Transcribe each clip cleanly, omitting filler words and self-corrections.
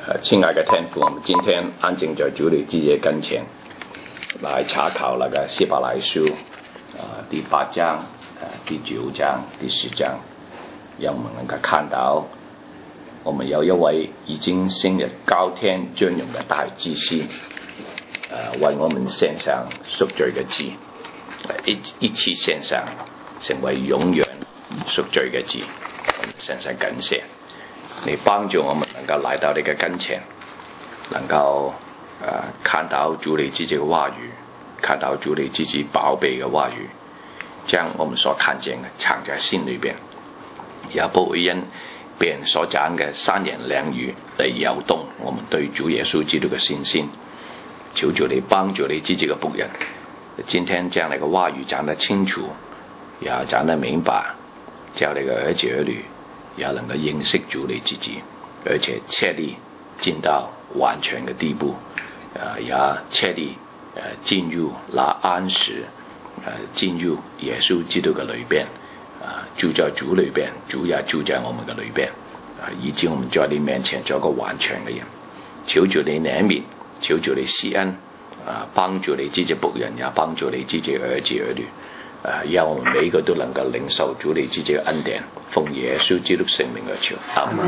亲爱的天父，我们今天安静在主的自己跟前来查考那个希伯来书第8章、第9章、第10章，让我们能够看到我们有一位已经升入高天尊荣的大祭司，为我们献上赎罪的祭，一起献上成为永远赎罪的祭，我们献上感谢。你帮助我们能够来到你的跟前，能够看到主你自己的话语，看到主你自己宝贝的话语，将我们所看见的藏在心里边，也不会因别人所讲的三言两语来摇动我们对主耶稣基督的信心。求主你帮助你自己的仆人，今天将那个话语讲得清楚，也讲得明白，叫那个儿子儿女也能够认识主你自己，而且彻底进到完全的地步，也彻底进入那安息，进入耶稣基督的里边，住在主里边，主也住在我们的里边，以致我们在你面前做个完全的人。求主你怜悯，求主你施恩，帮助你自己仆人，也帮助你自己儿子儿女，让我们每一个都能够领受主你自己的恩典，奉耶稣基督圣名而求，阿們。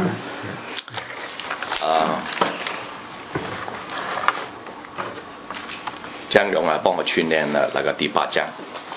張勇幫我串念了那個第8章。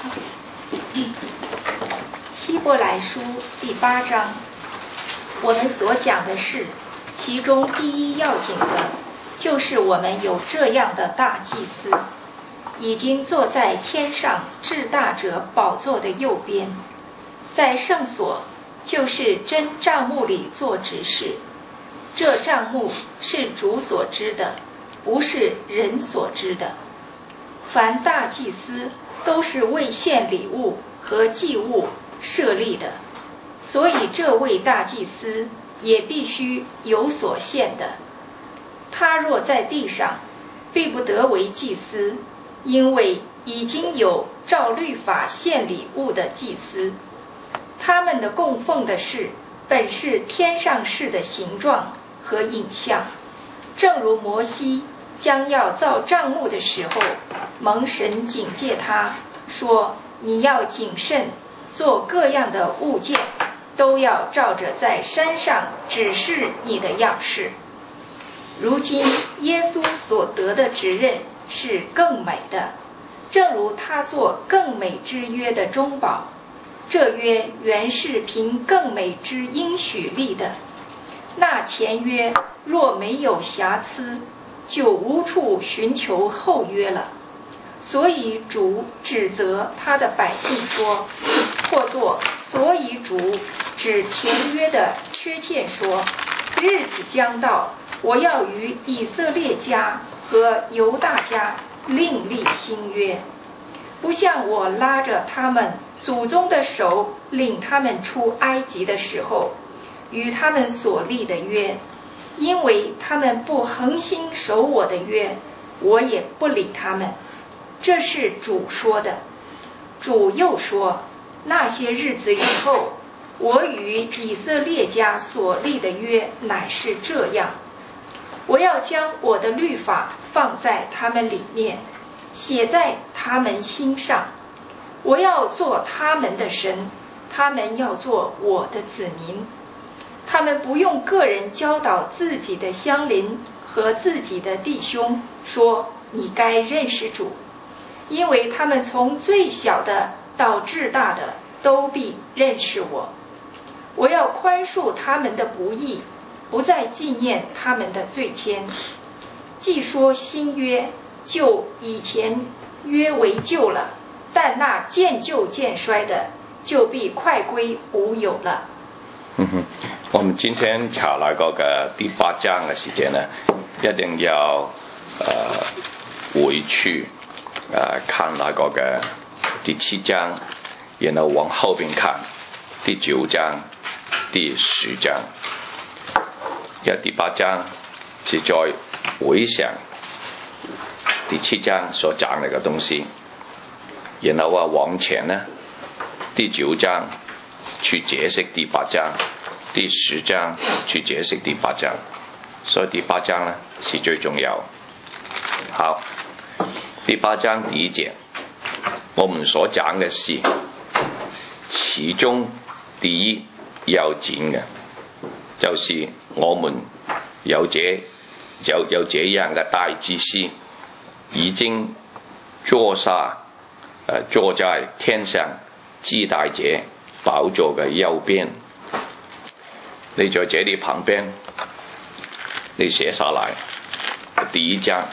希伯來書第8章，我們所講的是，其中第一要緊的，就是我們有這樣的大祭司，已經坐在天上至大者寶座的右邊，在聖所，就是真帳幕裡做執事。這帳幕是主所知的，不是人所知的。凡大祭司都是為獻禮物和祭物設立的，所以這位大祭司也必須有所獻的。他若在地上，必不得為祭司，因為已經有照律法獻禮物的祭司，他們的供奉的事本是天上事的形狀和影像，正如摩西將要造帳幕的時候，蒙神警戒他說，你要謹慎，做各樣的物件，都要照着在山上指示你的樣式。如今耶穌所得的職任是更美的，正如他做更美之約的中保，這約原是憑更美之應許立的。那前約若沒有瑕疵，就無處尋求後約了。所以主指責他的百姓說，或作所以主指前約的缺欠說，日子將到，我要與以色列家和猶大家另立新約，不像我拉着他們祖宗的手領他們出埃及的時候與他們所立的約，因為他們不恆心守我的約，我也不理他們。這是主說的。主又說，那些日子以後，我與以色列家所立的約乃是這樣，我要將我的律法放在他們裡面，寫在他們心上，我要做他們的神，他們要做我的子民。他們不用個人教導自己的鄉鄰和自己的弟兄，說你該認識主，因為他們從最小的到至大的都必認識我。我要寬恕他們的不義，不再紀念他們的罪愆。既說新約，就以前約為舊了，但那漸舊漸衰的，就必快歸無有了。 我們今天查那個嘅第8章嘅時間呢，一定要回去看那個嘅第7章，然後往後邊看第9章、第10章。因為第8章是在回想第7章所講那個東西，然後往前呢，第9章去解釋第8章，第10章去解釋第8章。 所以第8章呢是最重要。好，第8章第1节，我们所讲的是其中第一要紧的，就是我们有這樣嘅大祭司，已經坐在天上至大者寶座嘅右邊。你在這裡旁邊，你寫下來第1章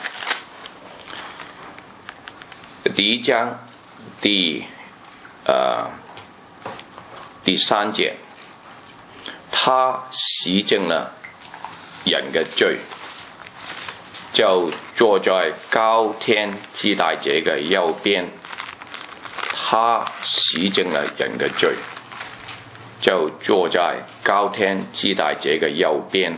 第3節，他洗淨了人嘅罪，就坐在高天至大者嘅右邊。他洗淨了人嘅罪，就坐在高天至大者嘅右邊。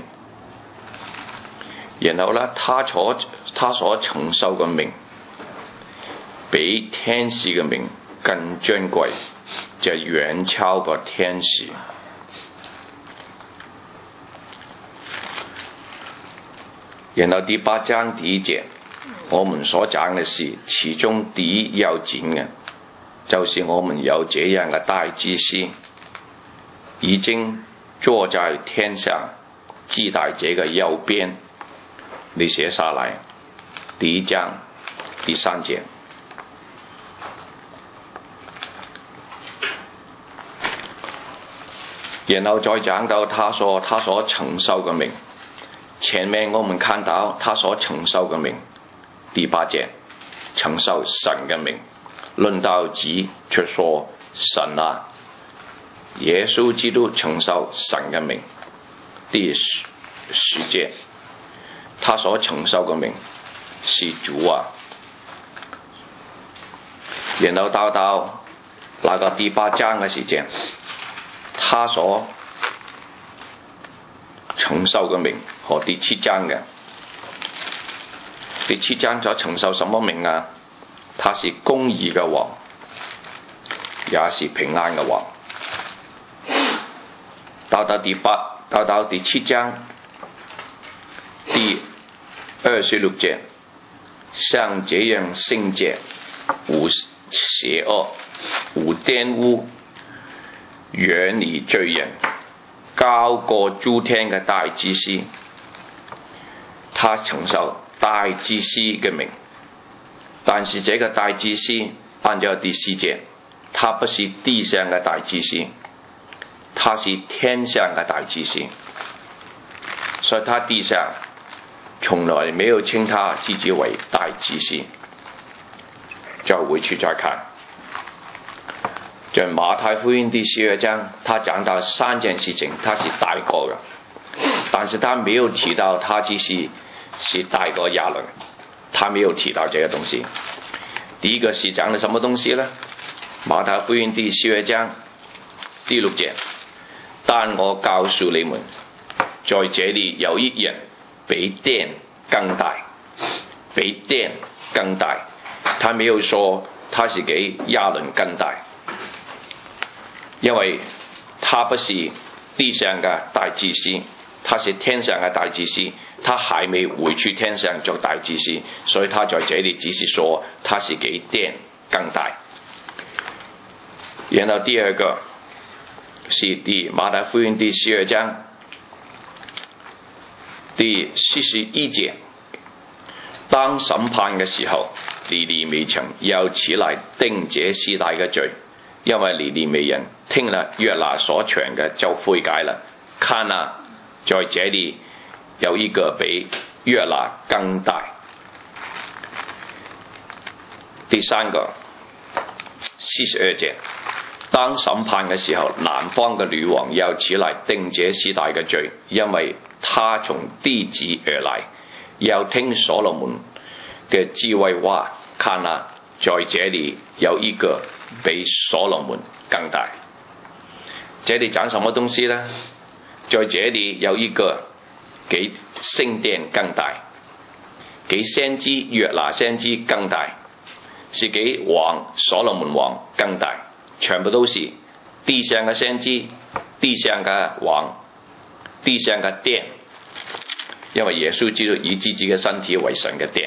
然後呢，他所承受嘅名，比天使嘅名更尊貴，就遠超過天使。然後第8章第1節，我們所講的是其中第一要緊嘅，就是我們有這樣嘅大祭司，已經坐在天上至大者嘅右邊。你寫下來第1章第3節。然後再講到他所承受嘅名，前面我們看到他所承受嘅名，第8節承受神嘅名，論到指出說神啊，耶穌基督承受神嘅名。第10節他所承受嘅名是主啊。然後到那個第8章嘅時間，他所承受嘅名和第7章嘅，第7章所承受什麼名啊？他是公義嘅王，也是平安嘅王。到第7章第26節，像這樣聖潔，無邪惡，無玷污，遠離罪人，高過諸天嘅大祭司，他承受大祭司嘅名。但是這個大祭司按照第4節，他不是地上嘅大祭司，他是天上嘅大祭司。所以他地上從來沒有稱他自己為大祭司。再回去再看，在馬太福音第12章，他講到3件事情，他是大過嘅，但是他沒有提到他自己是大過亞倫，他沒有提到這個東西。第一個是講的什麼東西呢？馬太福音第12章第6節，但我告訴你們，在這裡有一人比殿更大，比殿更大。他沒有說他是比亞倫更大，因為他不是地上嘅大祭司，他是天上嘅大祭司，他還沒回去天上做大祭司，所以他在這裡只是說他是比殿更大。然後第二個是馬太福音第12章第41節，當審判嘅時候，尼尼微城又起來定這四大嘅罪，因為尼尼微人聽了約拿所傳嘅就悔改了。看啊，在這裡有一個比約拿更大。第三個42節，當審判嘅時候，南方嘅女王又起來定這四大嘅罪，因為他從地子而來，又聽所羅門嘅智慧話。看啊，在這裡有一個比所羅門更大。這裡講什麼東西呢？在這裡有一個比聖殿更大，比先知約拿先知更大，是比王所羅門王更大。全部都是地上嘅先知，地上嘅王，地上嘅殿。 因为耶稣基督以自己嘅身體為神嘅殿，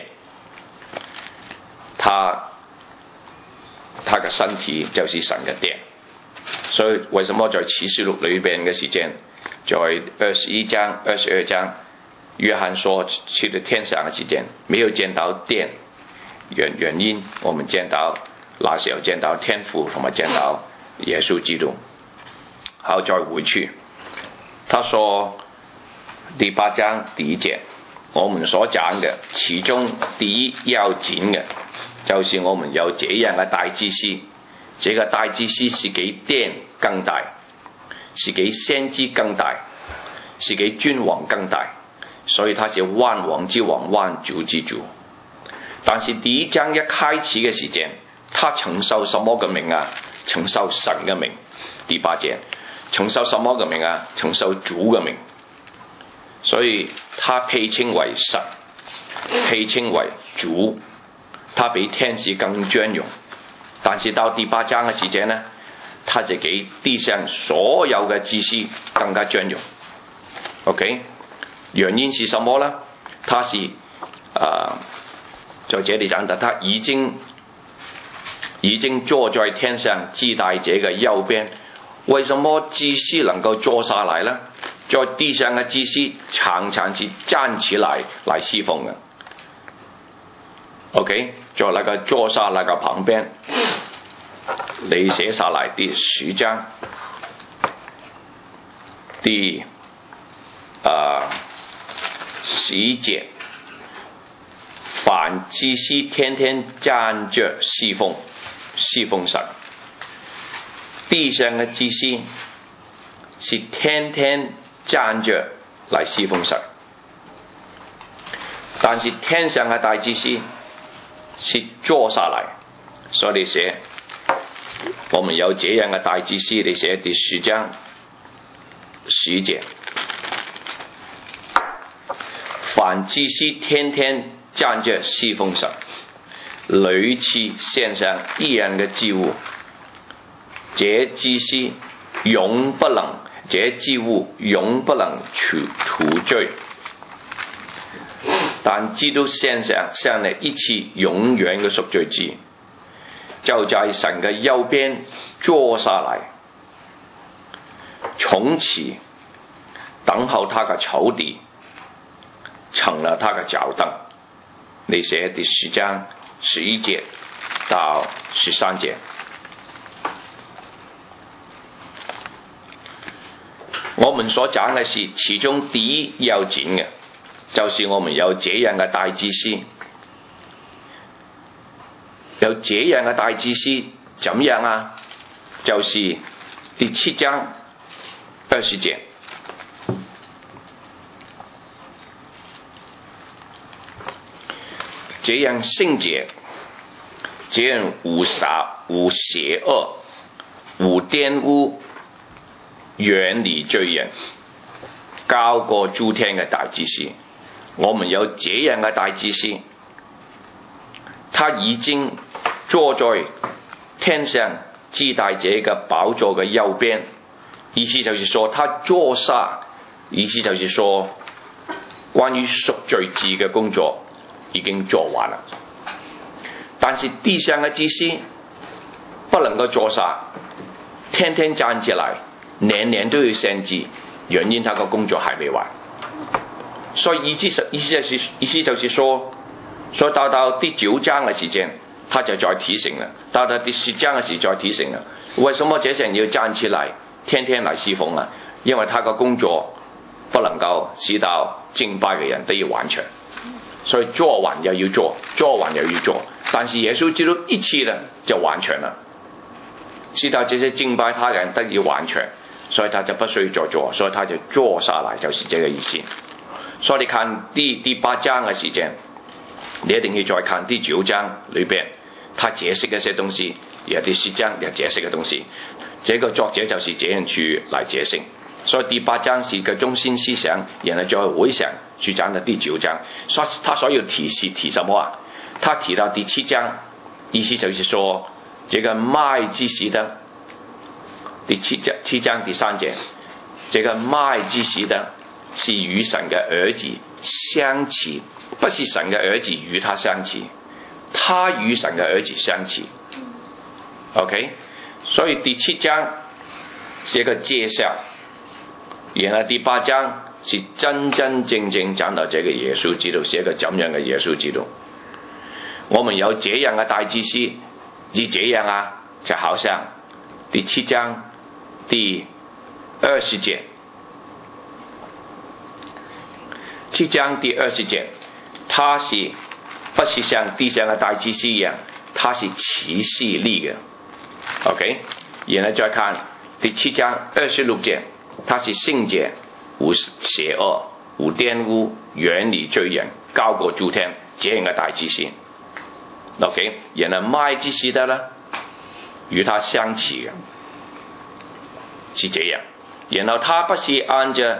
他嘅身體就是神嘅殿。所以為什麼在啟示錄裏邊嘅時間，在21章、22章，約翰說去到天上嘅時間，沒有見到殿，原因我們見到那時候見到天父同埋見到耶穌基督。好，再回去，他說第8章第1節，我們所講嘅其中第一要緊嘅，就是我們有這樣嘅大祭司。這個大祭司是比殿更大，是比先知更大，是比君王更大，所以他是萬王之王，萬主之主。但是第1章一開始嘅時間，他承受什麼嘅名啊？承受神嘅名。第8節，承受什麼嘅名啊？承受主嘅名。所以他被稱為神，被稱為主，他比天使更尊榮。但是到第8章嘅時間呢，他就比地上所有嘅祭司更加尊榮。OK， 原因是什麼呢？他是在這裏講的，他已經坐在天上至大者嘅右邊。為什麼祭司能夠坐下來呢？在地上嘅祭司常常是站起來侍奉嘅。OK， 在那個坐下那個旁邊，你寫下來第10章第11節，凡祭司天天站着侍奉神，地上嘅祭司是天天站着來侍奉神，但是天上嘅大祭司是坐下來。所以你寫我們有這樣嘅大祭司，你寫第10章11節，凡祭司天天站着侍奉神，屢次獻上一樣嘅祭物，這祭司永不能，這祭物永不能除罪，但基督獻上了一次永遠嘅贖罪祭，就在神嘅右邊坐下來，從此等候他嘅仇敵，成了他嘅腳凳。你寫第10章11節到13節。我們所講嘅是其中第一要緊嘅，就是我們有這樣嘅大祭司。有這樣嘅大祭司怎樣啊？就是第7章20節，這樣聖潔，這樣無邪惡，無玷污，遠離罪人，高過諸天嘅大祭司。我們有這樣嘅大祭司，他已經坐在天上至大者嘅寶座嘅右邊，意思就是說他坐下，意思就是說關於贖罪祭嘅工作已經做完了。但是地上嘅祭司不能夠坐下，天天站起來，年年都要獻祭，原因他個工作還沒完。所以意思就是說到第9章嘅時間，他就再提醒了；到第10章嘅時再提醒了。為什麼這些人要站起來，天天來侍奉啊？因為他個工作不能夠使到敬拜嘅人都要完全，所以做完又要做，做完又要做。但是耶穌基督一次呢就完全了，使到這些敬拜他嘅人得以完全，所以他就不需要再做，所以他就坐下來，就是這個意思。所以你看第8章嘅時間，你一定要再看第9章裏邊，他解釋一些東西，也第10章也解釋嘅東西。這個作者就是這樣去來解釋。所以第8章是個中心思想，然後再回想去講的第9章。所以他所有提什麼啊？他提到第7章，意思就是說，這個麥基洗德，第7章第3節，這個麥基洗德是與神嘅兒子相契，不是神的儿子与他相契，他与神的儿子相契。OK， 所以第7章是一个介绍，然后第8章是真真正正讲到这个耶稣基督是一个怎样的耶稣基督。我们有这样的大祭司，是这样啊，就好像第7章第20节，7章第20节，他是不是像地上的大祭司一样，他是启示立的 OK， 然后再看第7章26节，他是圣洁，无邪恶，无玷污，远离罪人，高过诸天，这样的大祭司。OK， 然后麦基洗德呢，与他相契的，是这样。然后他不是按着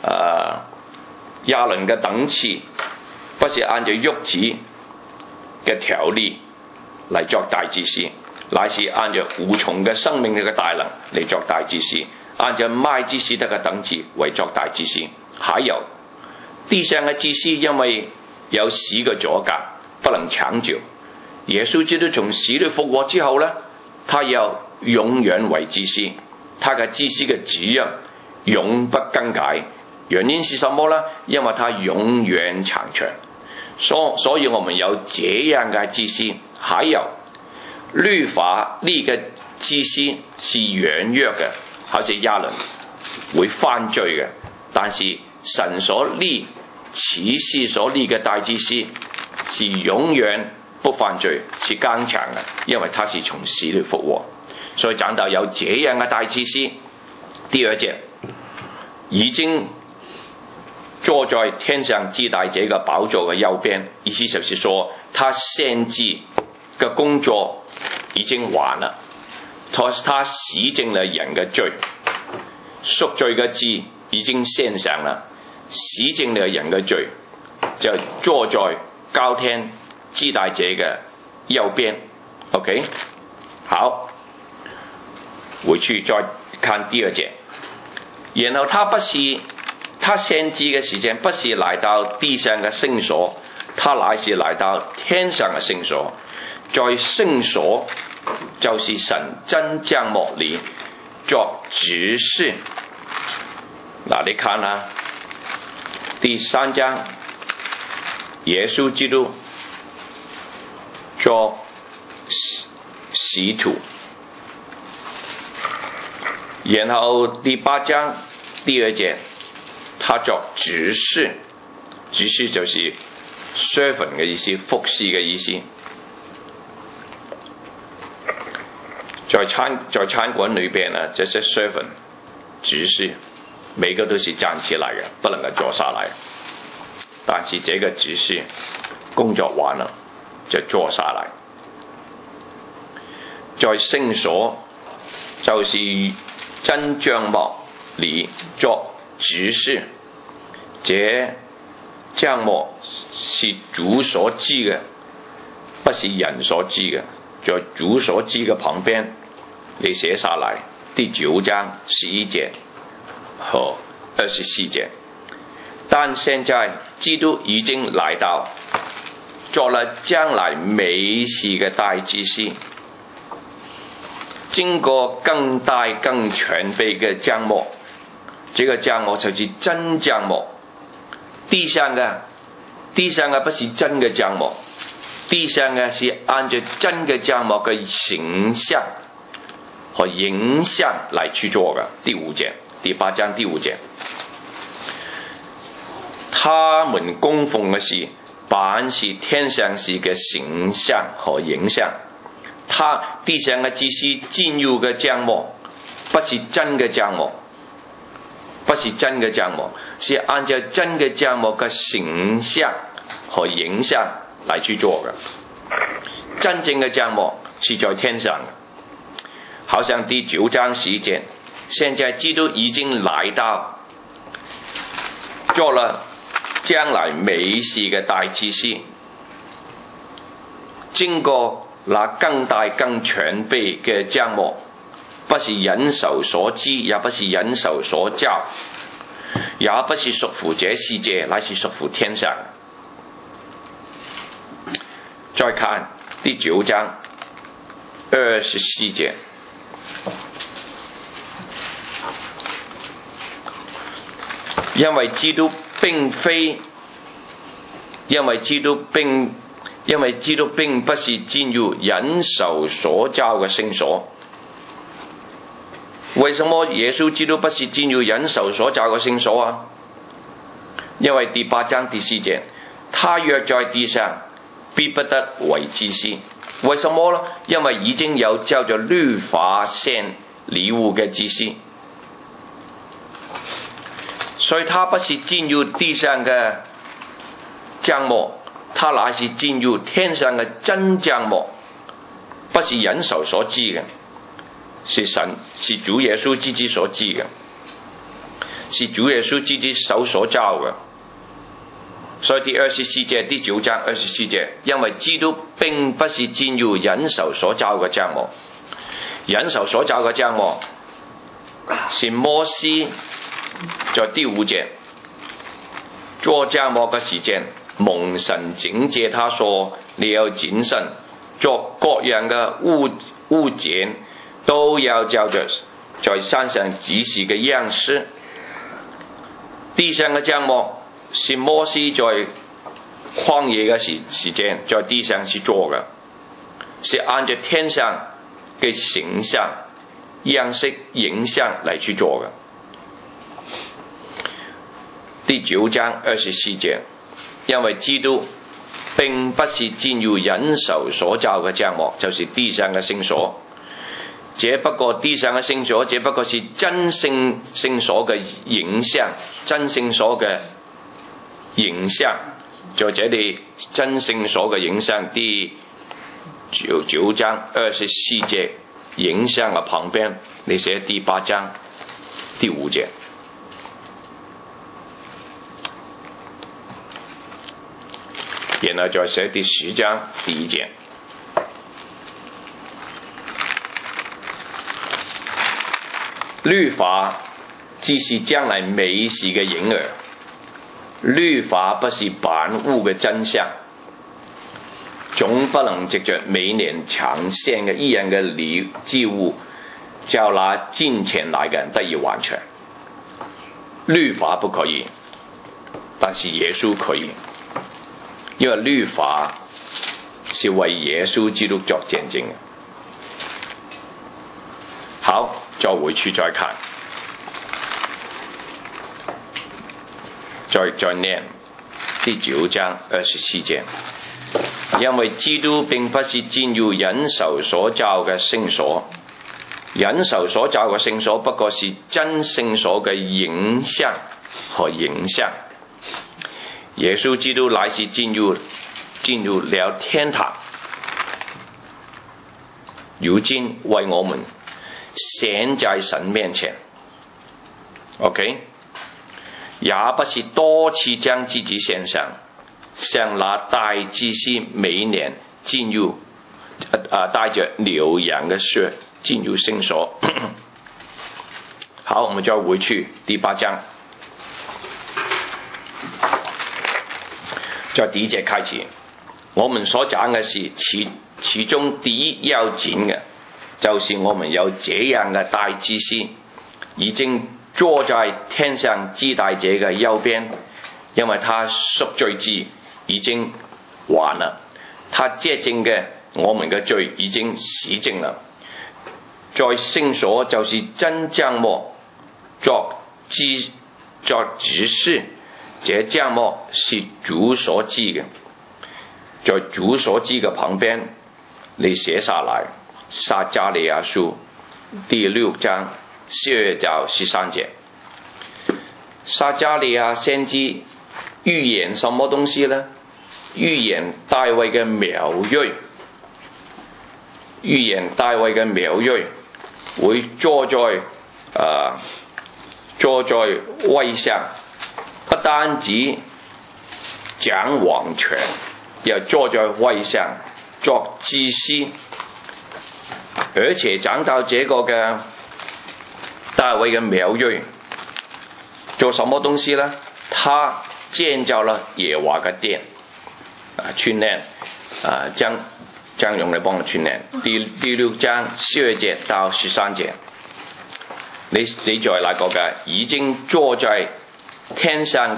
亚伦的等次，不是按照肉體嘅條例嚟作大祭司，乃是按照無從嘅生命嘅大能嚟作大祭司，按照麥基洗德嘅等次為作大祭司。還有地上嘅祭司，因為有死嘅阻隔，不能搶召。耶穌基督從死裏復活之後呢，他要永遠為祭司，他嘅祭司嘅旨意永不更改。原因是什麼呢？因為他永遠長存。所以我們有這樣嘅祭司。還有律法立嘅祭司是軟弱嘅，好似亞倫會犯罪嘅，但是神所立啟示所立嘅大祭司是永遠不犯罪，是剛強嘅，因為他是從死裏復活。所以講到有這樣嘅大祭司。第2節，已經坐在天上至大者嘅寶座嘅右邊，意思就是說他先知嘅工作已經完了，他洗淨了人嘅罪，贖罪嘅祭已經獻上了，洗淨了人嘅罪，就坐在高天至大者嘅右邊。 OK， 好，回去再看第2節。然後他先知嘅時間不是來到地上嘅聖所，他乃是來到天上嘅聖所，在聖所就是神真帳幕裏作指示。嗱，你看啦，第3章耶穌基督作使徒，然後第8章第2節他作指示，指示就是 servant 嘅意思，服侍嘅意思。在餐館裏邊呢，這些 servant 指示每個都是站起來嘅，不能夠坐下來。但是這個指示工作完了就坐下來。在聖所就是真帳幕裏作指示，這帳幕是主所知嘅，不是人所知嘅。在主所知嘅旁邊，你寫下來第9章11節和24節。但現在基督已經來到，做了將來美事嘅大祭司，經過更大更全備嘅帳幕，這個帳幕就是真帳幕。地上嘅不是真嘅帳幕，地上嘅是按照真嘅帳幕嘅形象和影像來去做嘅。第5節，第8章第5節，他們供奉嘅是本是天上事嘅形象和影像。他地上嘅祭司進入嘅帳幕不是真嘅帳幕，不是真嘅帳幕，是按照真嘅帳幕嘅形象和影像來去做嘅。真正嘅帳幕是在天上嘅，好像第9章10節，現在基督已經來到，做了將來美事嘅大祭司，經過那更大更全備嘅帳幕，不是人手所知，也不是人手所造， 也不是属乎这世界，乃是属乎天上。再看第9章24节，因为基督并不是进入人手所造的圣所。为什么耶稣基督不是进入人手所造的圣所啊？因为第8章第4节，他若在地上，必不得为祭司。为什么呢？因为已经有叫做律法献礼物的祭司，所以他不是进入地上的帐幕，他乃是进入天上的真帐幕，不是人手所知的，是主耶稣自己所知的，是主耶稣自己手所造的。所以第24节，第9章24节，因为基督并不是进入人手所造的帐幕，人手所造的帐幕是摩西在第5节做帐幕的時間，蒙神警戒他說：你要謹慎，作各樣嘅污點，都要照着在山上指示嘅樣式。地上嘅帳幕是摩西在曠野嘅時間在地上是做嘅，是按照天上嘅形象、樣式、影像嚟去做嘅。第9章24節，因為基督並不是進入人手所造嘅帳幕，就是地上嘅聖所。這不過地上嘅聖所，這不過是真聖所嘅影像，真聖所嘅影像。在這裡真聖所嘅影像，第9章24節影像嘅旁邊，你寫第8章第5節。然後再寫第10章第1節。律法只是將來美事嘅影兒，律法不是萬物嘅真相，總不能藉着每年常獻嘅一樣嘅祭物，叫那進前來嘅人得以完全。律法不可以，但是耶穌可以，因為律法是為耶穌基督作見證嘅。好，再回去再看，再念第9章24節，因為基督並不是進入人手所造嘅聖所，人手所造嘅聖所不過是真聖所嘅影像和影像。耶穌基督乃是進入了天堂，如今為我們顯在神面前 ，OK， 也不是多次將自己獻上，像那大祭司每年進入帶着牛羊的血進入聖所。好，我們再回去第8章，在第1節開始，我們所講嘅是其中第一要緊嘅，就是我們有這樣嘅大祭司，已經坐在天上至大者嘅右邊，因為他贖罪祭已經完了，他潔淨嘅我們嘅罪已經洗淨了。在聖所就是真帳幕作指示，這帳幕是主所知嘅，在主所知嘅旁邊，你寫下來撒迦利亞書第6章12到13節。撒迦利亞先知預言什麼東西呢？預言大衛嘅苗裔，預言大衛嘅苗裔會坐在位上，不單止掌王權，也坐在位上作祭司，而且講到這個嘅大衛嘅苗裔， 做什么东西呢？他建造了耶和华嘅殿。串联张勇嚟幫我串聯。第6章12節到13節，你在那個嘅已經坐在天上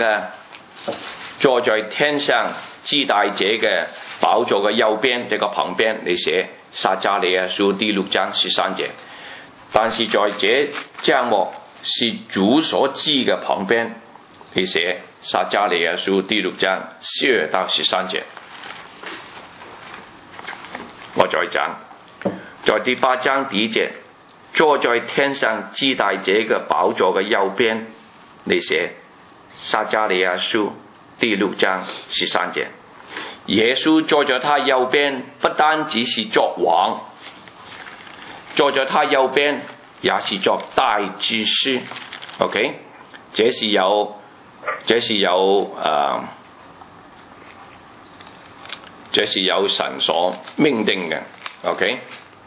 至大者嘅寶座嘅右邊，這個旁邊你寫撒迦利亞書第6章13節。但是在這帳幕是主所知嘅旁邊，你寫撒迦利亞書第6章12到13節。我再講，在第8章第1節，坐在天上至大者嘅寶座嘅右邊，你寫撒迦利亞書第6章13節。耶穌坐在他右邊，不單只是作王，坐在他右邊也是作大祭司。OK， 這是有神所命定嘅。OK，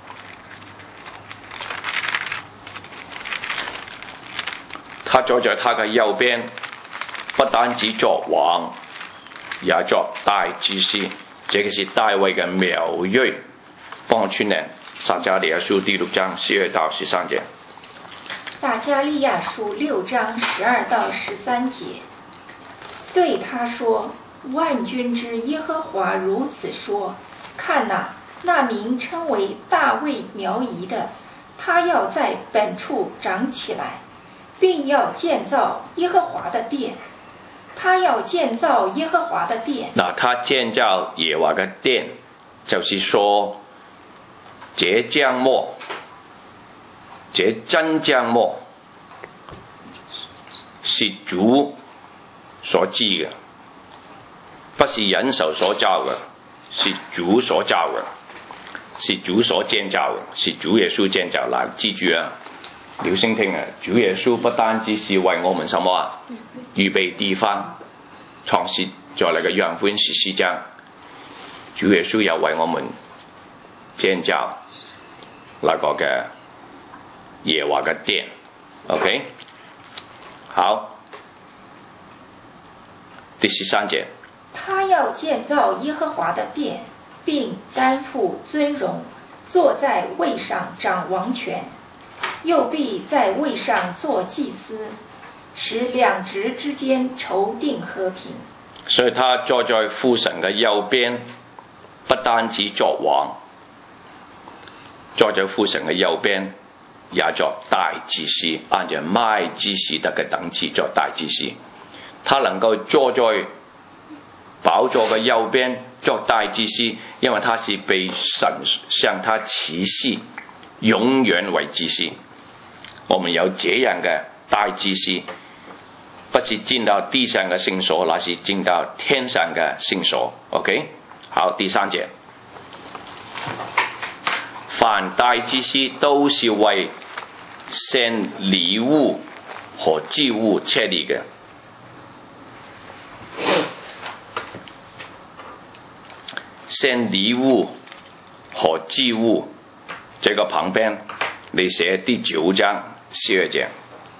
他坐在他嘅右邊，不單止作王，也作大祭司。這個是大衛嘅苗裔。幫我串聯撒迦利亞書第6章12到13節。 撒迦利亞書6章12到13節，對他說：萬軍之耶和華如此說，看哪，那名稱為大衛苗裔的，他要在本處長起來，並要建造耶和華的殿。他要建造耶和華的殿。 他建造耶和華的殿，就是說這帳幕，這真帳幕是主所知嘅，不是人手所造嘅，是主所造嘅，是主所建造嘅，是主耶穌建造。嗱，記住啊，留心聽啊，主耶穌不單只是為我們什麼啊，預備地方。創世在那個約翰福音14章，主耶穌有為我們建造那個嘅耶和華嘅殿。OK， 好，第13節。 他要建造耶和華的殿，並擔負尊榮，坐在位上掌王權，又必在位上做祭司，使兩職之間籌定和平。 所以他坐在父神嘅右邊，不單止作王，坐在父神嘅右邊也作大祭司，按照麥基洗德嘅等次作大祭司。他能夠坐在寶座嘅右邊作大祭司，因為他是被神向他啟示，永遠為祭司。我們有這樣嘅大祭司，不是進到地上嘅聖所，那是進到天上嘅聖所。OK， 好，第3節。凡大祭司都是為獻禮物和祭物設立嘅。獻禮物和祭物，這個旁邊你寫第9章12節。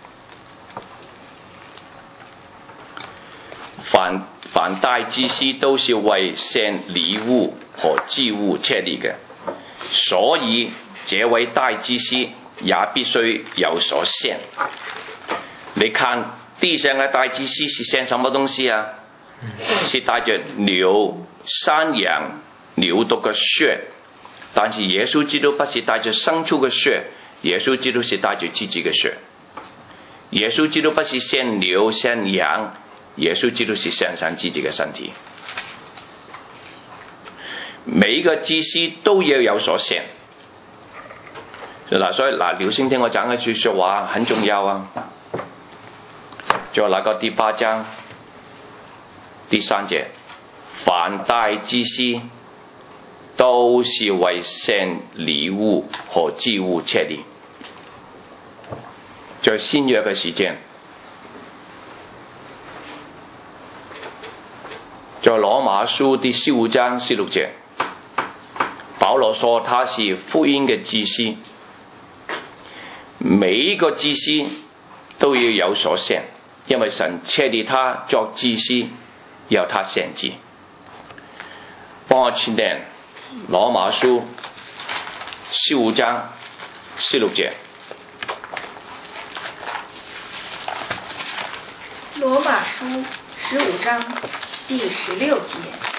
凡大祭司都是為獻禮物和祭物設立嘅，所以這位大祭司也必須有所獻。你看地上嘅大祭司是獻什麼東西啊？是帶着牛、山羊、牛犢嘅血，但是耶穌基督不是帶着牲畜嘅血，耶穌基督是帶着自己嘅血。耶穌基督不是獻牛獻羊，耶穌基督是獻上自己嘅身體。每一個祭司都要有所獻。所以留心聽我講一句說話，很重要啊。在那個第8章第3節，凡大祭司都是為獻禮物和祭物設立。在新約嘅時間，在羅馬書第15章16節，保羅說他是福音嘅祭司。每一個祭司都要有所獻， 因為神設立他作祭司，要他獻祭。幫我前念羅馬書15章16節。 羅馬書15章第16節，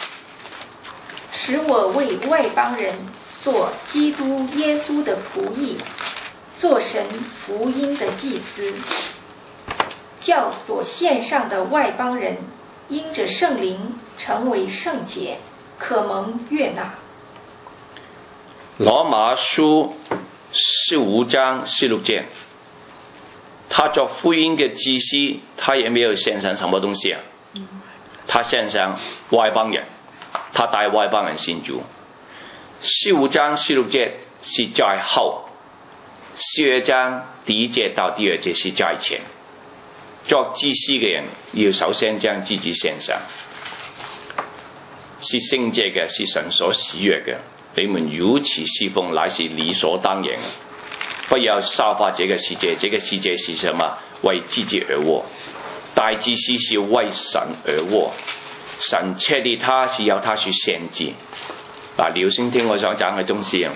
使我為外邦人做基督耶穌的僕役，做神福音的祭司，叫所獻上的外邦人因着聖靈成為聖潔，可蒙悅納。 羅馬書15章16節，他做福音嘅祭司，他也沒有獻上什麼東西啊？他獻上外邦人，他帶外邦人信主。15章16節是在後，12章第一節到第二節是在前。作祭司嘅人要首先將自己獻上，是聖潔嘅，是神所喜悅嘅。你們如此侍奉，乃是理所當然。不要效法這個世界，這個世界是什麼？為自己而活。大祭司是為神而活，神設立他是要他去獻祭。嗱，你要先聽我想講嘅東西啊。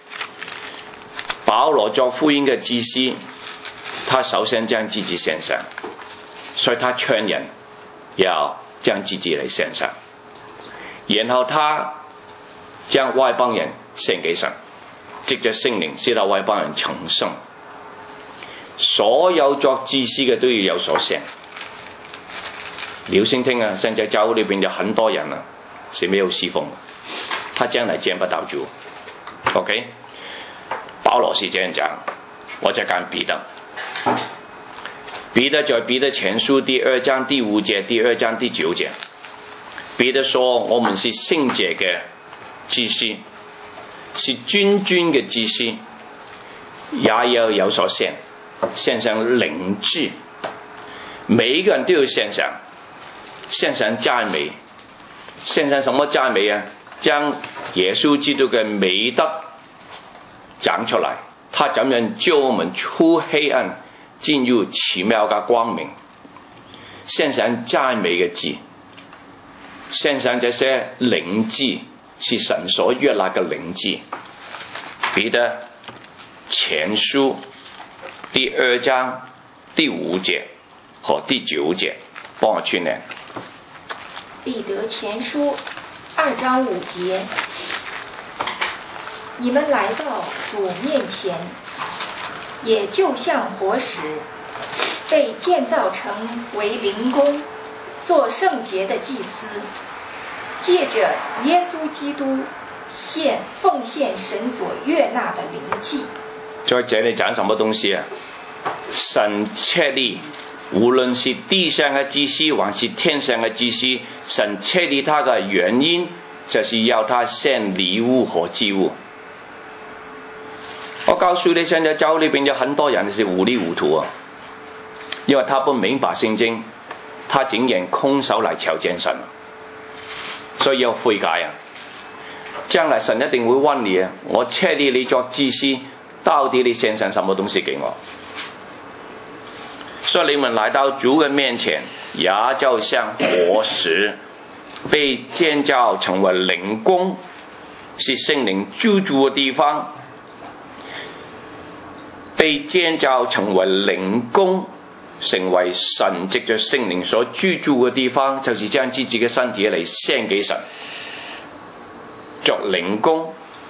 保羅作福音嘅祭司，他首先將自己獻上，所以他勸人要將自己嚟獻上，然後他將外邦人獻給神，藉着聖靈使到外邦人成聖。所有作祭司嘅都要有所獻。你要先聽啊，現在教會裏邊有很多人啊是沒有侍奉，他將來見不到主。OK， 保羅是這樣講，我再講彼得。彼得在彼得前書第2章第5節、第2章第9節，彼得說：我們是聖潔嘅祭司，是君尊嘅祭司，也要有所獻，獻上靈祭。每一個人都要獻上，獻上讚美。獻上什麼讚美啊？將耶穌基督嘅美德講出來，他怎樣救我們出黑暗，進入奇妙嘅光明。獻上讚美嘅祭，獻上這些靈祭，是神所悅納嘅靈祭。彼得前書第2章第5節和第9節，幫我去念。 彼得前書2章5節，你們來到主面前，也就像活石，被建造成為靈宮，做聖潔的祭司，借着耶穌基督奉獻神所悅納的靈祭。 在這裡講什麼東西啊？神設立無論是地上嘅祭司還是天上嘅祭司，神設立他嘅原因就是要他獻禮物和祭物。我告訴你，現在教會裏邊有很多人是糊裡糊塗啊，因為他不明白聖經，他竟然空手來朝見神，所以要悔改啊！將來神一定會問你啊！我設立你作祭司，到底你獻上什麼東西給我？所以你們來到主嘅面前，也就像活石，被建造成為靈宮，是聖靈居住嘅地方。被建造成為靈宮，成為神藉着聖靈所居住嘅地方，就是將自己嘅身體嚟獻給神，作靈宮，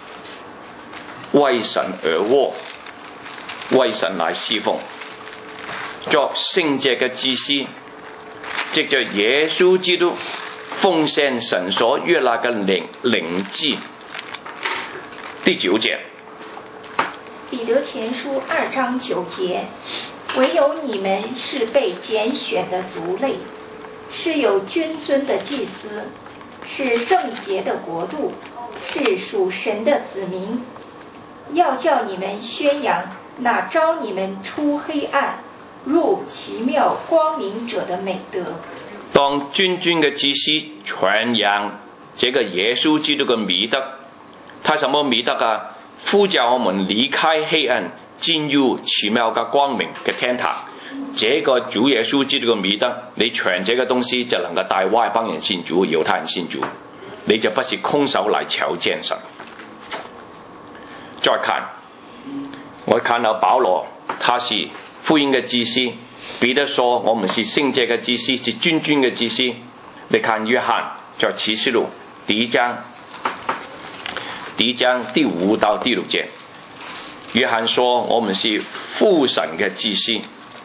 為神而活，為神來侍奉，作聖潔嘅祭司，藉着耶穌基督奉獻神所悅納嘅靈祭。第9節。 彼得前書2章9節，唯有你們是被揀選的族類，是有君尊的祭司，是聖潔的國度，是屬神的子民，要叫你們宣揚那召你們出黑暗入奇妙光明者的美德。 當君尊嘅祭司傳揚這個耶穌基督嘅美德，他什麼美德啊？呼叫我們離開黑暗，進入奇妙嘅光明嘅天堂。 这个主耶稣基督嘅美德，你傳這個東西就能夠帶外邦人信主，猶太人信主，你就不是空手來求見神。再看，我看到保羅，他是福音嘅祭司，彼得說我們是聖潔嘅祭司，是君尊嘅祭司。你看約翰在啟示錄第一章第5到第6節，約翰說我們是父神嘅祭司。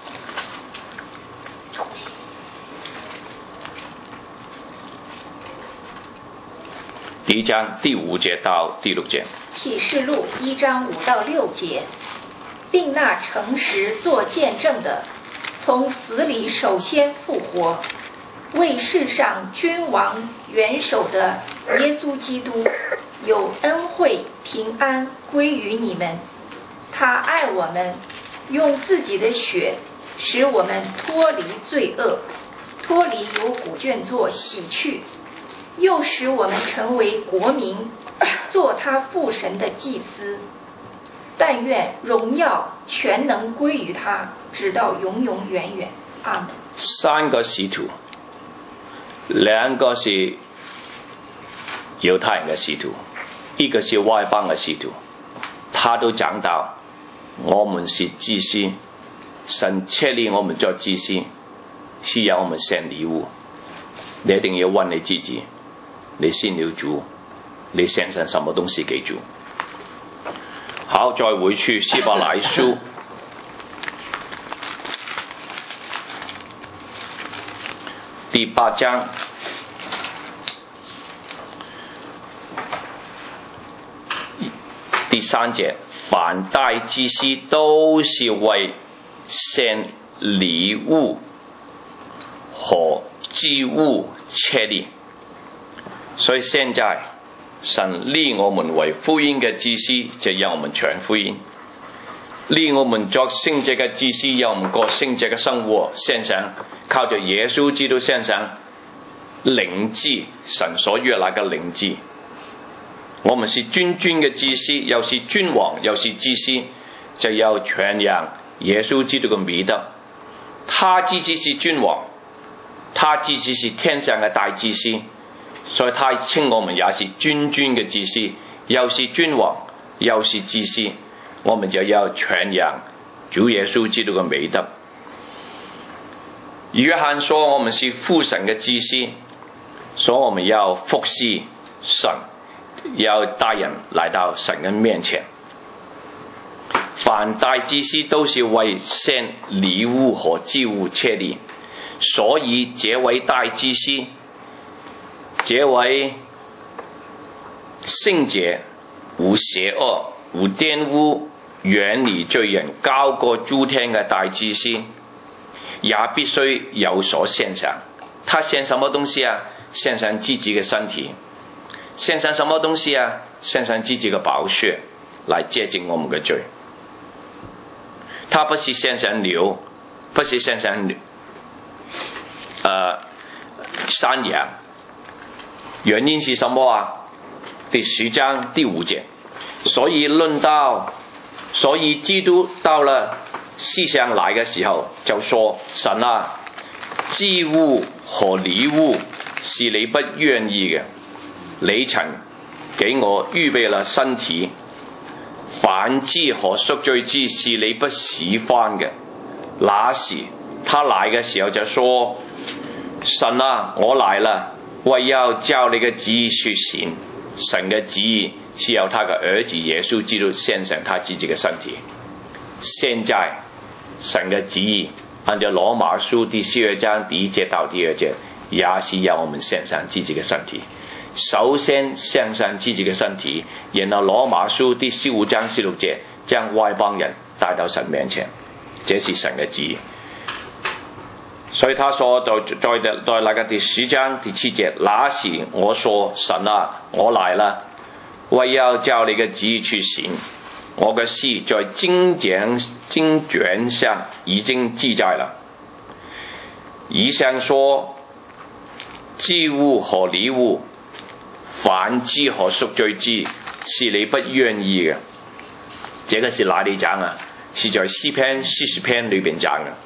第一章第5節到第6節。 啟示錄1章5到6節，並那誠實作見證的，從死裡首先復活，為世上君王元首的耶穌基督，有恩惠平安歸於你們。他愛我們，用自己的血使我們脫離罪惡，脫離由古卷作洗去，又使我們成為國民，做他父神的祭司。但願榮耀全能歸於他，直到永永遠遠。阿門。 三個使徒，2個是猶太人嘅使徒，一個是外邦嘅使徒，他都講到我們是祭司，神設立我們做祭司，是要我們獻禮物。你一定要問你自己，你信了主，你獻上什麼東西給主？好，再回去希伯來書第8章第3節，凡大祭司都是為獻禮物和祭物設立，所以現在神立我們為福音嘅祭司，就讓我們傳福音；立我們作聖潔嘅祭司，讓我們過聖潔嘅生活，獻上靠着耶穌基督獻上靈祭，神所悅納嘅靈祭。我們是君尊嘅祭司，又是君王，又是祭司，就要傳揚耶穌基督嘅美德。他自己是君王，他自己是天上嘅大祭司，所以他稱我們也是君尊嘅祭司，又是君王，又是祭司。我們就要傳揚主耶穌基督嘅美德。約翰說我們是父神嘅祭司，所以我們要服侍神，要帶人來到神嘅面前。凡大祭司都是為獻禮物和祭物設立，所以這位大祭司，這位聖潔、無邪惡、無玷污、遠離罪人、高過諸天嘅大祭司，也必須有所獻上。他獻什麼東西啊？獻上自己嘅身體。獻上什麼東西啊？獻上自己嘅寶血來潔淨我們嘅罪。他不是獻上牛，不是獻上山羊。原因是什麼啊？第10章第5節，所以基督到了世上來嘅時候，就說：神啊，祭物和禮物是你不願意嘅，你曾給我預備了身體；燔祭和贖罪祭是你不喜歡嘅。那時他來嘅時候就說：神啊，我來了，為要照你嘅旨意去行。神嘅旨意是由他嘅兒子耶穌基督獻上他自己嘅身體。現在神嘅旨意按照羅馬書第12章第1節到第2節，也是要我們獻上自己嘅身體。首先獻上自己嘅身體，然後羅馬書第15章16節將外邦人帶到神面前，這是神嘅旨意。所以他說在那個第10章第7節，那時我說：神啊，我來了，為要照你嘅旨意去行。我嘅事在經卷上已經記載了。以上說祭物和禮物、燔祭和贖罪祭是你不願意嘅。這個是哪裡講啊？是在詩篇40篇裏邊講嘅。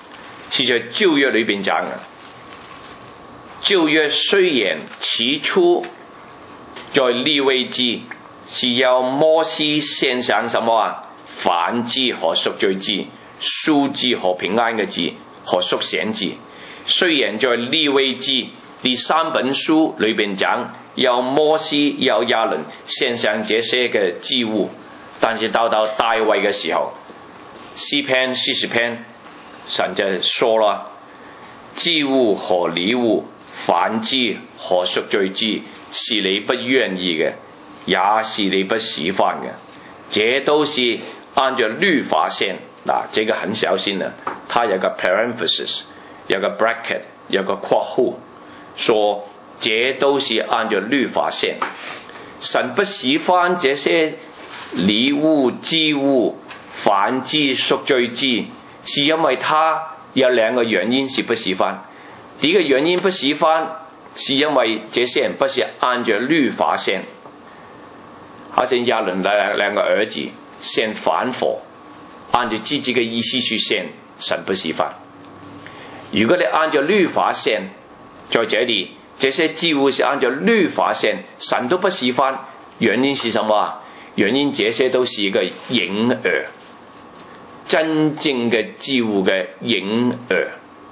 是在旧約裏邊講嘅。舊約雖然起初在利未記是由摩西獻上什麼啊？燔祭和贖罪祭、贖祭和平安嘅祭和贖愆祭。雖然在利未記第3本書裏邊講由摩西由亞倫獻上這些嘅祭物，但是到大衛嘅時候，詩篇40篇神就說了，祭物和禮物、燔祭和贖罪祭是你不願意嘅，也是你不喜歡嘅，這都是按照律法獻。這個很小心的，它有個 parenthesis， 有個 bracket， 有個括號，說這都是按照律法獻。神不喜歡這些禮物、祭物、燔祭、贖罪祭，是因為他有2個原因是不喜歡。第一個原因不喜歡，是因為這些人不是按照律法獻，好像亞倫兩個兒子獻燔火，按照自己的意思去獻，神不喜歡。如果你按照律法獻，在這裡這些祭物是按照律法獻，神都不喜歡。原因是什麼？原因這些都是一個影兒，真正的祭物的影兒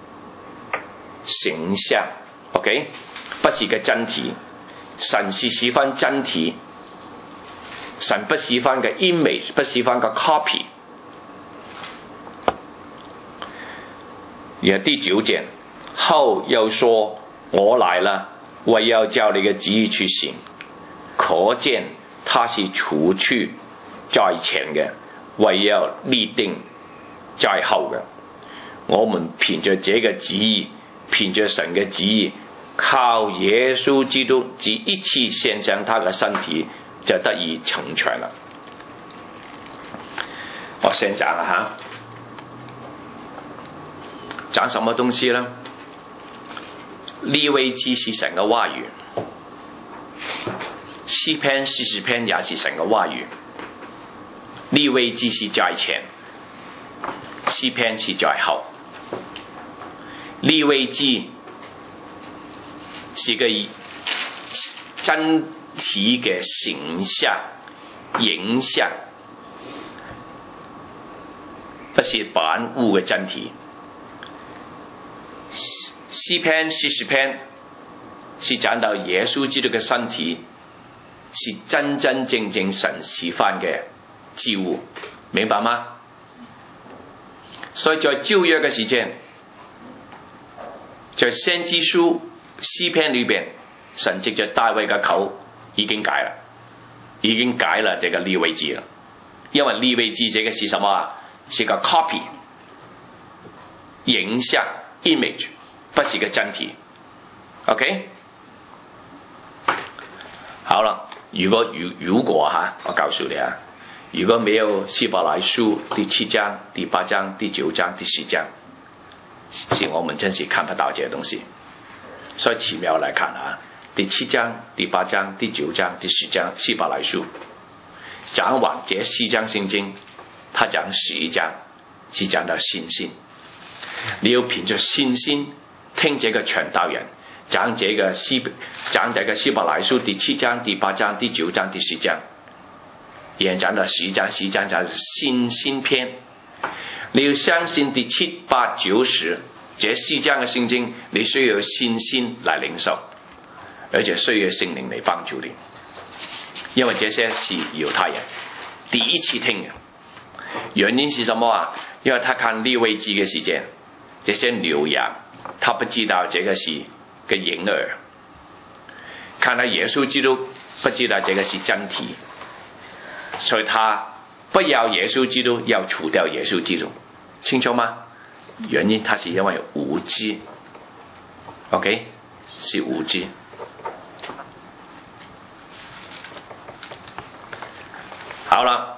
形象 ，OK， 不是個真體。神是喜歡真體，神不喜歡個 image， 不喜歡個 copy。然後第9節後又說，我來了，為要照你嘅旨意去行。可見他是除去在前嘅，為要立定在後嘅。我們憑着這個旨意，憑着神嘅旨意，靠耶穌基督只一次獻上他嘅身體，就得以成全了。我先講啦嚇，講什麼東西呢？利未記是神嘅話語，詩篇40篇也是神嘅話語。利未記是在前，詩篇是在後。利未記是個真體嘅形象、影像，不是萬物嘅真體。詩篇40篇是講到耶穌基督嘅身體是真真正正神喜歡嘅祭物，明白嗎？所以在舊約嘅時間，在先知書詩篇裏邊，神藉着大衛嘅口已經改了這個利未記了。因為利未記這個是什麼啊？是個 copy 影像 image， 不是個真體。 OK， 好了，如果我告訴你啊，如果沒有希伯來書第7章、第8章、第9章、第10章，是我們真是看不到這些東西。所以奇妙來看啊，第7章、第8章、第9章、第10章希伯來書講完這4章聖經，他講11章是講到信心。你要憑着信心聽這個傳道人講這個希伯來書第7章、第8章、第9章、第10章，也講到11章講信心篇。你要相信第7、8、9、10這4章嘅聖經，你需要信心來領受，而且需要聖靈嚟幫助你，因為這些是猶太人第一次聽嘅。原因是什麼啊？因為他看利未記嘅時間，這些牛羊他不知道這個是個影兒，看到耶穌基督不知道這個是真體，所以他不要耶穌基督，要除掉耶穌基督，清楚嗎？原因他是因為無知 ，OK， 是無知。好了，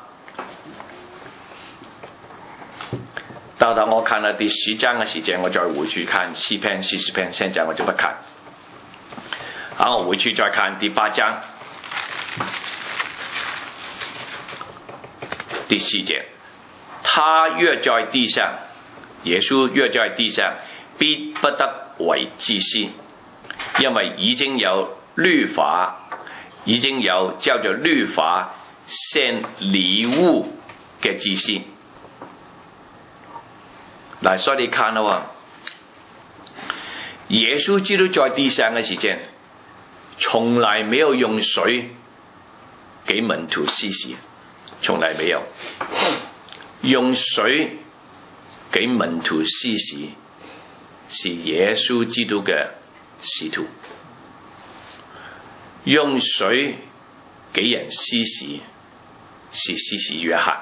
到我看了第10章嘅時間，我再回去看詩篇、40篇，現在我就不看。好，我回去再看第8章第4節，他若在地上， 耶稣若在地上，必不得為祭司，因為已經有律法，已經有照着律法獻禮物嘅祭司。嗱，所以你看到耶穌基督在地上嘅時間，從來沒有用水給門徒施洗，從來沒有用水給門徒施洗，是耶穌基督嘅使徒。用水給人施洗，是施洗約翰。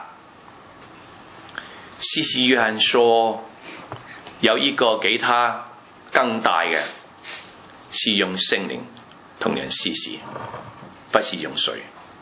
施洗約翰說，有一個給他更大嘅，是用聖靈同人施洗，不是用水。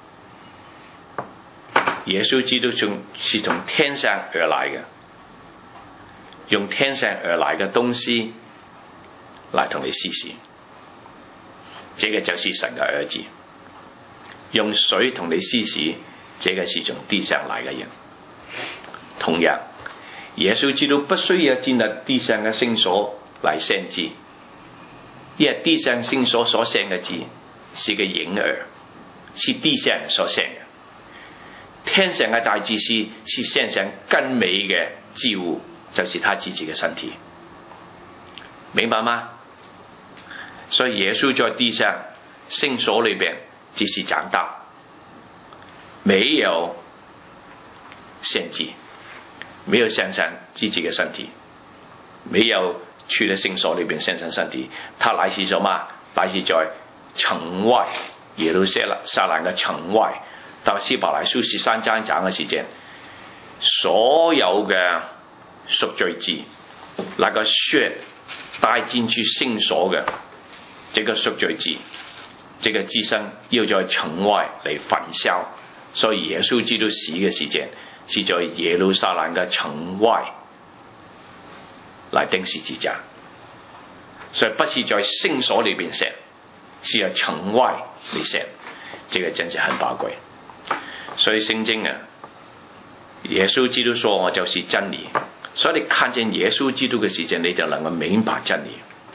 耶穌基督是從天上而來嘅，用天上而來嘅東西來同你施洗，這個就是神嘅兒子。用水同你施洗，這個是從地上來嘅人。同樣，耶穌基督不需要建立地上嘅聖所來獻祭，因為地上聖所所獻嘅祭是個影兒，是地上所獻嘅。天上嘅大祭司是獻上更美嘅祭物，就是他自己嘅身體，明白嗎？所以耶穌在地上聖所裏邊只是長大，沒有獻祭，沒有獻上自己嘅身體，沒有去了聖所裏邊獻上身體，他乃是什麼？乃是在城外，耶路撒冷嘅城外。到希伯來書13章講嘅時間，所有嘅贖罪祭，那個血帶進去聖所嘅，這個贖罪祭，這個祭牲要在城外嚟焚燒，所以耶穌基督死嘅時間是在耶路撒冷嘅城外嚟釘十字架，所以不是在聖所裏邊獻，是在城外嚟獻，這個真是很寶貴。所以聖經啊，耶穌基督說我就是真理，所以你看見耶穌基督嘅時間，你就能夠明白真理。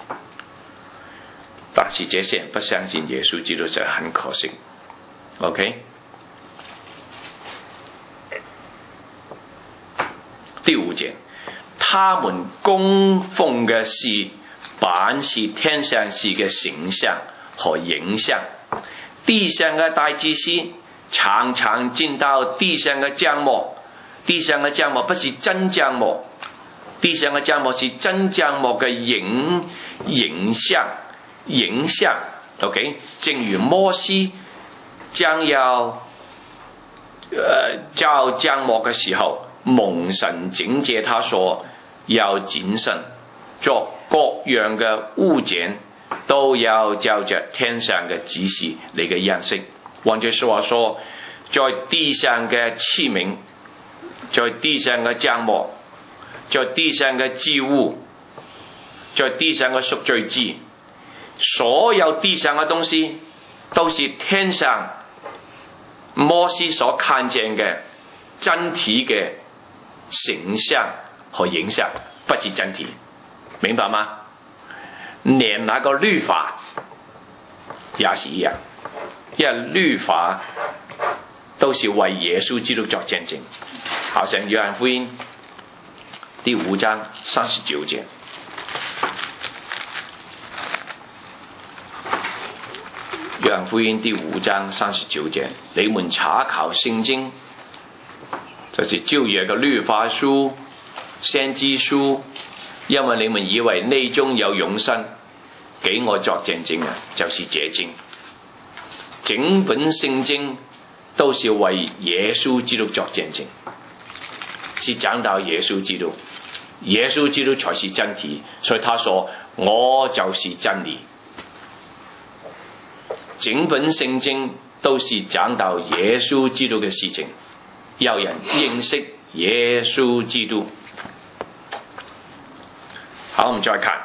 但是這些人不相信耶穌基督就很可惜。OK， 第5節，他們供奉嘅是本是天上事嘅形象和影像，地上嘅大祭司常常見到地上嘅帳幕，地上嘅帳幕不是真帳幕，地上嘅帳幕是真帳幕嘅影像。OK， 正如摩西將要造帳幕嘅時候，蒙神警戒他說要謹慎，作各樣嘅物件都要照着天上嘅指示你嘅樣式。換句說話說，在地上嘅器皿，在地上嘅帳幕，在地上嘅祭物，在地上嘅贖罪祭，所有地上嘅東西都是天上摩西所看見嘅真體嘅形象和影像，不是真體，明白嗎？連那個律法也是一樣，因為律法都是為耶穌基督作見證。好像約翰福音第5章39節，約翰福音第5章39節，你們查考聖經，就是舊約嘅律法書、先知書，因為你們以為內中有永生，給我作見證嘅，就是這經。整本聖經都是為耶穌基督作見證，是講到耶穌基督，耶穌基督才是真體，所以他說我就是真理。整本聖經都是講到耶穌基督嘅事情，要人認識耶穌基督。好，我們再看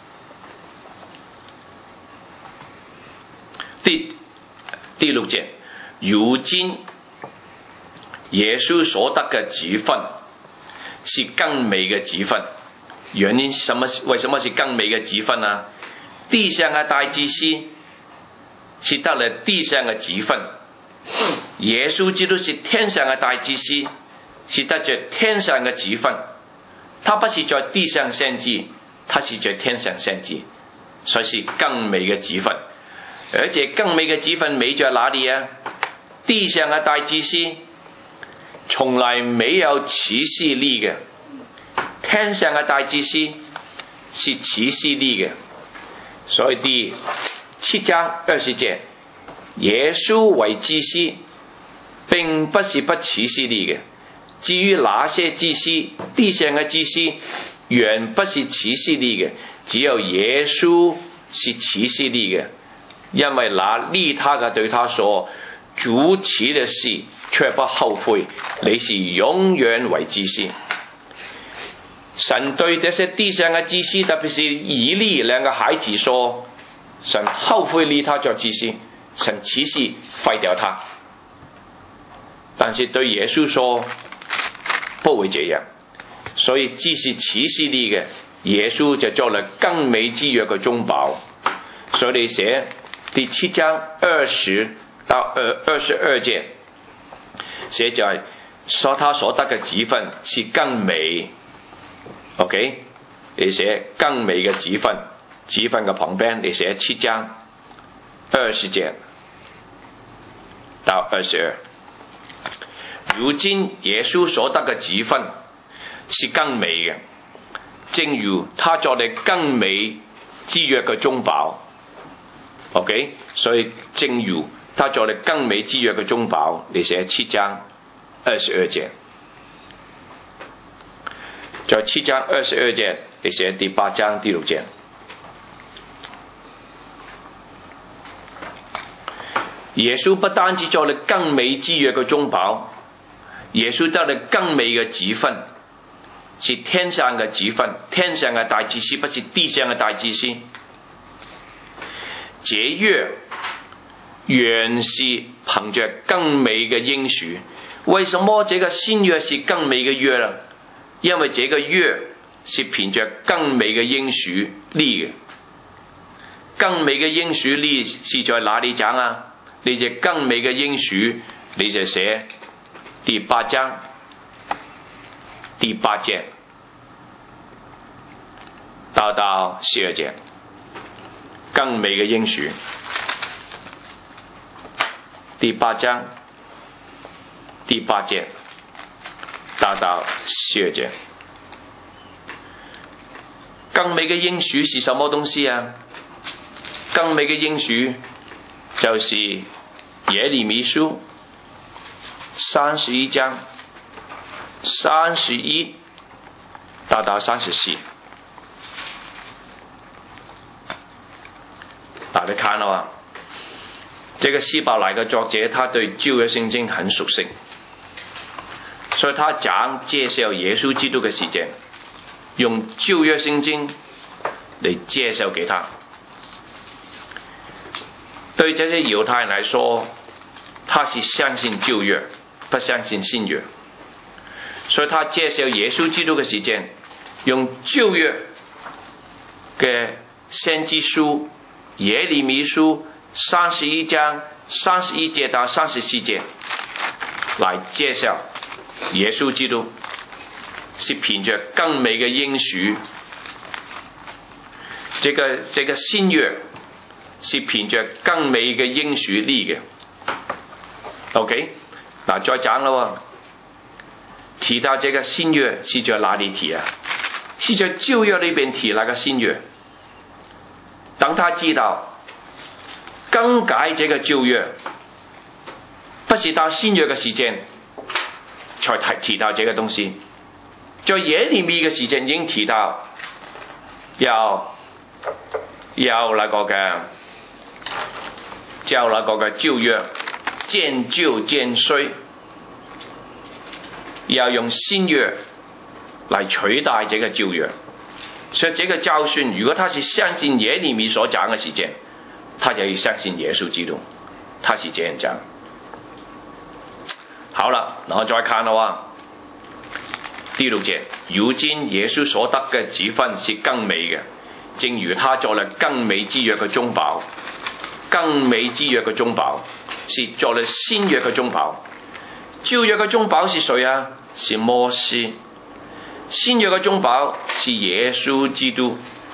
第6節，如今耶穌所得嘅職分是更美嘅職分， 原因为什么是更美的职分呢？地上的大祭司是得了地上的职分，耶稣基督是天上的大祭司，是得着天上的职分。他不是在地上献祭，他是在天上献祭，所以是更美的职分。而且更美的职分美在哪里啊？地上的大祭司从来没有歧视你的，天上的大祭司是歧视你的。所以第7章20节，耶稣为祭司并不是不歧视你的。至于那些祭司，地上的祭司原不是歧视你的，只有耶稣是歧视你的，因为那利他的对他说主持的事却不后悔，你是永远为祭司。神对这些地上的祭司，特别是以利两个孩子说，神后悔立他做祭司，神歧视废掉他。但是对耶稣说不会这样，所以即使歧视你的，耶稣就做了更美之约的中保。所以写第7章20到22节，写在说他所得的职分是更美。OK， 你寫更美嘅職分嘅旁邊，你寫7章20節到22。如今耶穌所得嘅職分是更美嘅，正如他作了更美之約嘅中保。OK， 所以正如他作了更美之約嘅中保，你寫7章22節。在7章22節，你寫第8章第6節。耶穌不單止做了更美之約嘅中保，耶穌得了更美嘅職分，是天上嘅職分，天上嘅大祭司，不是地上嘅大祭司。這約原是憑着更美嘅應許。為什麼這個新約是更美嘅約呢？因為這個約是憑着更美嘅應許立嘅。更美嘅應許立是在哪裡講啊？你這更美嘅應許，你就寫第8章第8節到12節，更美嘅應許。第8章第8節到12節。更美嘅應許是什麼東西啊？更美嘅應許就是耶利米書31章31到34。大家看了啊，這個希伯來嘅作者，他對舊約聖經很熟悉，所以他講介紹耶穌基督嘅事情，用舊約聖經嚟介紹給他。對這些猶太人來說，他是相信舊約，不相信新約，所以他介紹耶穌基督嘅事情，用舊約嘅先知書耶利米書31章31節到34節來介紹耶穌基督是憑着更美嘅應許，這個新約是憑着更美嘅應許立嘅。OK， 嗱再講啦，提到這個新約是在哪裡提啊？是在舊約裏邊提那個新約。當他知道更改這個舊約，不是到新約嘅時間才提到這個東西，在耶利米嘅時間已經提到要那個嘅舊約漸舊漸衰，要用新約來取代這個舊約。所以這個教訓，如果他是相信耶利米所講嘅事情，他就要相信耶穌基督，他是這樣講。好了，然後再看的話，第6節， 如今耶穌所得嘅子分是更美嘅，正如他作了更美之約嘅中保。更美之約嘅中保是作了新約嘅中保。舊約嘅中保是誰啊？是摩西。新約嘅中保是耶穌基督。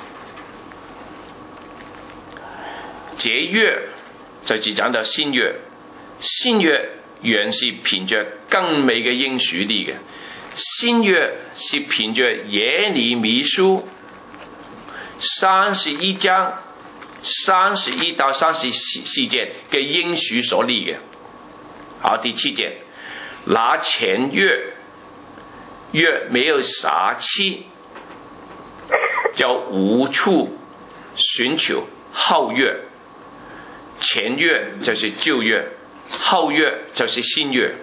這約就是講到新約，新約原是憑着更美嘅應許立嘅，新約是憑着耶利米書31章31到34節嘅應許所立嘅。好，第7節，那前約沒有殺妻，就無處尋求後約。前約就是舊約，後約就是新約。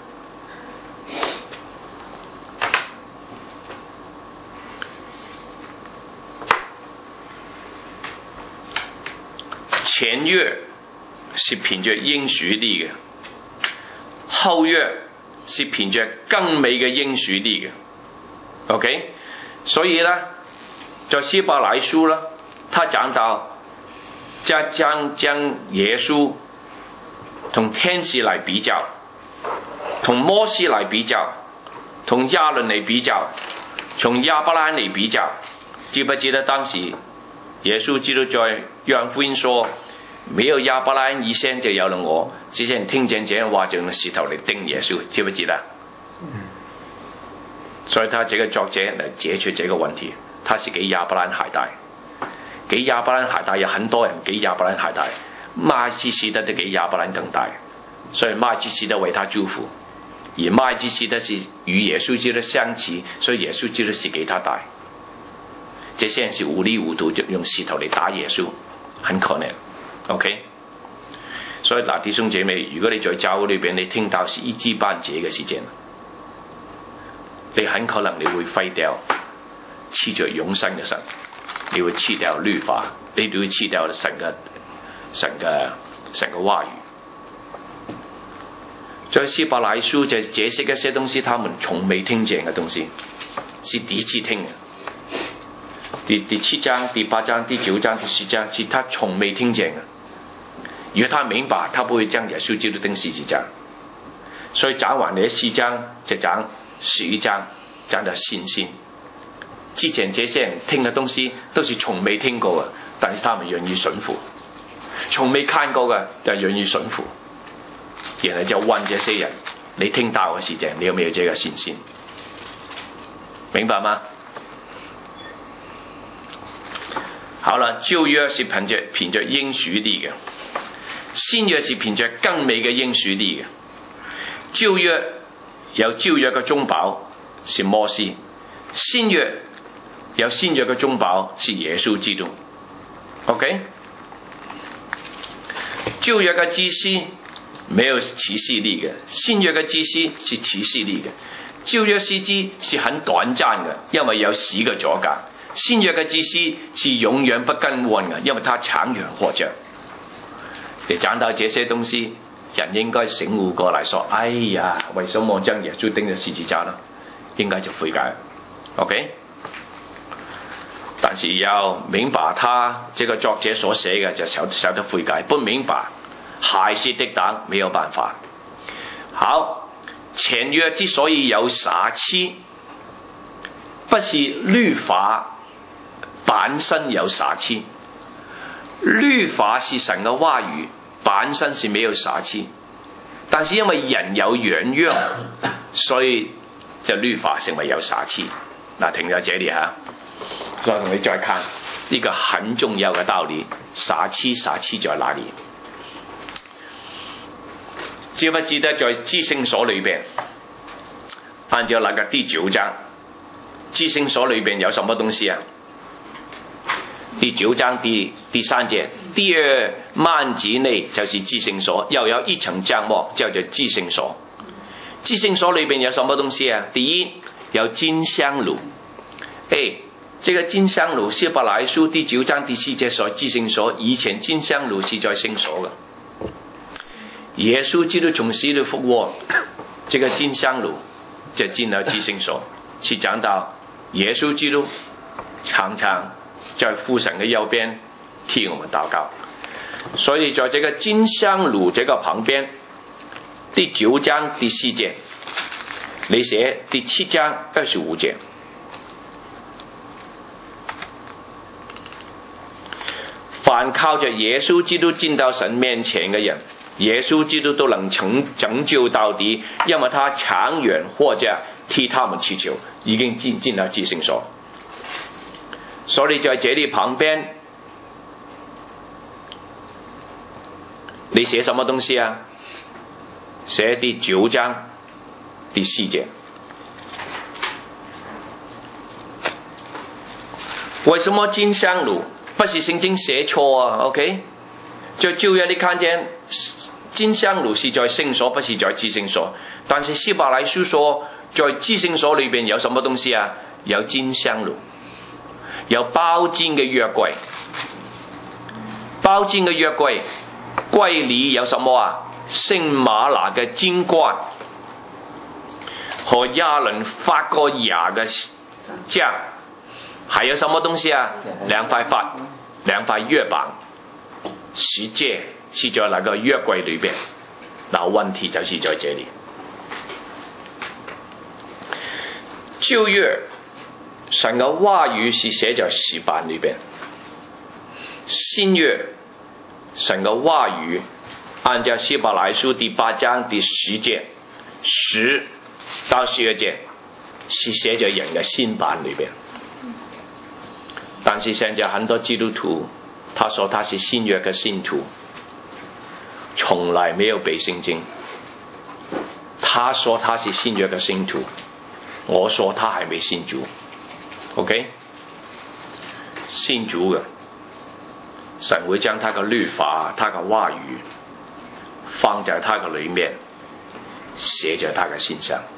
前約是憑着應許立嘅，後約是憑着更美嘅應許立嘅。OK， 所以呢，在希伯來書呢，他講到將耶穌同天使嚟比較，同摩西嚟比較，同亞倫嚟比較，從亞伯蘭嚟比較。記不記得當時耶穌基督在約翰福音說，沒有亞伯蘭以先就有了我，之前聽見這樣話就用石頭嚟釘耶穌，記不記得？所以他這個作者來解決這個問題，他是給亞伯蘭海帶。給亞伯蘭海帶有很多人給亞伯蘭海帶，麥基洗德的給亞伯蘭更大，所以麥基洗德為他祝福，而麥基洗德是與耶穌基督相似，所以耶穌基督是給他帶。這些人是糊裡糊塗就用石頭嚟打耶穌，很可能。OK， 所以嗱，弟兄姐妹，如果你在教會裏邊你聽到是一知半解嘅事情，你很可能你會廢掉賜着永生嘅神。你會棄掉律法，你會棄掉神嘅話語。在希伯來書就解釋一些東西，他們從未聽見嘅東西，是第一次聽嘅。第7章、第8章、第9章、第10章，是他從未聽見嘅。如果他明白，他不會將耶穌基督釘十字架。所以講完呢4章，就講11章，講到信心。之前這些人聽嘅東西都是從未聽過嘅，但是他們願意順服；從未看過嘅，但願意順服。然後就問這些人：你聽到嘅事情，你有沒有這個信心？明白嗎？好了，舊約是憑着應許立嘅，新約是憑着更美嘅應許立嘅。舊約有舊約嘅中保是摩西，新約有新約嘅中保是耶穌基督。 OK， 舊約嘅祭司沒有啟示立嘅，新約嘅祭司是啟示立嘅。舊約先知是很短暫嘅，因為有死嘅阻隔；新約嘅祭司是永遠不更換嘅，因為他長遠活着。你講到這些東西，人應該醒悟過來說：哎呀，為什麼將耶穌釘在十字架呢？應該就悔改。 OK， 但是要明白他這個作者所寫嘅，就曉得悔改；不明白還是抵擋，沒有辦法。好，前約之所以有殺妻，不是律法本身有殺妻，律法是神嘅話語，本身是沒有殺妻，但是因為人有軟弱，所以就律法成為有殺妻。嗱，停在這裡嚇，再同你再看呢個很重要嘅道理，殺妻在哪裡？記不記得在至聖所裏邊，按照那個第9章，至聖所裏邊有什麼東西啊？第9章第3節，第二幔子內就是至聖所，又有一層帳幕叫做至聖所。至聖所裏邊有什麼東西啊？第一，有金香爐。這個金香爐，希伯來書第9章第4節說至聖所，以前金香爐是在聖所的。耶穌基督從死裏復活，這個金香爐就進了至聖所，是講到耶稣基督常常在父神的右边替我们祷告。所以在这个金香炉这个旁边，第9章第4节，你写第7章25节，凡靠着耶稣基督进到神面前的人，耶稣基督都能拯救到底，因为他长远或者替他们祈求，已经进了至聖所。所以在這裡旁邊，你寫什麼東西啊？寫第9章第4節。為什麼金香爐？不是聖經寫錯啊 ，OK？ 在舊約你看見金香爐是在聖所，不是在至聖所。但是希伯來書說，在至聖所裏邊有什麼東西啊？有金香爐，有包金嘅約櫃。包金嘅約櫃，櫃裡有什麼啊？聖馬拿嘅金冠和亞倫發過芽嘅杖，還有什麼東西啊？2塊約板，十誡是在那個約櫃裏邊。嗱，問題就是在這裡。舊約神嘅話語是寫在石板裏邊，新約神嘅話語按照希伯來書第8章第10節10到12節是寫在人嘅心版裏邊。但是現在很多基督徒他說他是新約嘅信徒，從來沒有背聖經。他說他是新約嘅信徒，我說他還沒信主。 OK， 信主嘅神會將他嘅律法、他嘅話語放在他嘅裡面，寫在他嘅心上。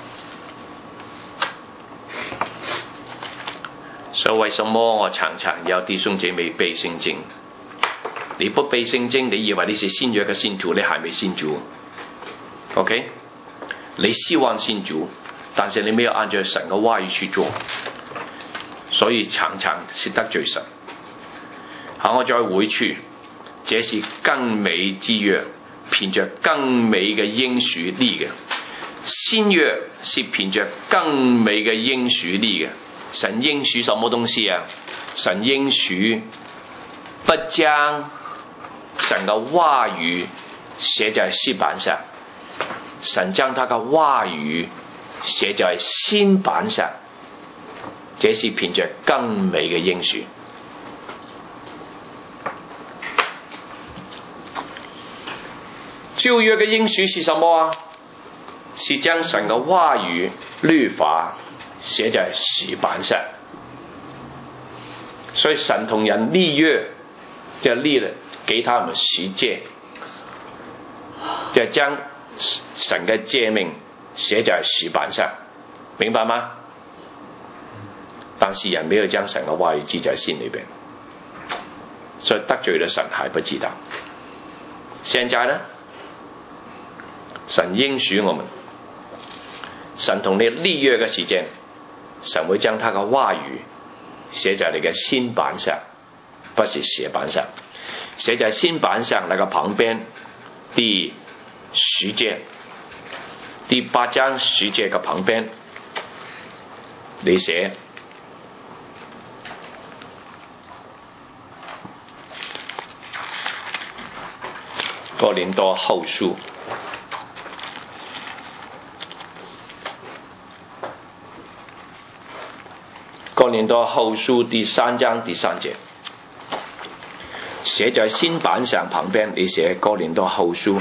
所以為什麼我常常有弟兄姐妹背聖經？你不背聖經，你以為你是新約嘅信徒，你還沒信主。OK， 你希望信主，但是你沒有按照神嘅話語去做，所以常常是得罪神。好，我再回去，這是更美之約，憑着更美嘅應許立嘅。新約是憑着更美嘅應許立嘅。神應許什麼東西啊？神應許不將神嘅話語寫在石板上，神將他嘅話語寫在心板上，這是憑着更美嘅應許。舊約嘅應許是什麼啊？是將神嘅話語律法寫在石板上，所以神同人立約，就立了給他們十誡，就將神嘅誡命寫在石板上，明白嗎？但是人沒有將神嘅話語記在心裏邊，所以得罪了神還不知道。現在呢，神應許我們，神同你立約嘅時間，神會將他嘅話語寫在你嘅心板上，不是石板上。寫在心板上那個旁邊第10節，第8章10節嘅旁邊，你寫哥林多後書。哥林多後書第3章第3節，寫在心板上旁邊，你寫哥林多後書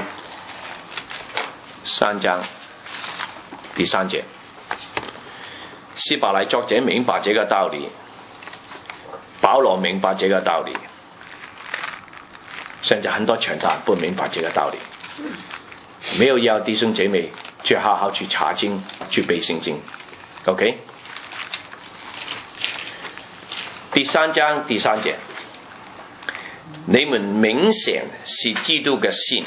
3章第3節。希伯來作者明白這個道理，保羅明白這個道理，現在很多傳道人不明白這個道理，沒有要弟兄姐妹去好好去查經，去背聖經。 OK，第3章第3節，你們明顯是基督嘅信，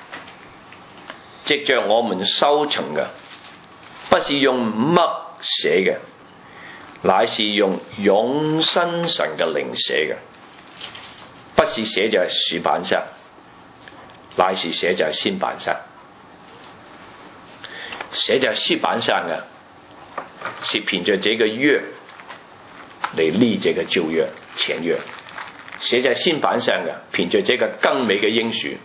藉着我們收成嘅，不是用墨寫嘅， 乃是用永生神嘅靈寫嘅，不是寫在石板上，乃是寫在新版上。寫在石板上嘅是憑着這個約嚟立這個舊約前約，寫在新版上嘅憑着這個更美嘅應許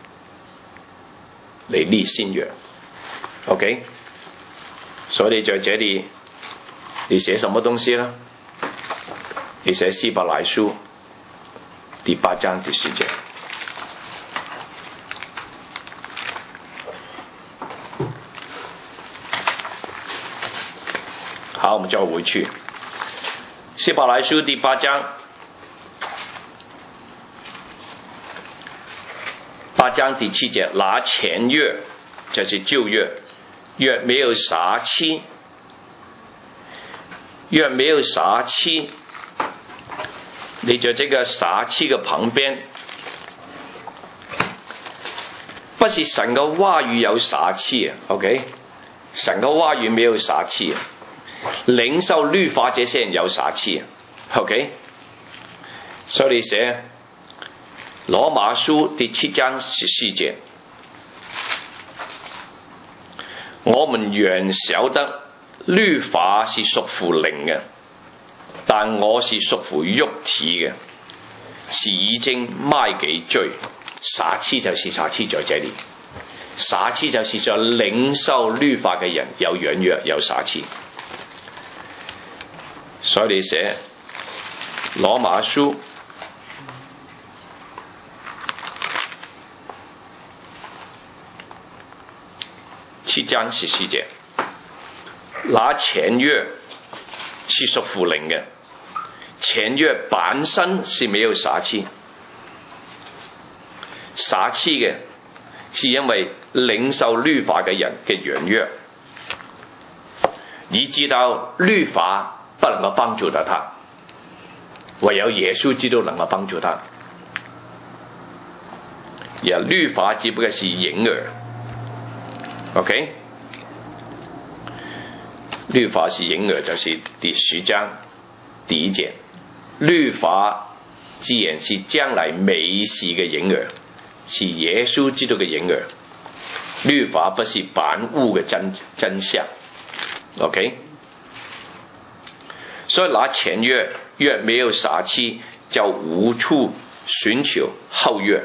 嚟立新約。OK， 所以在這裡你寫什麼東西呢？你寫希伯來書第8章第10節。好，我們再回去希伯來書第8章8章第7節，拿前約就是舊約，約沒有殺妻，約沒有殺妻，你在這個殺妻嘅旁邊，不是神嘅話語有殺妻啊 ，OK？ 神嘅話語沒有殺妻，領受律法這些人有殺妻 ，OK？ 所以你寫羅馬書第7章14節，我們原曉得律法是屬乎靈嘅，但我是屬乎肉體嘅，是已經賣給罪。殺妻就是殺妻在這裡，殺妻就是在領受律法嘅人有軟弱有殺妻。所以你寫羅馬書7章14節，那前約是屬乎靈嘅，前約本身是沒有殺妻，殺妻嘅是因為領受律法嘅人嘅軟弱，以致到律法不能夠幫助到他，唯有耶穌基督能夠幫助他。而律法只不過是影兒 ，OK？ 律法是影兒，就是第10章第1節，律法自然是將來美事嘅影兒，是耶穌基督嘅影兒。律法不是本物嘅真相 ，OK？ 所以拿前約若沒有殺妻，就無處尋求後約。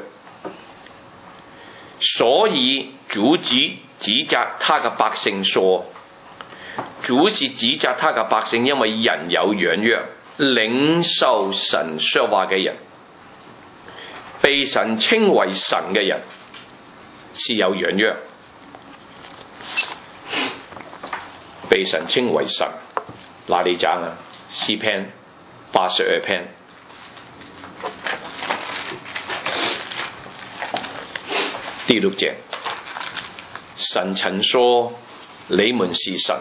所以主指責他嘅百姓說，主是指責他嘅百姓，因為人有軟弱，領受神說話嘅人，被神稱為神嘅人是有軟弱，被神稱為神。哪裡講啊？詩篇82篇第6節，神曾說你們是神，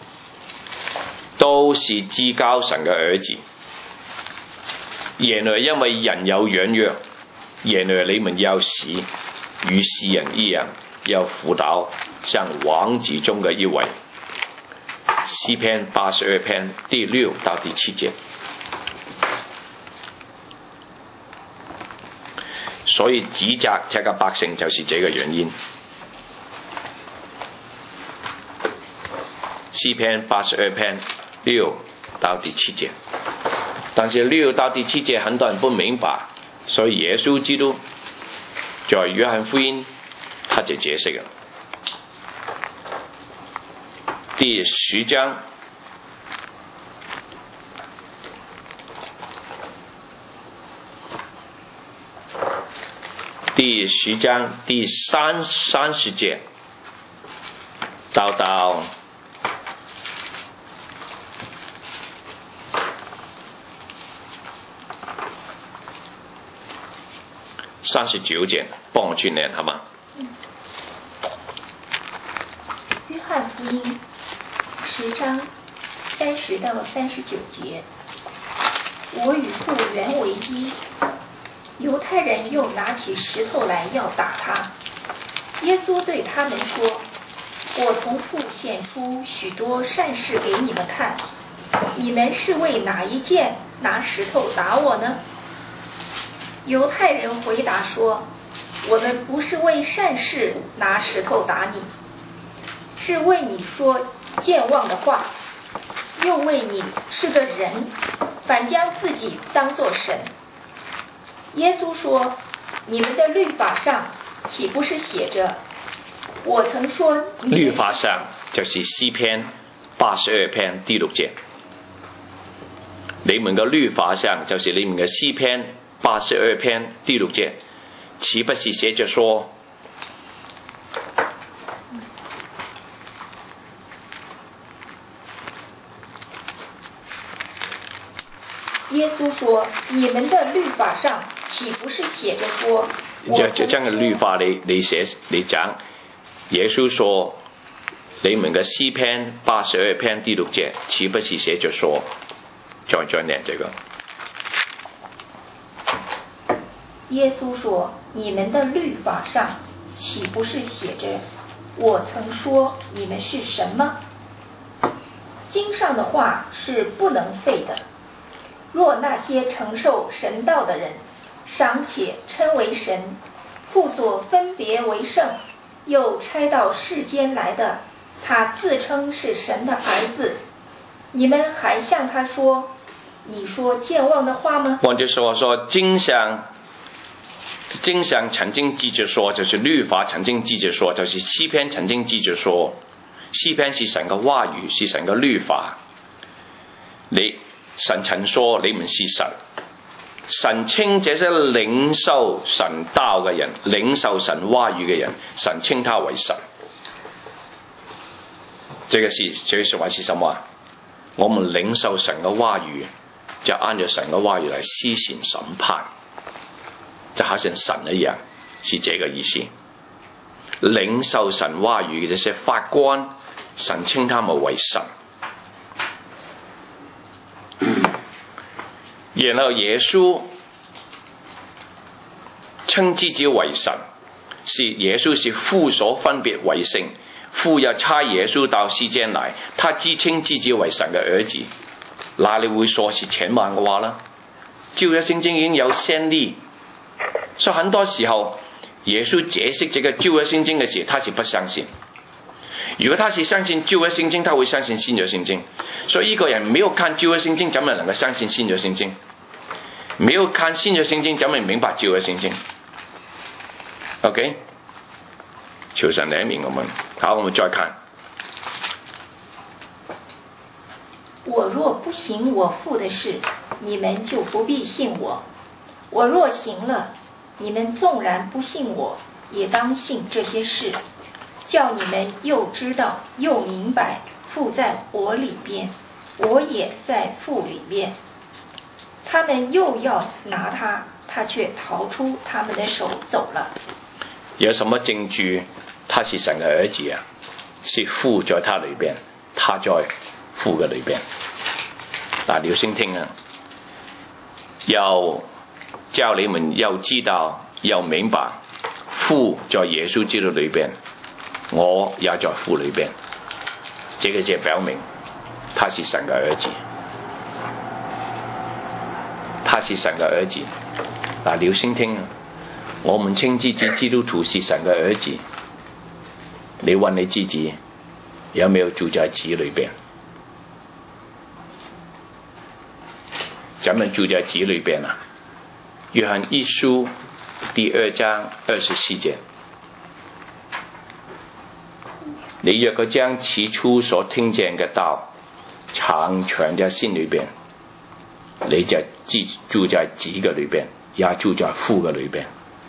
都是至高神嘅兒子。然而因為人有軟弱，然而你們要死，與世人一樣，要輔導像王子中嘅一位。詩篇82篇第6到第7節。所以指責這個百姓就是這個原因。詩篇82篇6到第7節，但是6到第7節很多人不明白，所以耶穌基督在約翰福音他就解釋了。第10章第30節到39節，幫我去念好嗎？ 約翰福音10章30到39節，我與父原為一。猶太人又拿起石頭來要打他。耶穌對他們說，我從父顯出許多善事給你們看， 你们是为哪一件拿石头打我呢？”犹太人回答说：“我们不是为善事拿石头打你，是为你说健忘的话，又为你是个人，反将自己当作神。”耶稣说：“你们的律法上岂不是写着，我曾说你们……” 律法上就是詩篇82篇第6節。你們嘅律法上就是你們嘅詩篇82篇第6節，豈不是寫着說？ 耶稣说：“你们的律法上岂不是写着说？” 这个律法你讲，耶稣说，你们嘅詩篇82篇第6節，豈不是寫着說？再念這個。 耶稣说：“你们的律法上岂不是写着，我曾说你们是神吗？经上的话是不能废的。若那些承受神道的人尚且称为神，父所分别为圣，又差到世间来的，他自称是神的儿子，你们还向他说，你说健忘的话吗？” 换句话说，经上曾经记着说，就是律法曾经记着说，就是詩篇曾经记着说，詩篇是神嘅話語，是神嘅律法。神曾說你們是神，神稱這些領受神道嘅人，領受神話語嘅人，神稱他為神。這句說話是什麼？我們領受神嘅話語，就按照神嘅話語來施行審判，就好像神一樣，是這個意思。領受神話語嘅這些法官，神稱他們為神。然後耶穌稱自己為神，耶穌是父所分別為聖，父又差耶穌到世間來，他自稱自己為神嘅兒子，哪裡會說是前文嘅話呢？舊約聖經已經有先例，所以很多時候耶穌解釋這個舊約聖經嘅時，他是不相信。如果他是相信舊約聖經，他會相信新約聖經。所以一個人沒有看舊約聖經，怎麼能夠相信新約聖經？沒有看新約聖經，怎麼明白舊約聖經 ？OK， 求神憐憫我們。好，我們再看。 我若不行我父的事，你們就不必信我；我若行了，你們縱然不信我，也當信這些事，叫你們又知道又明白父在我裡邊，我也在父裡邊。他們又要拿他，他卻逃出他們的手走了。 有什麼證據他是神嘅兒子啊？是父在他裡邊，他在父嘅裡邊。嗱，你要先聽啊！要叫你們又知道又明白，父在耶穌基督裡邊，我也在父裡邊。這個就表明他是神嘅兒子。他是神嘅兒子。嗱，你要先聽啊！我們稱自己基督徒是神嘅兒子，你問你自己有沒有住在子裡邊？怎麼住在子裡邊啊？約翰一書第2章24節，你若果將起初所聽見嘅道常存在心裡邊，你就住在子嘅裡邊，也住在父嘅裡邊。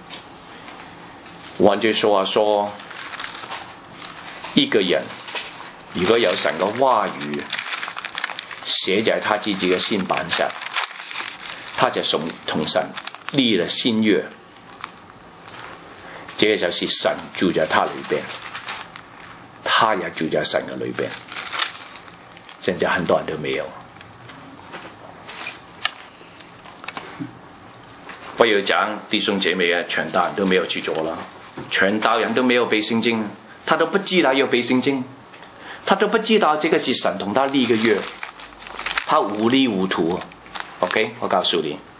換句說話說，一個人如果有神嘅話語寫在他自己嘅心板上，他就同神立了新約，這就是神住在他裡邊，他也住在神嘅裡邊。現在很多人都沒有。不要講弟兄姐妹啊，全大人都沒有去做了，全大人都沒有背聖經，他都不知道要背聖經，他都不知道這個是神同他立嘅約， 他糊里糊涂。OK， 我告诉你，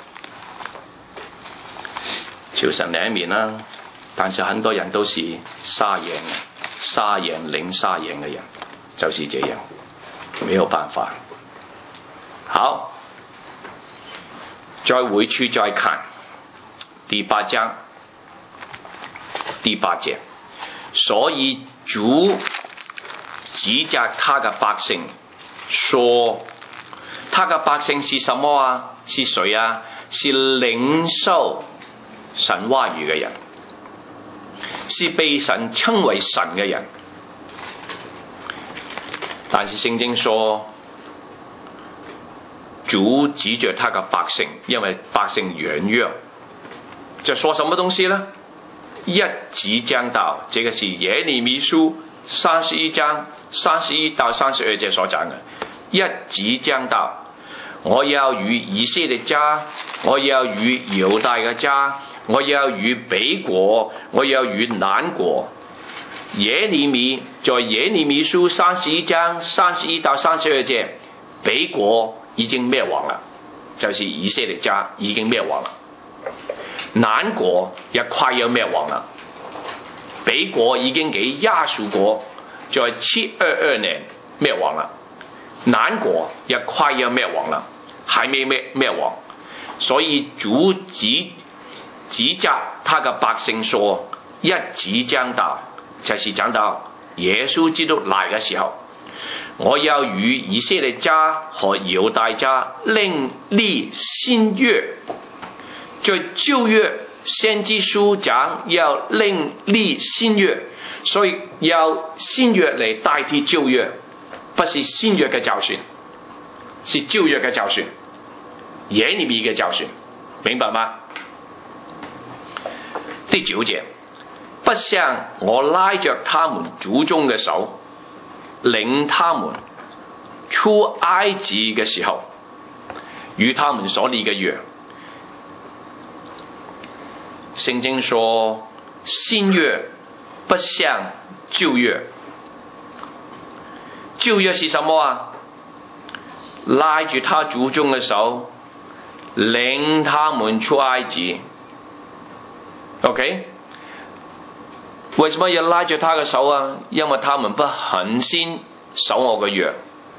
求神怜悯啦。但是很多人都是沙眼领沙眼的人，就是这样，没有办法。好，再回去再看第8章第8节，所以主指责他的百姓说，他的百姓是什么啊？是谁啊？是领受神话语的人，是被神称为神的人。但是圣经说，主指着他的百姓，因为百姓软弱，就说什么东西呢？一直讲到，这个是耶利米书31章31到32节所讲的，一直讲到，我要与以色列家，我要與猶大嘅家，我要與北國，我要與南國。耶利米在耶利米書31章31到32節，北國已經滅亡啦，就是以色列家已經滅亡啦。南國也快要滅亡啦，北國已經給亞述國在722年滅亡啦，南國也快要滅亡啦，還沒滅亡。所以主指責他的百姓說，一直講到，就是講到耶穌基督來嘅時候，我要與以色列家和猶大家另立新約。在舊約先知書講要另立新約，所以要新約嚟代替舊約，不是新約嘅教訓，是舊約嘅教訓，耶利米嘅教訓，明白嗎？第9節，不像我拉着他們祖宗嘅手，領他們出埃及嘅時候，與他們所立嘅約。聖經說，新約不像舊約。舊約是什麼啊？拉住他祖宗嘅手，領他們出埃及。OK？ 為什麼要拉住他嘅手啊？因為他們不恆心守我嘅約，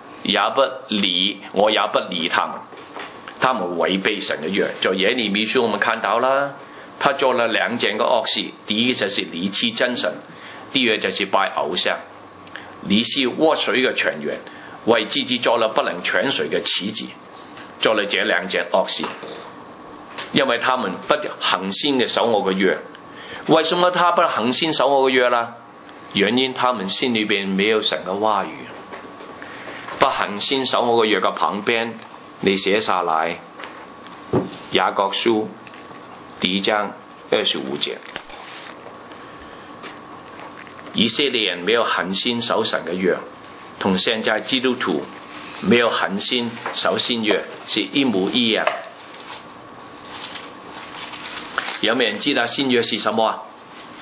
我也不理他們，他們違背神嘅約。在耶利米書我們看到啦，他做了2件嘅惡事，第一就是離棄真神，第二就是拜偶像，離棄活水嘅泉源，為自己做了不能泉水嘅池子，做了這2件惡事。因為他們不恆心嘅守我嘅約。為什麼他不恆心守我嘅約啦？原因他們心裏邊沒有神嘅話語。不恆心守我嘅約嘅旁邊，你寫下來雅各書第1章25節，以色列人沒有恆心守神嘅約，同現在基督徒沒有恆心守新約是一模一樣。有沒有人知道新約是什麼啊？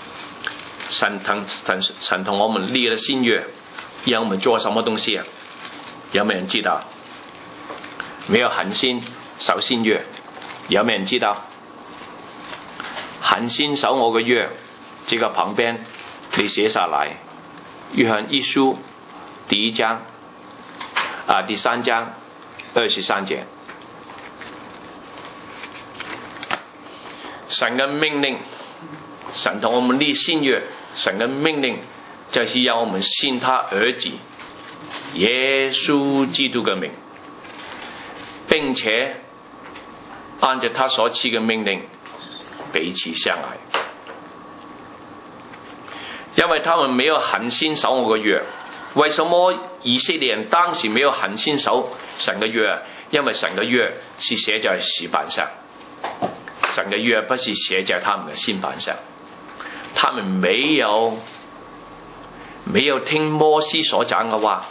神同我們立了新約，讓我們做什麼東西啊？有沒有人知道？沒有恆心守新約，有沒有人知道？恆心守我嘅約，這個旁邊你寫下來，約翰一書第3章23節。神嘅命令，神同我們立新約，神嘅命令就是要我們信他兒子耶穌基督嘅名，並且按照他所賜嘅命令彼此相愛。因為他們沒有恆心守我嘅約。為什麼以色列人當時沒有恆心守神嘅約？因為神嘅約是寫在石板上，神嘅約不是寫在他們嘅心板上。他們沒有聽摩西所講嘅話。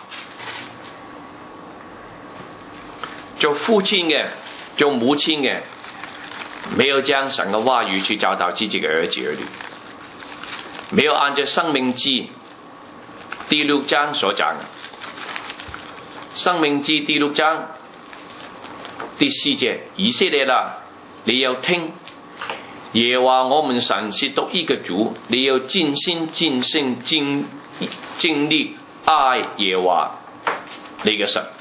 做父親嘅，做母親嘅，沒有將神嘅話語去教導自己嘅兒子兒女，沒有按照申命記第6章所講嘅， 申命記第6章第4節，以色列啊，你要聽，耶和華我們神是獨一嘅主，你要盡心盡性盡力愛耶和華你嘅神。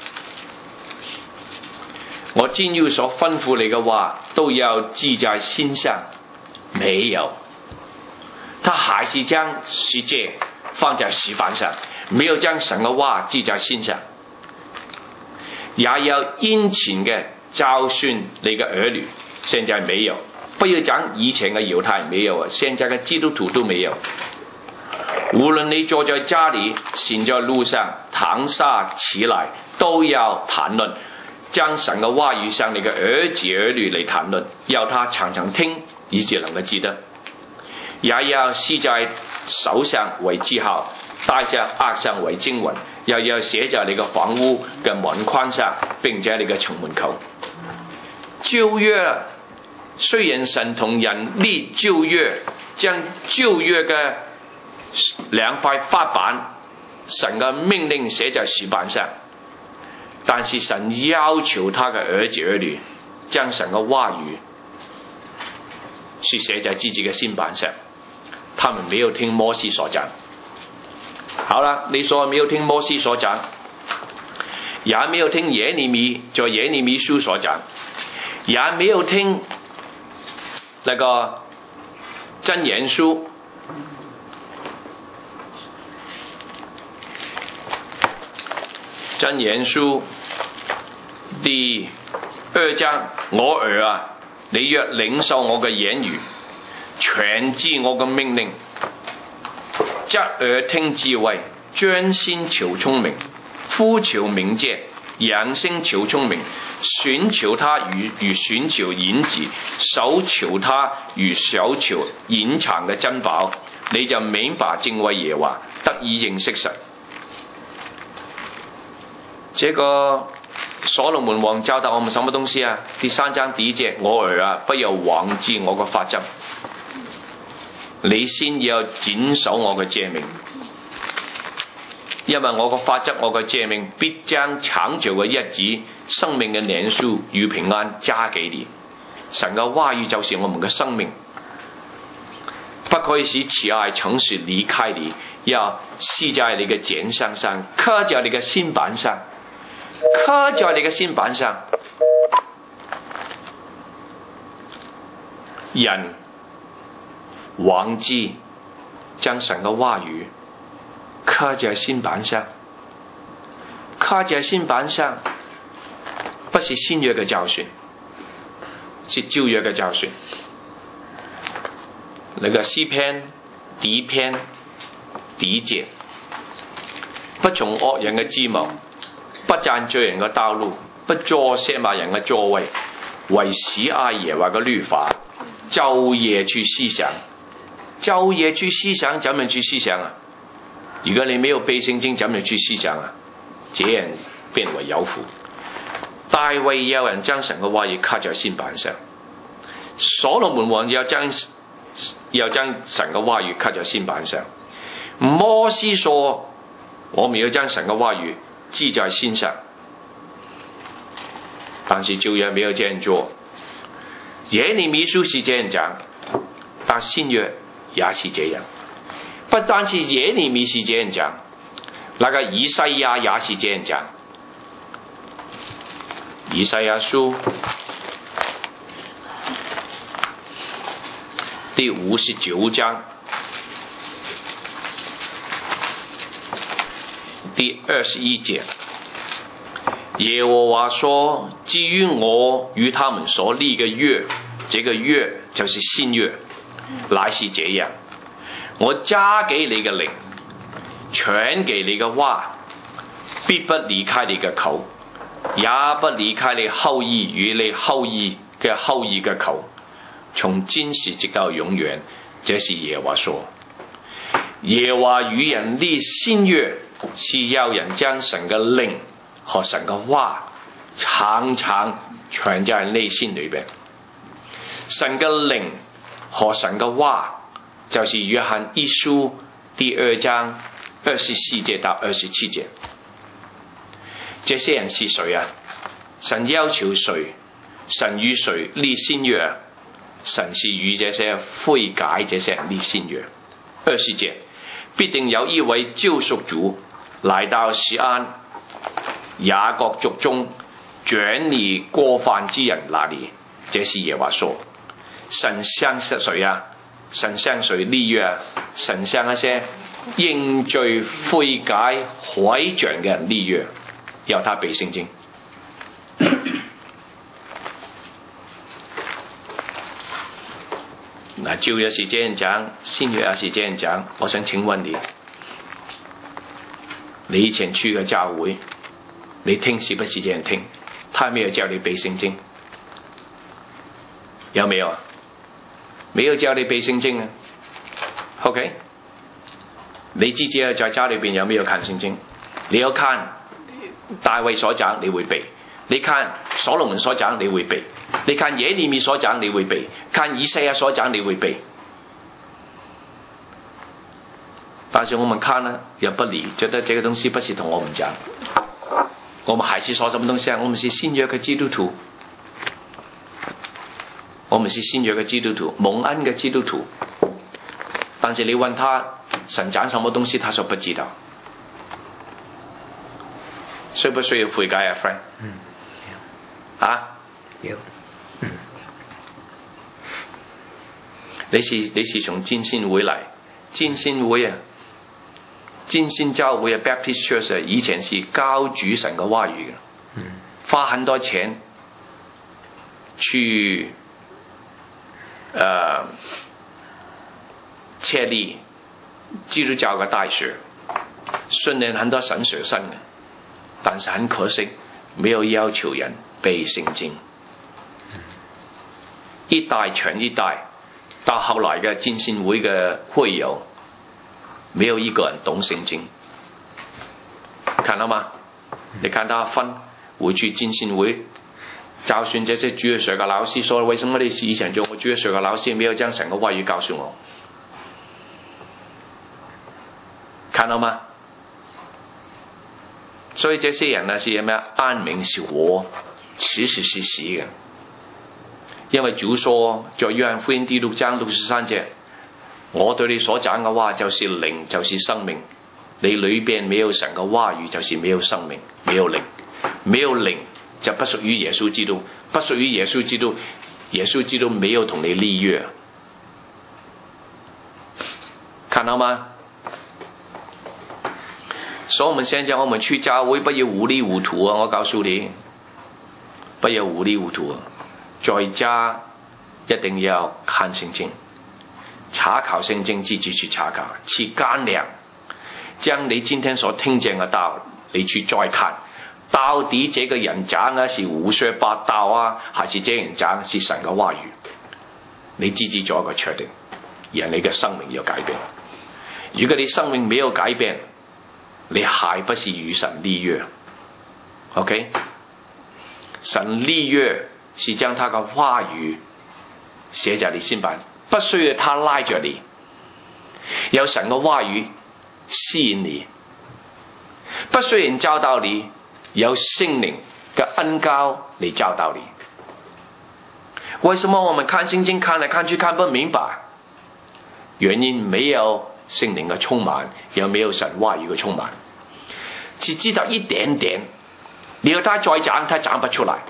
我今日所吩咐你嘅話，都要記在心上。沒有，他還是將世界放在石板上，沒有將神嘅話記在心上。也要殷勤嘅教訓你嘅兒女，現在沒有。不要講以前嘅猶太人沒有，現在嘅基督徒都沒有。無論你坐在家裏，行在路上，躺下起來，都要談論，將神嘅話語向你嘅兒子兒女嚟談論，要他常常聽，以致能夠記得。也要繫在手上為記號，戴在額上為經文，又要寫在你嘅房屋嘅門框上，並且你嘅城門口。舊約雖然神同人立舊約，將舊約嘅兩塊法版，神嘅命令寫在石板上，但是神要求他嘅兒子兒女將神嘅話語是寫在自己嘅心板上。他們沒有聽摩西所講。好了，你說沒有聽摩西所講，也沒有聽耶利米在耶利米書所講，也沒有聽那個箴言書第2章，我兒啊，你若領受我嘅言語，全知我嘅命令，側耳聽智慧，專心求聰明，呼求明哲，揚聲求聰明，尋求他如尋求銀子，搜求他如搜求隱藏嘅珍寶，你就明白敬畏耶和華，得以認識神。這個所羅門王教導我們什麼東西啊？第3章第1節，我兒啊，不要忘記我嘅法則，你先要謹守我嘅誡命，因為我嘅法則，我嘅誡命必將長久嘅日子、生命嘅年數與平安加給你。神嘅話語就是我們嘅生命，不可以使慈愛誠實離開你，要繫在你嘅頸項上，刻在你嘅心板上，刻在你嘅心板上。人忘記將神嘅話語刻在心板上，刻在心板上，不是新約嘅教訓，是舊約嘅教訓。那個詩篇第1篇第1節，不從惡人嘅計謀，不站罪人嘅道路，不坐褻慢人嘅座位，為喜愛耶和華嘅律法，晝夜去思想。晝夜去思想，怎麼去思想啊？如果你沒有背聖經，怎麼去思想啊？這人變為有福。大衛有人將神嘅話語刻在心板上，所羅門王要將神嘅話語刻在心板上。摩西說我們要將神嘅話語記在心上，但是舊約沒有這樣做。耶利米書是這樣講，但新約也是這樣。不單是耶利米是這樣講，那個以賽亞也是這樣講。以賽亞書第59章第21節，耶和華說：至於我與他們所立嘅約，這個約就是新約，乃是這樣，我加給你嘅靈，傳給你嘅話，必不離開你嘅口，也不離開你後裔與你後裔嘅後裔嘅口，從今時直到永遠。這是耶和華說。耶和華與人立新約，是要人將神嘅靈和神嘅話常常存在內心裏邊。神嘅靈和神嘅話，就是約翰一書第2章24節到27節。 这些人是谁啊？神要求谁？神与谁立新约？神是与这些悔改这些人立新约。20节，必定有一位救赎主来到西安雅各族中转离过犯之人那里。这是耶和华说。神向谁啊？神向谁立约啊？神向一些認罪悔改回轉嘅人立約，要他背聖經。那舊約是這樣講，新約也是這樣講。我想請問你，你以前去嘅教會，你聽是不是這樣聽？他有沒有叫你背聖經？有沒有啊？沒有叫你背聖經啊 ？OK？ 你自己在家裏邊有沒有看聖經？你要看大衛所講，你會背；你看所羅門所講，你會背；你看耶利米所講，你會背；看以賽亞所講，你會背。但是我們看呢，也不理，覺得這個東西不是同我們講。我們還是說什麼東西啊？我們是新約嘅基督徒，我們是新約嘅基督徒，蒙恩嘅基督徒。但是你問他神講什麼東西，他說不知道。需不需要悔改啊 ，friend？ 啊？有。你是從浸信會來，浸信會啊，浸信教會啊 ，Baptist Church 啊，以前是教主神嘅話語嘅，花很多錢去設立基督教嘅大學，訓練很多神學生嘅，但是很可惜，沒有要求人背聖經，一代傳一代，到後來嘅浸信會嘅會友，沒有一個人懂聖經，看到嗎？你看他分回去浸信會，就算這些主日學嘅老師說，為什麼你以前做我主日學嘅老師，沒有將神嘅話語告訴我？看到嗎？所以這些人呢，是什麼？安名是活，其實是死嘅。因為主說在約翰福音第6章63節，我對你所講嘅話就是靈，就是生命。你裏邊沒有神嘅話語，就是沒有生命，沒有靈，沒有靈就不屬於耶穌基督，不屬於耶穌基督，耶穌基督沒有同你立約。看到嗎？所以我們現在我們去教會不要糊裡糊塗啊！我告訴你，不要糊裡糊塗啊！在家一定要看聖經，查考聖經，自己去查考，去乾糧，將你今天所聽見嘅道，你去再看，到底這個人講嘅是胡說八道啊，還是這人講是神嘅話語？你自己做一個確定，讓你嘅生命要改變。如果你生命沒有改變，你還不是與神立約 ？OK？ 神立約是將他嘅話語寫在你心版，不需要他拉着你，有神嘅話語吸引你，不需要人教導你，有聖靈嘅恩膏嚟教導你。為什麼我們看聖經看來看去看不明白？原因沒有聖靈嘅充滿，又沒有神話語嘅充滿，只知道一點點，你要他再講，他講不出來，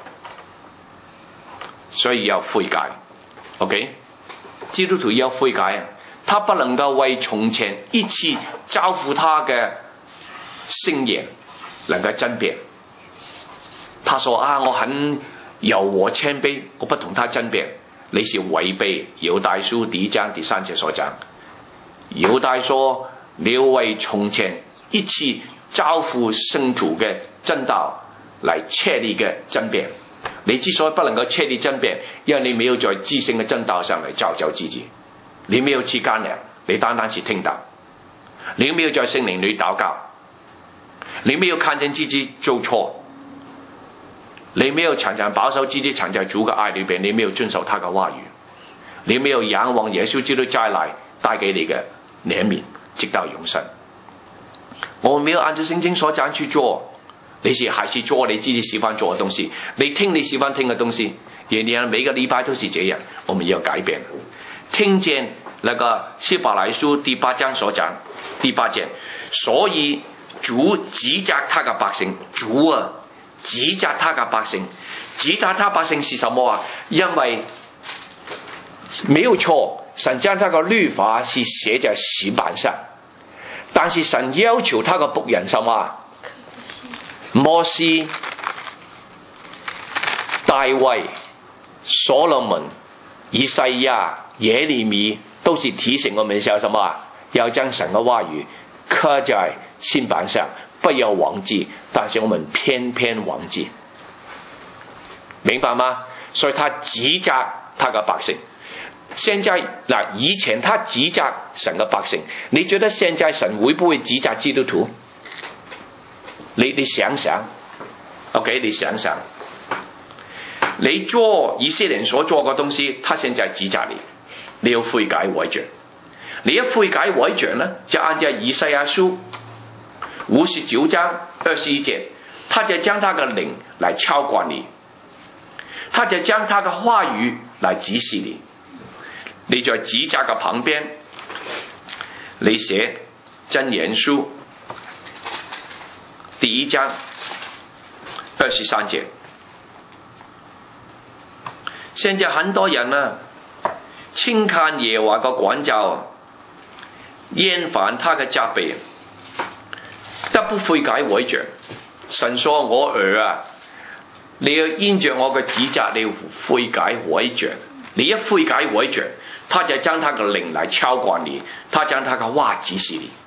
所以要悔改。OK， 基督徒要悔改，他不能夠為從前一次交付他嘅聖言能夠爭辯。他說啊，我很柔和謙卑，我不同他爭辯。你是違背猶大書第1章第3節所講。猶大說你要為從前一次交付聖徒嘅真道嚟設立嘅爭辯。你之所以不能夠設立爭辯，因為你沒有在知性嘅真道上嚟造就自己，你沒有吃乾糧，你單單是聽道，你沒有在聖靈裏禱告，你沒有看見自己做錯，你沒有常常保守自己藏在主嘅愛裏邊，你沒有遵守他嘅話語，你沒有仰望耶穌基督再來帶給你嘅憐憫直到永生。我沒有按照聖經所講去做， 还是做你自己喜欢做的东西，你听你喜欢听的东西。也每个礼拜都是这样，我们要改变。听见那个希伯来书第8章所讲第8节，所以主指責他的百姓，主啊指責他的百姓，指責他百姓是什麼啊？因為沒有錯，神將他的律法是寫在石板上，但是神要求他的僕人什麼？摩西、大衛、所羅門、以賽亞、耶利米都是提醒我們要什麼？要將神的話語刻在心板上，不要忘記。但是我們偏偏忘記，明白嗎？所以他指責他的百姓。現在以前他指責神的百姓，你覺得現在神會不會指責基督徒？你想想 ，OK， 你想想，你做以色列人所做的東西，他現在指責你，你要悔改回轉。你一悔改回轉呢，就按照以賽亞書59章21節，他就將他的靈來澆灌你，他就將他的話語來指示你。你在指責嘅旁邊，你寫箴言書第1章23節。現在很多人呢，輕看耶和華嘅管教，厭煩他嘅責備，得不悔改回轉。神說：我兒啊，你要因着我嘅指責，你要悔改回轉。你一悔改回轉，他就將他嘅靈來澆灌你，他將他嘅話指示你。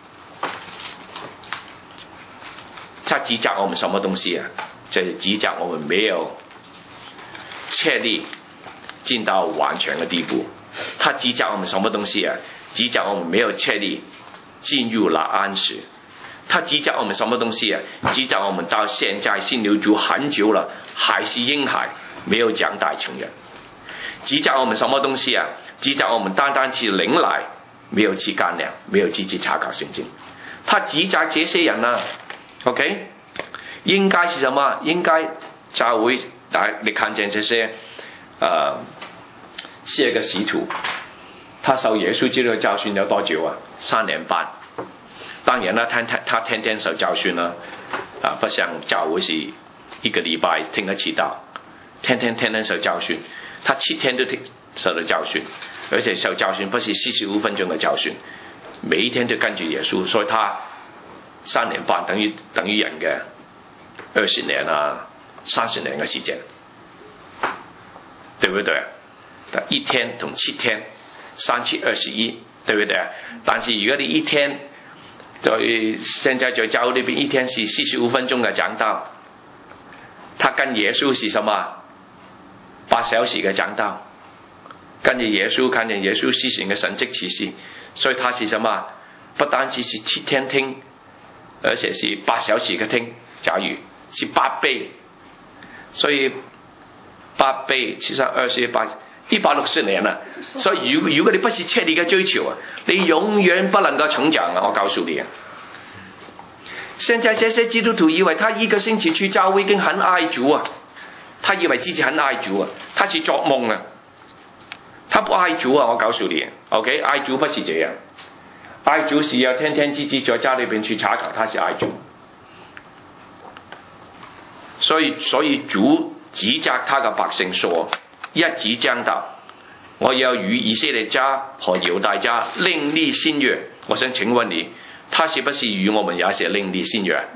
他指責我們什麼東西啊？就是指責我們沒有確立進到完全的地步。他指責我們什麼東西啊？指責我們沒有確立進入了安息。他指責我們什麼東西啊？指責我們到現在信了主很久了，還是嬰孩，沒有長大成人。指責我們什麼東西啊？指責我們單單去領來，沒有去幹了，沒有去查考聖經。他指責這些人啊 ，OK， 應該是什麼？應該教會，你看見這些是一個使徒，他受耶穌基督的教訓有多久啊？3年半。當然啦，他天天受教訓啦，不像教會是一個禮拜聽一次道，天天受教訓。他7天都受到教訓，而且受教訓不是45分鐘的教訓，每一天都跟住耶穌，所以他3年半等於人嘅20年啊30年嘅時間，對不對？一天同7天3七21，對不對？但是如果你一天現在在教會裏邊一天是45分鐘嘅講道，他跟耶穌是什麼？8小時嘅講道，跟住耶穌看見耶穌施行嘅神蹟奇事，所以他是什麼？不單止是7天聽，而且是8小時嘅聽。假如是8倍，所以8倍7上28 160年啦。所以如果你不是切你嘅追求啊，你永遠不能夠成長啊！我告訴你啊，現在這些基督徒以為他一個星期去教會已經很愛主啊。他以為自己很愛主啊，他是作夢啊，他不愛主啊！我告訴你 ，OK， 愛主不是這樣，愛主是要天天自己在家裏邊去查考，他是愛主。所以主指責他的百姓說：一子將到，我要與以色列家和猶大家另立新約。我想請問你，他是不是與我們也是另立新約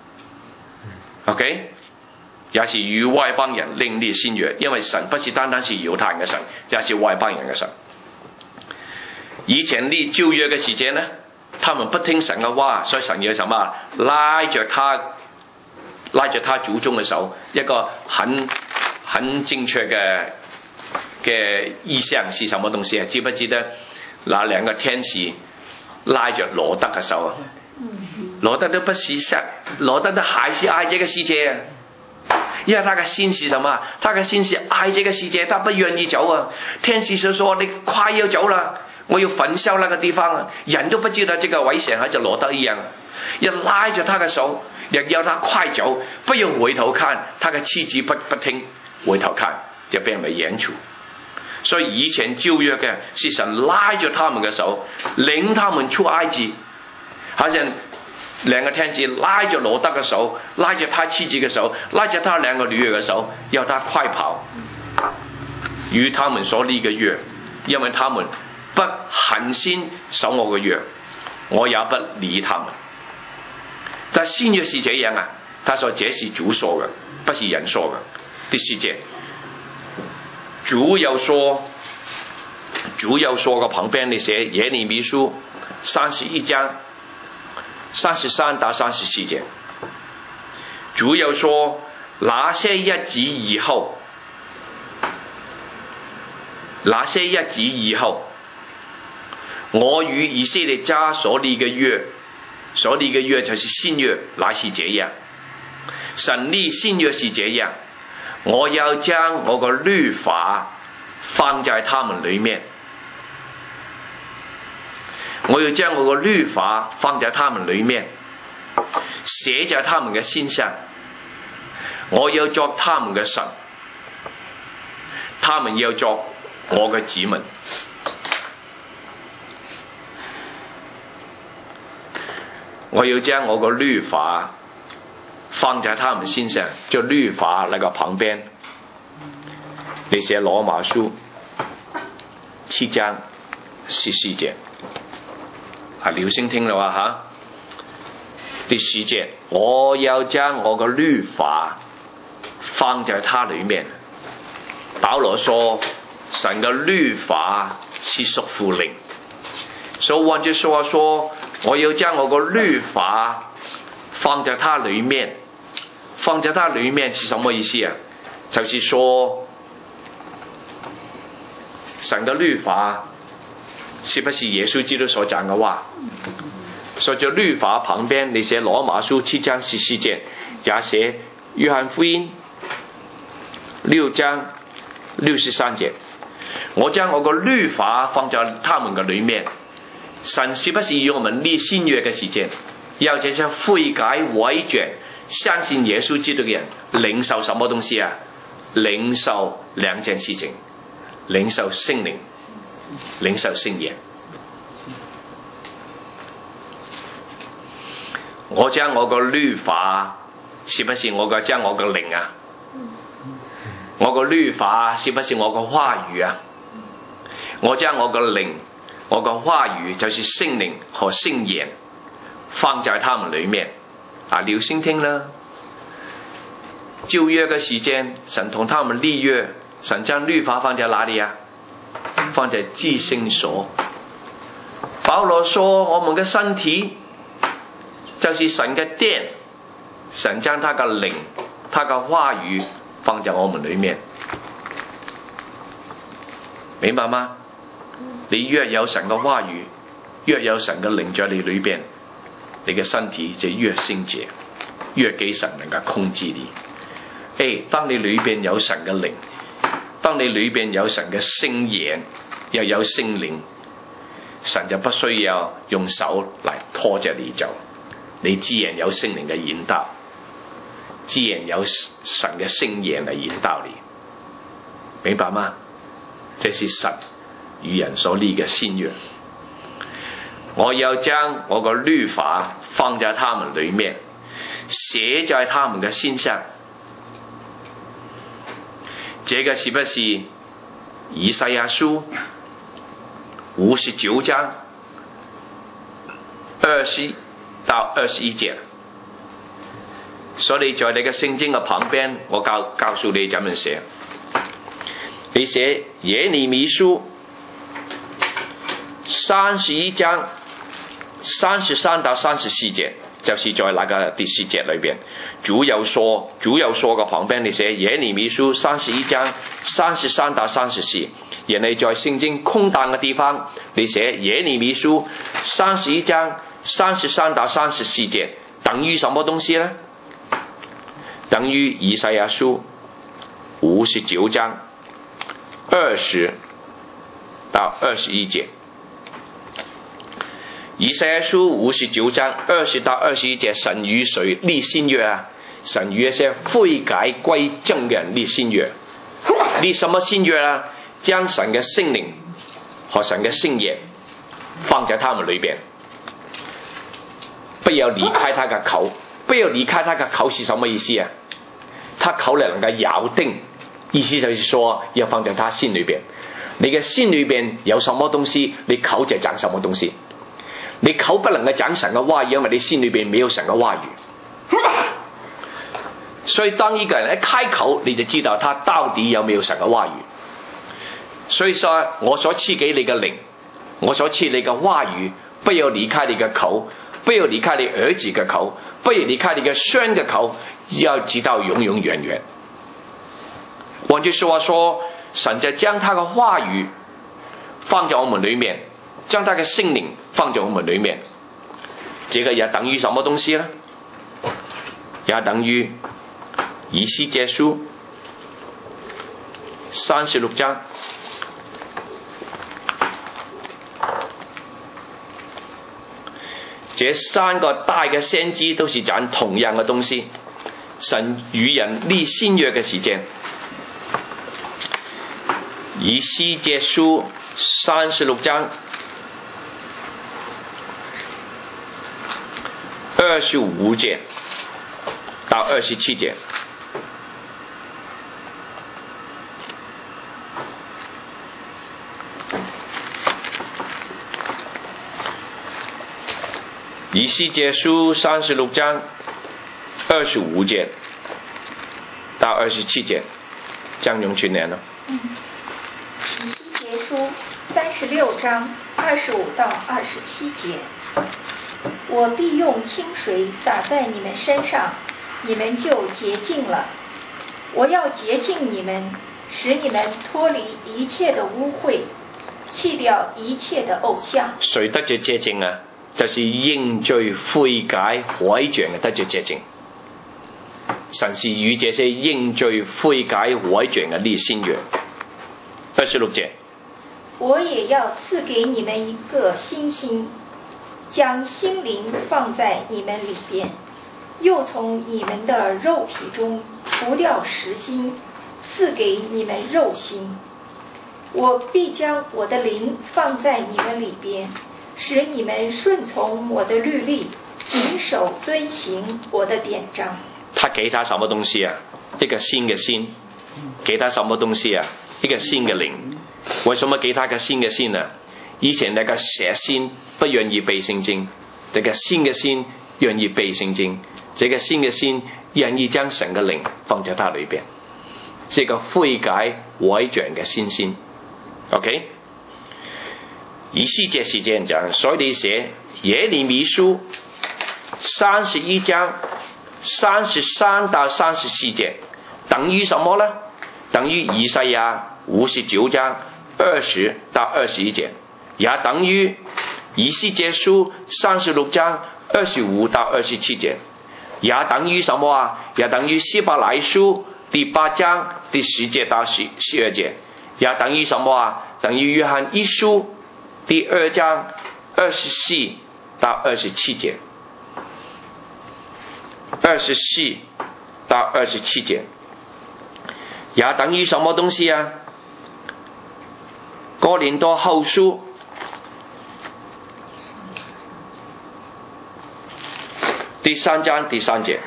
？OK。也是與外邦人另立新約，因為神不是單單是猶太人嘅神，也是外邦人嘅神。以前立舊約嘅時間呢，他們不聽神嘅話，所以神要什麼？拉着他祖宗嘅手，一個很正確嘅意象是什麼東西啊？記不記得那兩個天使拉着羅德嘅手啊？羅德都不是羅德都還是愛這個世界啊！因為他的心是什麼？他的心是愛這個世界，他不願意走啊！天使就說：你快要走了，我要焚燒那個地方啊！人都不知道這個危險，好似羅德一樣，要拉着他的手， 也要他快走，不要回头看。他的妻子不听，回頭看就被人演處。所以以前舊約嘅是神拉着他們嘅手，領他們出埃及，好像兩個天使拉着羅德嘅手，拉着他妻子嘅手，拉着他兩個女兒嘅手，要他快跑，與他們所立嘅約，因為他們不恒心守我嘅約，我也不理他們。但新約是這樣啊，他說這是主說嘅，不是人說嘅。第四節，主又說個旁邊你寫耶利米書31章33到34節，主又說那些日子以後，我與以色列家所立嘅約就是新約，乃是這樣。神立新約是這樣，我要將我個律法放在他們裡面，寫在他們嘅心上，我要作他們嘅神，他們要作我嘅子民。我要將我個律法放在他們心上，就律法那個旁邊，你寫羅馬書7章14節，留心聽了啊！第10節，我要將我個律法放在他裡面。保羅說神嘅律法是屬乎靈，所以換句話說，我要將我個律法放在他裡面。放在他裡面是什麼意思啊？就是說神的律法是不是耶穌基督所講的話？所以在律法旁邊你寫羅馬書7章14節，也寫約翰福音6章63節，我將我個律法放在他們的裡面。神是不是與我們立新約嘅時間，要這些悔改委轉相信耶穌基督嘅人領受什麼東西啊？領受兩件事情，領受聖靈，領受聖言。我將我個律法是不是我將我個靈啊？我個律法是不是我個話語啊？我將我個靈，我個話語就是聖靈和聖言放在他們裡面。留心聽啦。舊約嘅時間，神同他們立約，神將律法放在哪裡啊？放在至聖所。保羅說我們嘅身體就是神嘅殿，神將他嘅靈，他嘅話語放在我們裡面，明白嗎？你越有神嘅話語，越有神嘅靈在你裡邊，你嘅身體就越聖潔，越給神能夠控制你。當你裡邊有神嘅靈，當你裡邊有神嘅聖言，又有聖靈，神就不需要用手嚟拖着你走，你自然有聖靈嘅引導，自然有神嘅聖言嚟引導你，明白嗎？這是神與人所立嘅新約。我要將我個律法放在他們裡面，寫在他們嘅心上。這個是不是以賽亞書59章20到21節？所以在你嘅聖經嘅旁邊，我告訴你怎麼寫。你寫耶利米書31章33到34節，就是在那個第10節裏邊，主有說嘅旁邊，你寫耶利米書31章33到34。人哋在聖經空檔嘅地方，你寫耶利米書31章33到34節，等於什麼東西呢？等於以賽亞書59章20到21節。 以赛亚书59章20到21节，神与谁立新约啊？神与一些悔改归正人立新约。立什么新约啊？将神的圣灵和神的圣言放在他们里边，不要离开他的口。不要离开他的口是什么意思啊？他口里能够咬定，意思就是说要放在他心里边。你的心里边有什么东西，你口就讲什么东西。你口不能够讲神的话语，因为你心里边没有神的话语。所以当一个人一开口，你就知道他到底有没有神的话语。所以说我所赐给你的灵，我所赐你的话语，不要离开你的口，不要离开你儿子的口，不要离开你的孙的口，要直到永永远远。换句话说，神就将他的话语放在我们里面，将他的圣灵放在我们里面。这个也等于什么东西呢？也等于以西结书36章这3个大的先知都是讲同样的东西，神与人立新约的时间。以西结书36章25节到27节。以西结书36章25节到27节，张永去念了。 以西结书36章25到27节，我必用清水洒在你们身上，你们就洁净了。我要洁净你们，使你们脱离一切的污秽，弃掉一切的偶像。 谁得着洁净啊？就是認罪悔改改正嘅得着潔淨。神是與這些認罪悔改改正嘅立新約。26節， 我也要賜給你們一個新心，將心靈放在你們裡邊，又從你們的肉體中除掉實心，賜給你們肉心。我必將我的靈放在你們裡邊，使你們順從我的律例，謹守遵行我的典章。 他給他什麼東西啊？一個新嘅心。給他什麼東西啊？一個新嘅靈。為什麼給他個新嘅心啊？以前那個邪心不願意被聖經，這個新嘅心願意被聖經。這個新嘅心願意將神嘅靈放在他裏邊，這個悔改改正嘅新心。OK。以西結是這樣講，所以你寫耶利米書31章33到34節，等於什麼呢？等於以賽亞59章20到21節，也等於以西結書36章25到27節，也等於什麼啊？也等於希伯來書第8章第10節到12節，也等於什麼啊？等於約翰一書第2章24到27節，24到27節，也等於什麼東西啊？哥林多後書第3章第3節。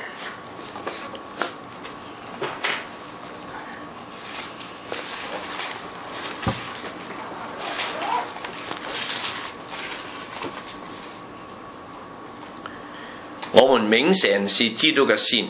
我們明顯是基督嘅信，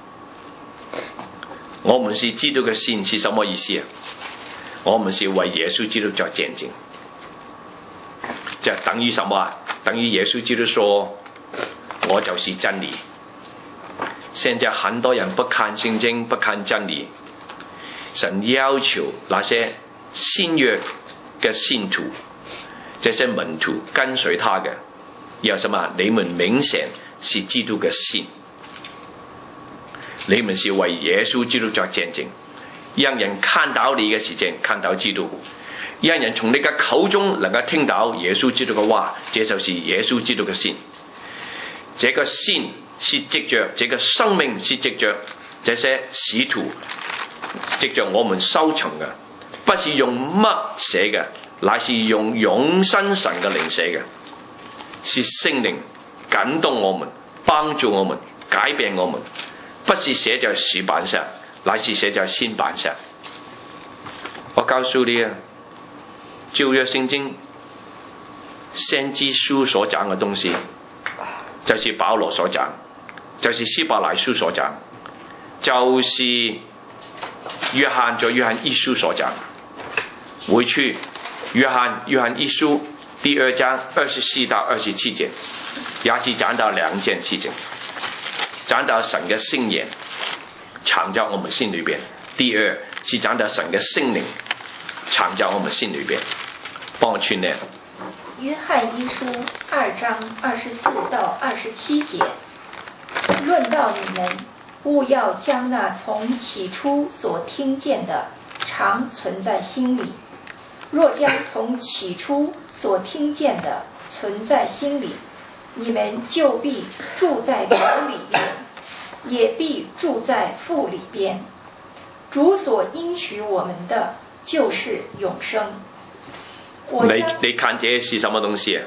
我們是基督嘅信是什麼意思啊？我們是為耶穌基督作見證，就等於什麼啊？等於耶穌基督說我就是真理。現在很多人不看聖經，不看真理，神要求那些新約嘅信徒，這些門徒跟隨他嘅，要什麼？你們明顯是基督嘅信，你們是為耶穌基督作見證，讓人看到你嘅時間，看到基督， 一人從你嘅口中能夠聽到耶穌基督嘅話，這就是耶穌基督嘅信。這個信是藉着，這個生命是藉着這些使徒，藉着我們收藏嘅，不是用乜寫嘅，乃是用永生神嘅靈寫嘅，是聖靈感動我們，幫助我們，改變我們，不是寫在石板上，乃是寫在心板上。我告訴你啊，舊約聖經先知書所講嘅東西，就是保羅所講，就是希伯來書所講，就是約翰在約翰一書所講。回去約翰一書第2章24到27節，也是講到2件事情，講到神嘅聖言藏在我們心裏邊。第二是講到神嘅聖靈藏在我們心裏邊。幫我去念約翰一書2章24到27節，論到你們，務要將那從起初所聽見的常存在心裡。若將從起初所聽見的存在心裡，你們就必住在主裡邊，也必住在父裡邊。主所應許我們的就是永生。 你看這是什麼東西啊？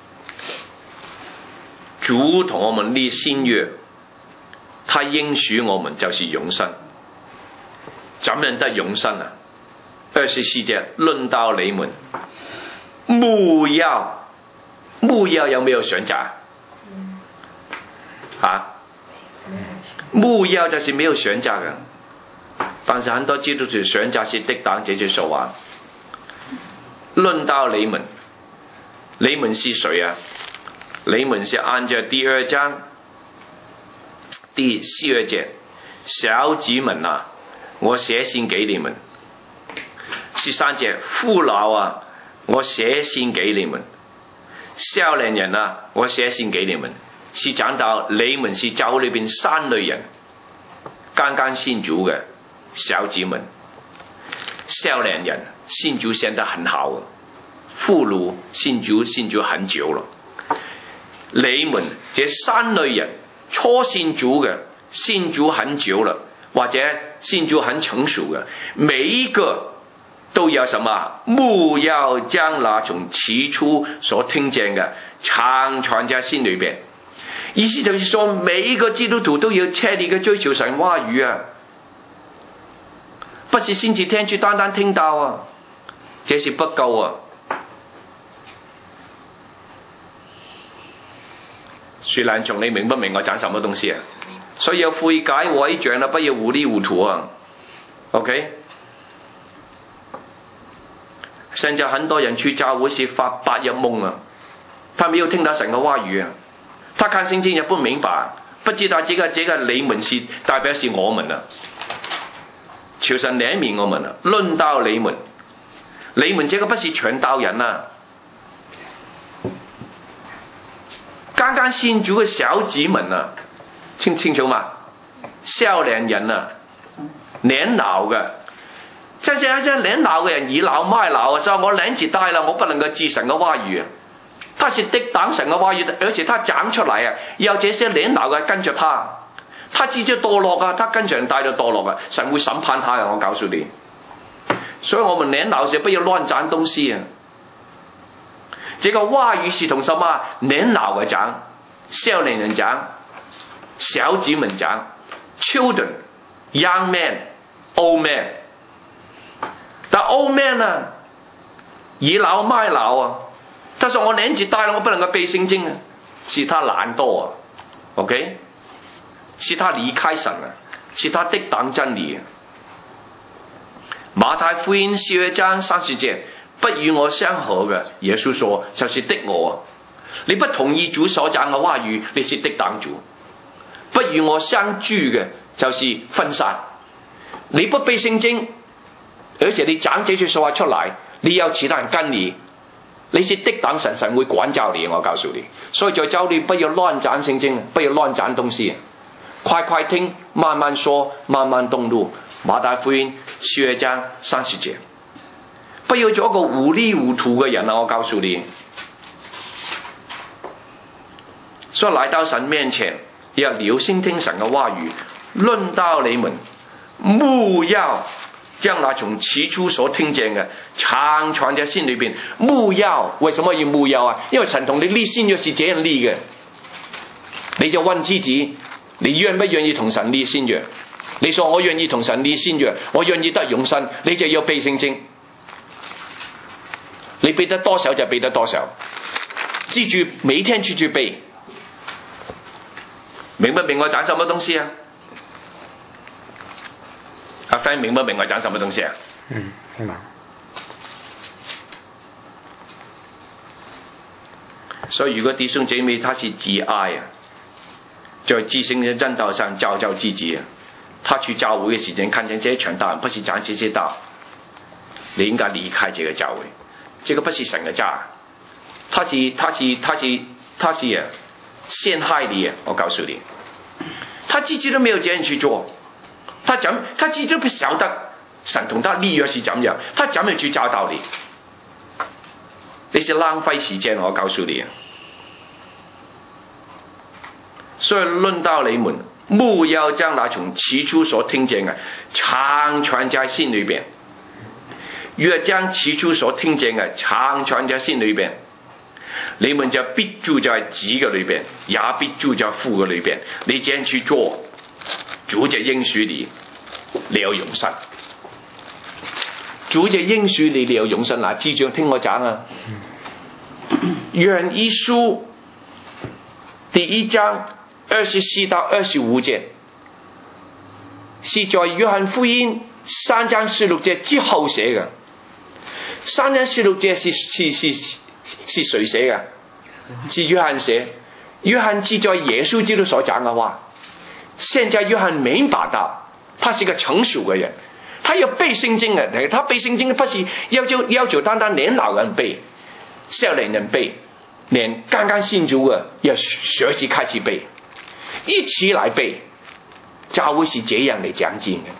主同我們立新約，他應許我們就是永生。怎樣得永生啊？24節論到你們，務要有沒有選擇啊？務要就是沒有選擇的，但是很多基督徒選擇是抵擋這句說話。論到你們，你們是誰啊？你們是按照第2章第12節，小子們啊，我寫信給你們。13節，父老啊，我寫信給你們。少年人啊，我寫信給你們。是講到你們是教會裏邊3類人，剛剛信主嘅小子們，少年人信主現得很好，父老信主很久了。你們這3類人，初信主嘅，信主很久了，或者信主很成熟嘅，每一個都要什麼？務要將那從起初所聽見嘅常存在心裏邊。意思就是說，每一個基督徒都要徹底嘅追求神話語啊，不是先至聽住單單聽到啊，這是不夠啊。樹蘭松，你明不明我講什麼東西啊？所以要悔改為獎啦，不要糊裡糊塗啊。OK？現在很多人去教會是發白日夢啊，他沒有聽到神嘅話語啊，他看聖經也不明白，不知道這個你們是代表是我們啊，求神憐憫我們啊。論到你們這個不是傳道人啊，剛剛信主嘅小子們啊，清楚嗎？少年人啊，年老嘅。真係一隻年老嘅人倚老賣老啊！所以我年紀大了，我不能夠記神嘅話語啊。他是抵擋神嘅話語，而且他講出來啊，要這些年老嘅跟着他，他自己墮落啊，他跟着人帶到墮落啊，神會審判他啊！我告訴你，所以我們年老時不要亂講東西啊。這個話語是同什麼年老嘅講，少年人講，小子們講 ，children、young man、old man。但 old man 啊，倚老賣老啊，他說我年紀大了，我不能夠背聖經啊，是他懶惰啊 ，OK， 是他離開神啊，是他抵擋真理啊。馬太福音12章30節，不與我相合嘅，耶穌說就是敵我啊。你不同意主所講嘅話語，你是敵擋主；不與我相居嘅，就是分散。你不背聖經，而且你講這句說話出來，你有其他人跟你是敵擋神，神會管教你。我告訴你，所以在教會不要亂講聖經，不要亂講東西，快快聽，慢慢說，慢慢動怒。馬太福音12章30節， 不要做一個糊里糊塗嘅人啊！我告訴你，所以來到神面前，要留心聽神嘅話語。論到你們，務要將那從起初所聽見嘅常存在心裏邊。務要，為什麼要務要啊？因為神同你立新約是這樣立嘅。你就問自己，你願不願意同神立新約？你說我願意同神立新約，我願意得永生，你就要背聖經。你背得多少就背得多少，記住每一天去背。明不明我講什麼東西啊？阿 friend 明不明我講什麼東西啊？ 明白。 所以如果弟兄姐妹他是自愛啊，在自性的真道上造就自己啊，他去教會嘅時間看見這些傳道人不是講這些道，你應該離開這個教會。這個不是神的家，他是陷害你啊！我告訴你，他自己都沒有這樣去做，他自己都不曉得神同他立約是怎樣，他怎樣去教導你？你是浪費時間，我告訴你。所以論到你們，務要將那從起初所聽見嘅常存在心裏邊。若將起初所聽見嘅常存在心裏邊，你們就必住在子嘅裏邊，也必住在父嘅裏邊。你這樣去做，主就應許你有永生。主就應許你有永生啦！記住聽我講啊，約翰一書第1章24到25節，是在約翰福音3章16節之後寫嘅。3章16節是誰寫嘅？是約翰寫。約翰記載耶穌基督所講嘅話。現在約翰明白到，他是個成熟嘅人，他要背聖經嘅。他背聖經不是要求單單年老人背，少年人背，連剛剛信主嘅要學習開始背，一起來背。教會是這樣嚟講經嘅。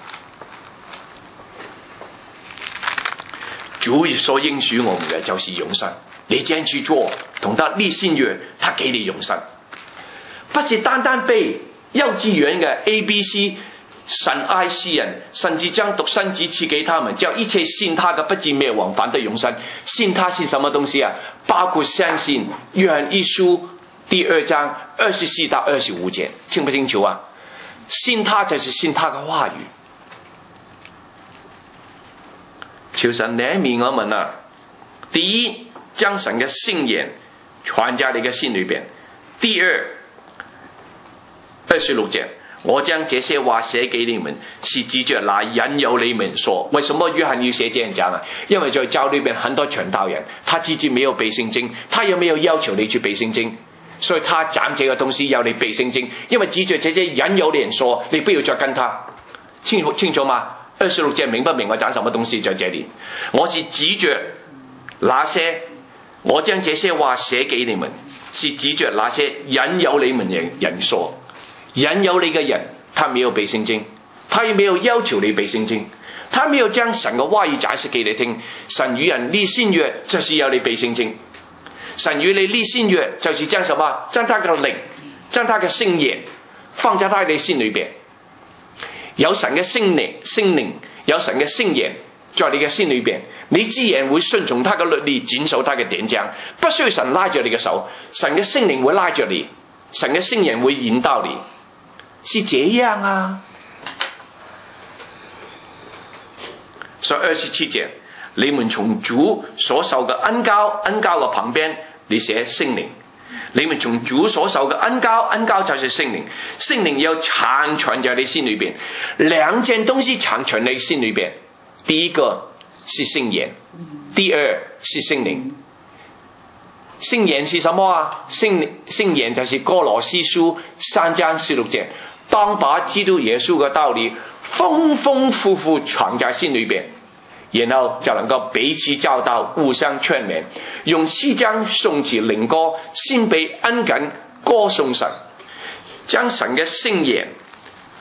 主所應許我們嘅就是永生，你這樣去做，同他立新約，他給你永生，不是單單背幼稚園嘅 ABC， 神愛世人，甚至將獨生子賜給他們，叫一切信他嘅不至滅亡，反得永生。信他是什麼東西啊？包括相信約翰一書第2章24到25節，清不清楚啊？信他就是信他嘅話語。求神憐憫我們啊！第一，將神嘅聖言傳在你嘅心裏邊；第二，26節，我將這些話寫給你們，是指着那引誘你們說。為什麼約翰要寫這樣講啊？因為在教裏邊很多傳道人，他自己沒有背聖經，他又沒有要求你去背聖經，所以他講這個東西要你背聖經，因為指着這些引誘你人說，你不要再跟他。清楚嗎？26節明不明我講什麼東西在這裡？我是指着那些，我將這些話寫給你們，是指着那些引誘你們人說。引誘你嘅人，他沒有背聖經，他也沒有要求你背聖經，他沒有將神嘅話語解釋給你聽。神與人立新約，就是要你背聖經。神與你立新約，就是將什麼？將他嘅靈，將他嘅聖言放在他嘅心裏邊。有神嘅聖靈，有神嘅聖言在你嘅心裏邊，你自然會順從他嘅律例，謹守他嘅典章，不需要神拉着你嘅手，神嘅聖靈會拉着你，神嘅聖言會引導你，是這樣啊。所以27節，你們從主所受嘅恩膏嘅旁邊，你寫聖靈。你們從主所受嘅恩膏就是聖靈，聖靈要常存在你心裏邊。兩件東西常存在你心裏邊，第一個是聖言，第二是聖靈。聖言是什麼啊？聖言就是歌羅西書3章16節，當把基督耶穌嘅道理豐豐富富藏在心裏邊，然後就能夠彼此教導，互相勸勉，用詩章頌詞靈歌，先被恩緊歌頌神，將神嘅聖言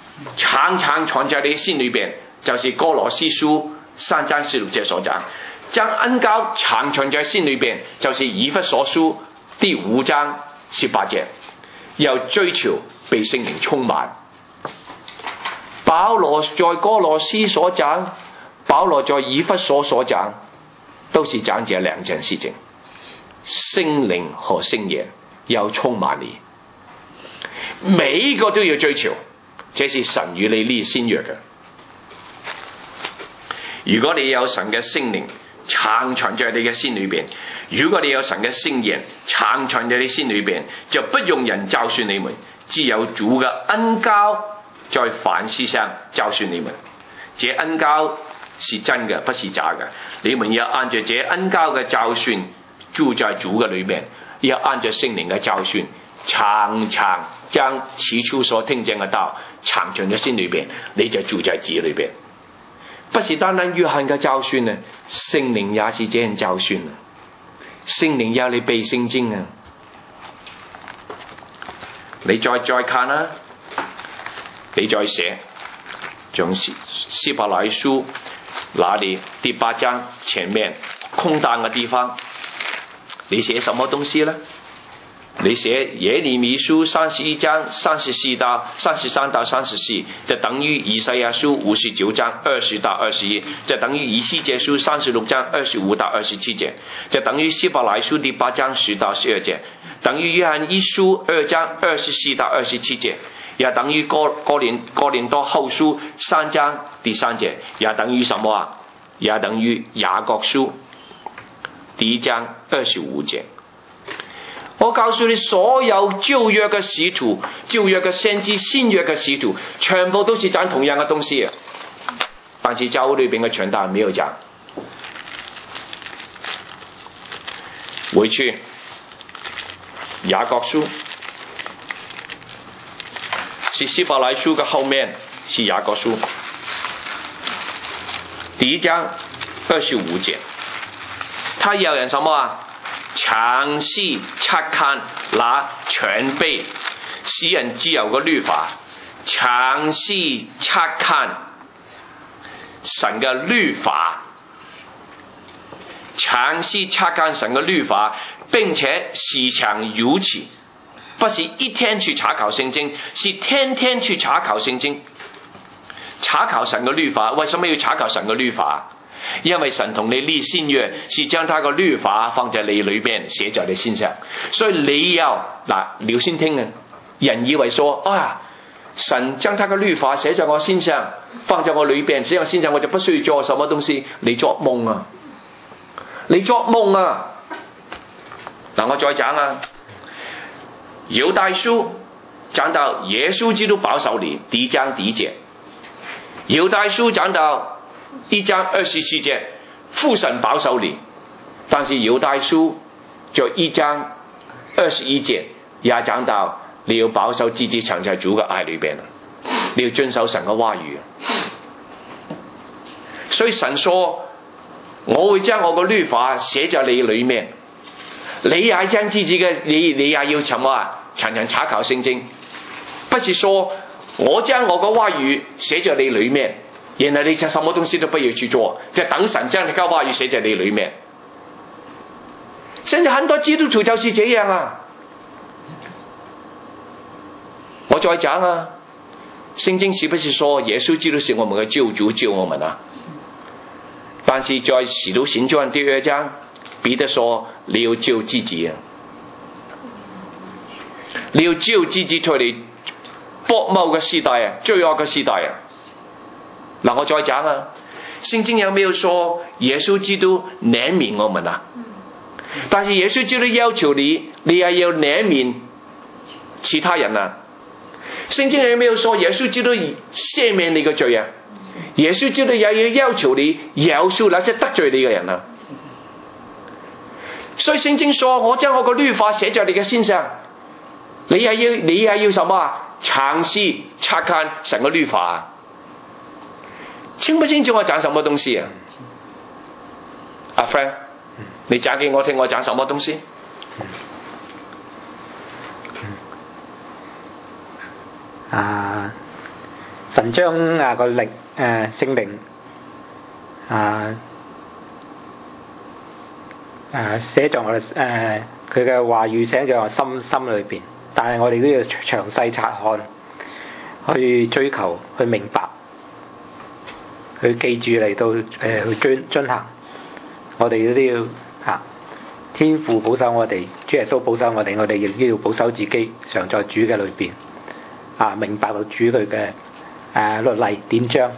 常常藏在你心裏邊，就是歌羅西書3章16節所講， 將恩膏常常在心裏邊，就是以弗所書第5章18節，要追求被聖靈充滿。保羅在哥羅斯所講，保羅在以弗所所講，都是講這兩件事情，聖靈和聖言要充滿你，每一個都要追求，這是神與你立新約嘅。如果你有神嘅聖靈常常在你嘅心裏邊，如果你有神嘅聖言常常在你心裏邊，就不用人教訓你們，只有主嘅恩膏在凡事上教訓你們。這恩膏是真嘅，不是假嘅。你們要按照這恩膏嘅教訓住在主嘅裏面，要按照聖靈嘅教訓，常常將起初所聽見嘅道常常在心裏邊，你就住在主裏邊。不是單單約翰嘅教訓啊，聖靈也是這樣教訓啊。聖靈要你背聖經啊，你再看啦，你再寫，像希伯來書那裡第8章前面空檔嘅地方，你寫什麼東西呢？你寫耶利米書31章33到34，就等於以賽亞書59章20到21，就等於以西結書36章25到27節，就等於希伯來書第8章10到12節，等於約翰一書2章24到27節，也等於哥林多後書3章第3節，也等於什麼啊？也等於雅各書第1章25節。我告訴你，所有舊約嘅使徒、舊約嘅先知、新約嘅使徒，全部都是講同樣嘅東西，但是教會裏邊嘅傳道沒有講。回去雅各書是希伯來書嘅後面，是雅各書第1章25節，他要人什麼啊？詳細察看那全備使人自由嘅律法，詳細察看神嘅律法，詳細察看神嘅律法，並且時常如此，不是一天去查考聖經，是天天去查考聖經。查考神嘅律法，為什麼要查考神嘅律法？因為神同你立新約，是將他個律法放在你裏面，寫在你身上，所以你要留心聽啊！人以為說啊，神將他個律法寫在我身上，放在我裏邊，寫在我身上，我就不需要做什麼東西。你作夢啊！你作夢啊！嗱，我再講啊，猶大書講到耶穌基督保守你，第1章第1節；猶大書講到1章24節，父神保守你，但是猶大書就1章21節也講到你要保守自己藏在主嘅愛裏邊，你要遵守神嘅話語。所以神說我會將我嘅律法寫在你裏面，你也將自己嘅你也要什麼啊？常常查考聖經，不是說我將我嘅話語寫在你裏面，然後你就什麼東西都不要去做，就等神將你嘅話語寫在你裏面。現在很多基督徒就是這樣啊！我再講啊，聖經是不是說耶穌基督是我們嘅救主，救我們啊？但是在使徒行傳第2章，彼得說你要救自己啊，你要救自己脫離悖謬嘅時代啊，罪惡嘅時代啊。嗱，我再講啊，聖經有沒有說耶穌基督憐憫我們啊？但是耶穌基督要求你也要憐憫其他人啊。聖經有沒有說耶穌基督赦免你嘅罪啊？耶穌基督也要求你饒恕那些得罪你嘅人啊。所以聖經說我將我嘅律法寫在你嘅身上，你也要什麼啊？詳細察看神嘅律法啊。清不清楚我講什麼東西啊？阿 friend， 你講給我聽，我講什麼東西？ 神將個靈聖靈寫在我哋佢嘅話語寫在我心裏邊，但係我哋都要詳細察看，去追求，去明白，去記住嚟到去遵行。我哋都要天父保守我哋，主耶穌保守我哋，我哋亦都要保守自己，常在主嘅裏邊明白到主佢嘅律例典章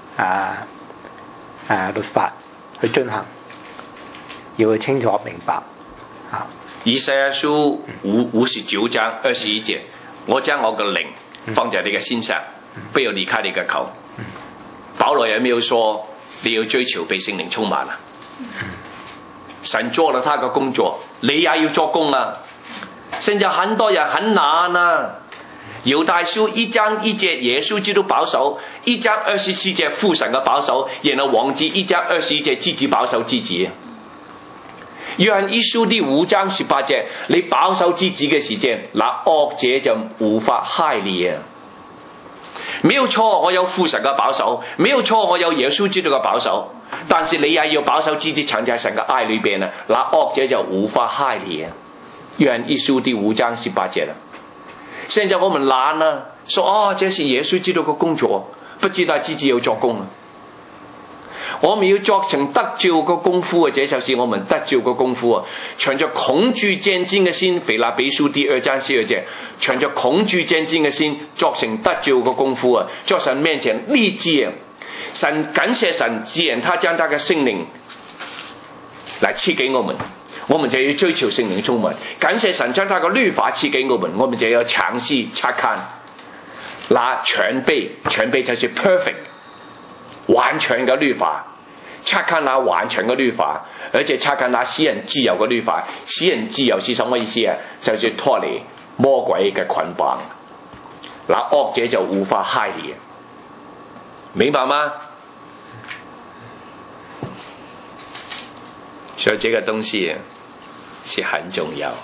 律法去遵行，要去清楚明白以賽亞書59章21節，我將我的靈放在你嘅心上，不要離開你嘅口。保羅有沒有說你要追求被聖靈充滿啊？神做了他的工作，你也要做工啊！現在很多人很難啊。猶大書1章1節耶穌基督保守，1章24節父神嘅保守，然後忘記1章21節自己保守自己。約翰一書第5章18節，你保守自己嘅時間，那惡者就無法害你啊！沒有錯，我有父神嘅保守，沒有錯，我有耶穌基督嘅保守，但是你也要保守自己藏在神嘅愛裏邊啊！那惡者就無法害你啊！約翰一書第5章18節啦。現在我們懶啊，說這是耶穌基督嘅工作，不知道自己要做工啊！我們要做成得救嘅功夫啊！這就是我們得救嘅功夫啊！存着恐懼戰戰嘅心，腓立比書第2章12節，存着恐懼戰戰嘅心，做成得救嘅功夫啊！在神面前立志啊！感謝神，自然他將他嘅聖靈來賜給我們。我們就要追求聖靈充滿，感謝神將他嘅律法賜給我們，我們就要嘗試察看那全備就是 perfect 完全嘅律法，察看那完全嘅律法，而且察看那使人自由嘅律法。使人自由是什麼意思啊？就是脫離魔鬼嘅捆綁，那惡者就無法害你，明白嗎？所以這個東西是很重要。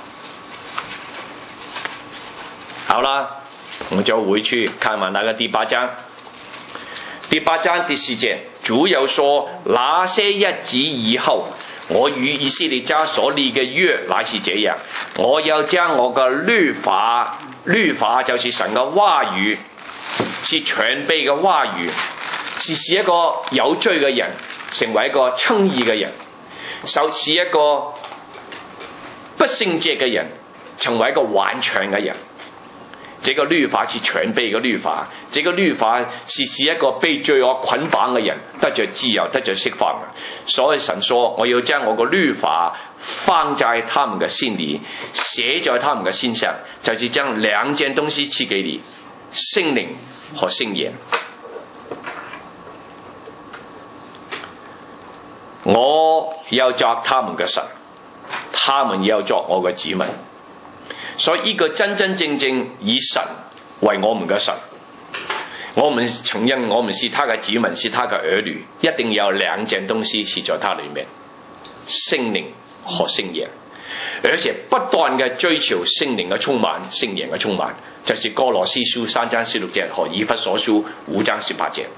好了，我們就回去看完那個第8章。第8章第4節，主又說：那些日子以後，我與以色列家所立嘅約乃是這樣，我要將我嘅律法就是神嘅話語，是全備嘅話語，是一個有罪嘅人成為一個稱義嘅人，是一個不聖潔嘅人成為一個完全嘅人。這個律法是全備嘅律法，這個律法是使一個被罪惡捆綁嘅人得着自由，得着釋放。所以神說，我要將我個律法放在他們嘅心裏，寫在他們嘅心上，就是將2件東西賜給你，聖靈和聖言。我要作他們嘅神，他們也要作我嘅子民。所以一個真真正正以神為我們嘅神，我們承認我們是他嘅子民，是他嘅兒女，一定有2件東西是在他裏面，聖靈和聖言，而且不斷嘅追求聖靈嘅充滿，聖言嘅充滿，就是哥羅西書3章16節和以弗所書5章18節。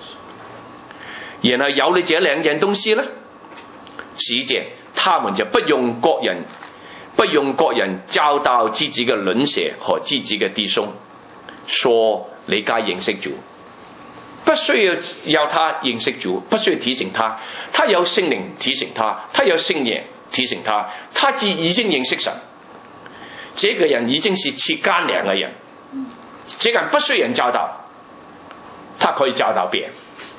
然後有了這2件東西呢，11節，他們就不用各人教導自己嘅鄰舍和自己嘅弟兄，說你該認識主，不需要他認識主，不需要提醒他，他有聖靈提醒他，他有聖言提醒他，他已經認識神。這個人已經是切乾糧嘅人，這個人不需要人教導，他可以教導別人。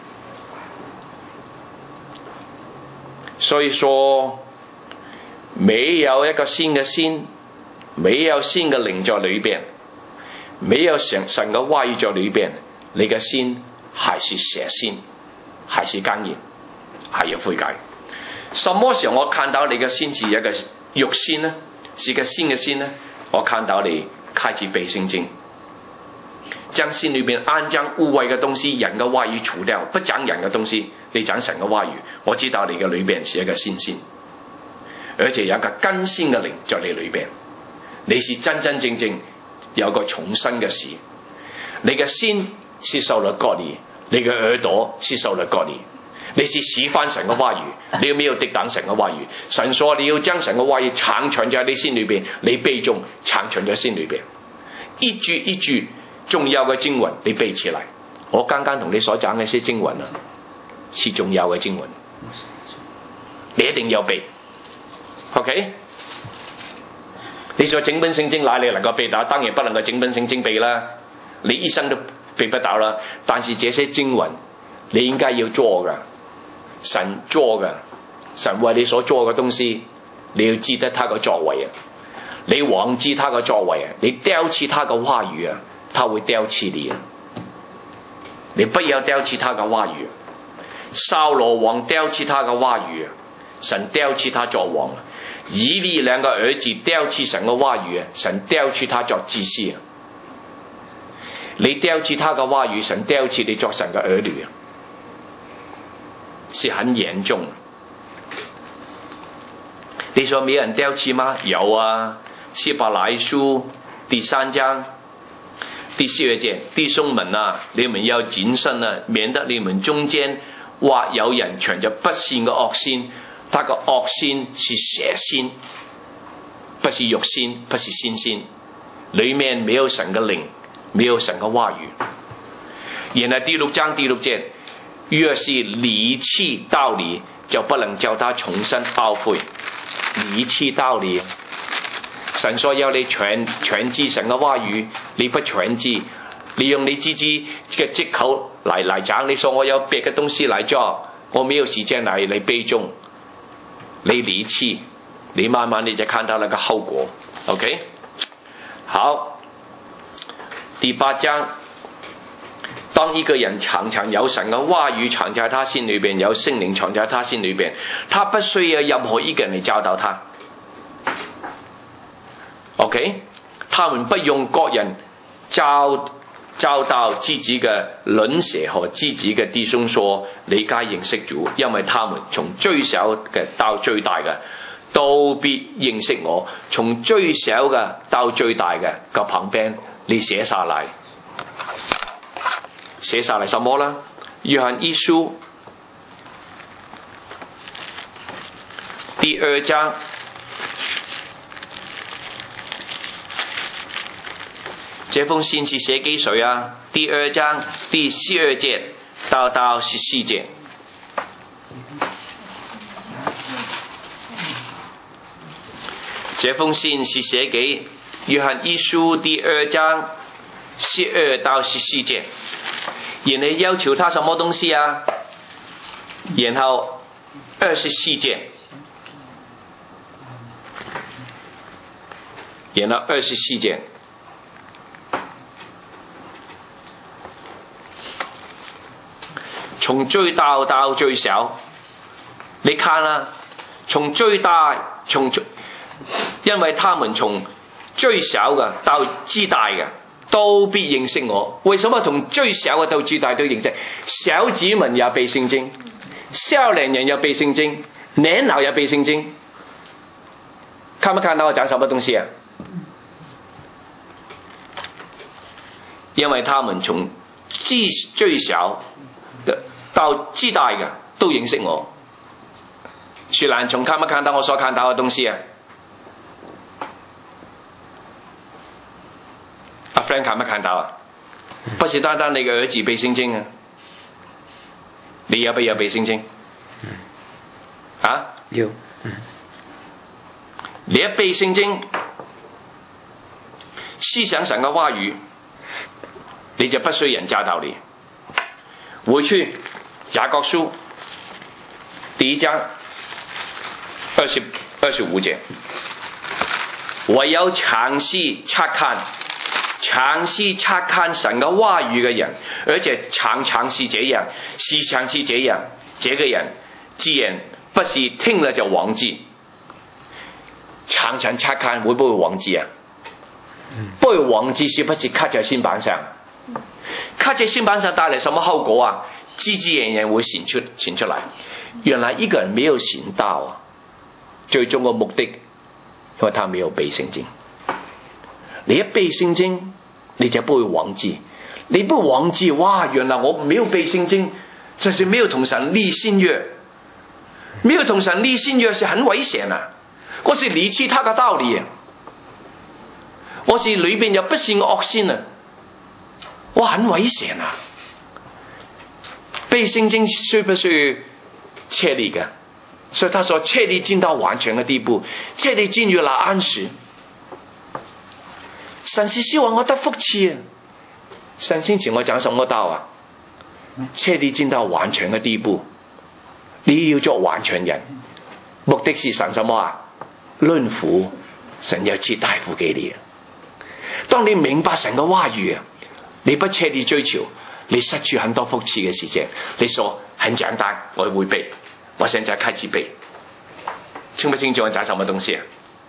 所以說沒有一個新的心，沒有新的靈在裏邊，沒有神嘅話語在裏邊，你嘅心還是蛇心，還是剛硬，還要悔改。什麼時候我看到你嘅心是一個肉心呢？是個新嘅心呢？我看到你開始背聖經，將心裏邊安將污穢嘅東西，人嘅話語除掉，不講人嘅東西，你講神嘅話語，我知道你嘅裏邊是一個新心，而且有一個更新嘅靈在你裏邊，你是真真正正有個重生嘅事，你嘅心是受了割禮，你嘅耳朵是受了割禮， 你是喜歡神嘅話語，你有沒有抵擋神嘅話語？神說你要將神嘅話語藏藏在你心裏邊，你背誦藏藏在心裏邊，一句一句重要嘅經文你背起來。我剛剛同你所講嘅些經文啊，是重要嘅經文，你一定要背。OK？ 你說整本聖經哪裡能夠背到？當然不能夠整本聖經背啦，你一生都背不到啦。但是這些經文你應該要做㗎，神做㗎，神為你所做嘅東西，你要記得他嘅作為啊！你忘記他嘅作為啊，你丟棄他嘅話語啊，他會丟棄你啊！你不要丟棄他嘅話語。掃羅王丟棄他嘅話語啊，神丟棄他作王啊。以利兩個兒子丟棄神嘅話語啊，神丟棄他作祭司啊。你丟棄他嘅話語，神丟棄你作神嘅兒女啊，是很嚴重。你說沒人丟棄嗎？有啊，希伯來書第3章第12節，弟兄們啊，你們要謹慎啊，免得你們中間或有人存着不善嘅惡心。他個惡心是邪心，不是肉心，不是心心，裏面沒有神嘅靈，沒有神嘅話語。然後第6章第6節，若是離棄道理，就不能叫他重新懊悔。離棄道理，神說要你全知神嘅話語，你不全知，你用你自己嘅藉口來講，你說我有別嘅東西來做，我沒有時間來背誦。你離棄，你慢慢你就看到那個後果。 OK， 好，第8章，當一個人常常有神嘅話語藏在他心裏邊，有聖靈藏在他心裏邊，他不需要任何一個人嚟教導他。 OK， 他們不用各人教導自己嘅鄰舍和自己嘅弟兄說你該認識主，因為他們從最小嘅到最大嘅都必認識我。從最小嘅到最大嘅個旁邊你寫下來什麼啦？約翰一書第2章這封信是寫給誰啊？第2章第12節到14節。這封信是寫給約翰一書第2章12到14節。然後要求他什麼東西啊？然後24節。然後24節。從最大到最小，你看啦，從最大因為他們從最小嘅到至大嘅都必認識我。為什麼從最小嘅到至大都認識？小子們也背聖經，少年人也背聖經，年老也背聖經。看不看到我講什麼東西啊？因為他們從最小的到至大嘅都認識我。雪蘭松看不看到我所看到嘅東西啊？阿 Frank 看不看到啊？不是單單你嘅兒子背聖經啊，你要不要背聖經？啊？ 要。 你一背聖經，思想神嘅話語，你就不需要人教導你。回去雅各書第1章25節，唯有長期察看神嘅話語嘅人，而且常是這樣，時常是這樣，這個人自然不是聽了就忘記。常察看會不會忘記啊？不會忘記，是不是刻在心板上？刻在心板上帶來什麼後果啊？自然會顯出來。原來一個人沒有顯到啊，最終個目的，因為他沒有背聖經。你一背聖經，你就不會忘記。你不忘記，哇！原來我沒有背聖經， 就是没有同神立新约，没有同神立新约是很危险啊！我是離棄他嘅道理啊，我是裏邊有不善惡心啊，我很危險啊！背聖經需不需要確立嘅？所以他說確立進到完全嘅地步，確立進入了安息。神是希望我得福氣啊！神先前我講什麼道啊？確立進到完全嘅地步，你要做完全人，目的是神什麼啊？論苦，神要賜大福給你。當你明白神嘅話語啊，你不確立追求，你失去很多福氣嘅事情。你說很簡單，我會背，我現在開始背，清不清楚我講什麼東西啊？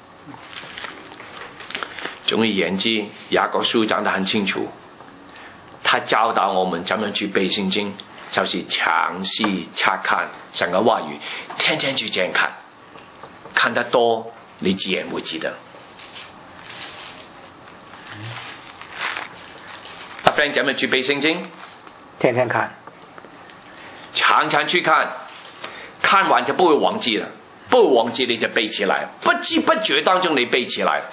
總而言之，雅各書講得很清楚，他教導我們怎樣去背聖經，就是詳細察看神嘅話語，天天去這樣看，看得多，你自然會知道。阿 friend 怎麼去背聖經？ 天天看， 常常去看，看完就不會忘記了，不會忘記你就背起來，不知不覺當中你背起來。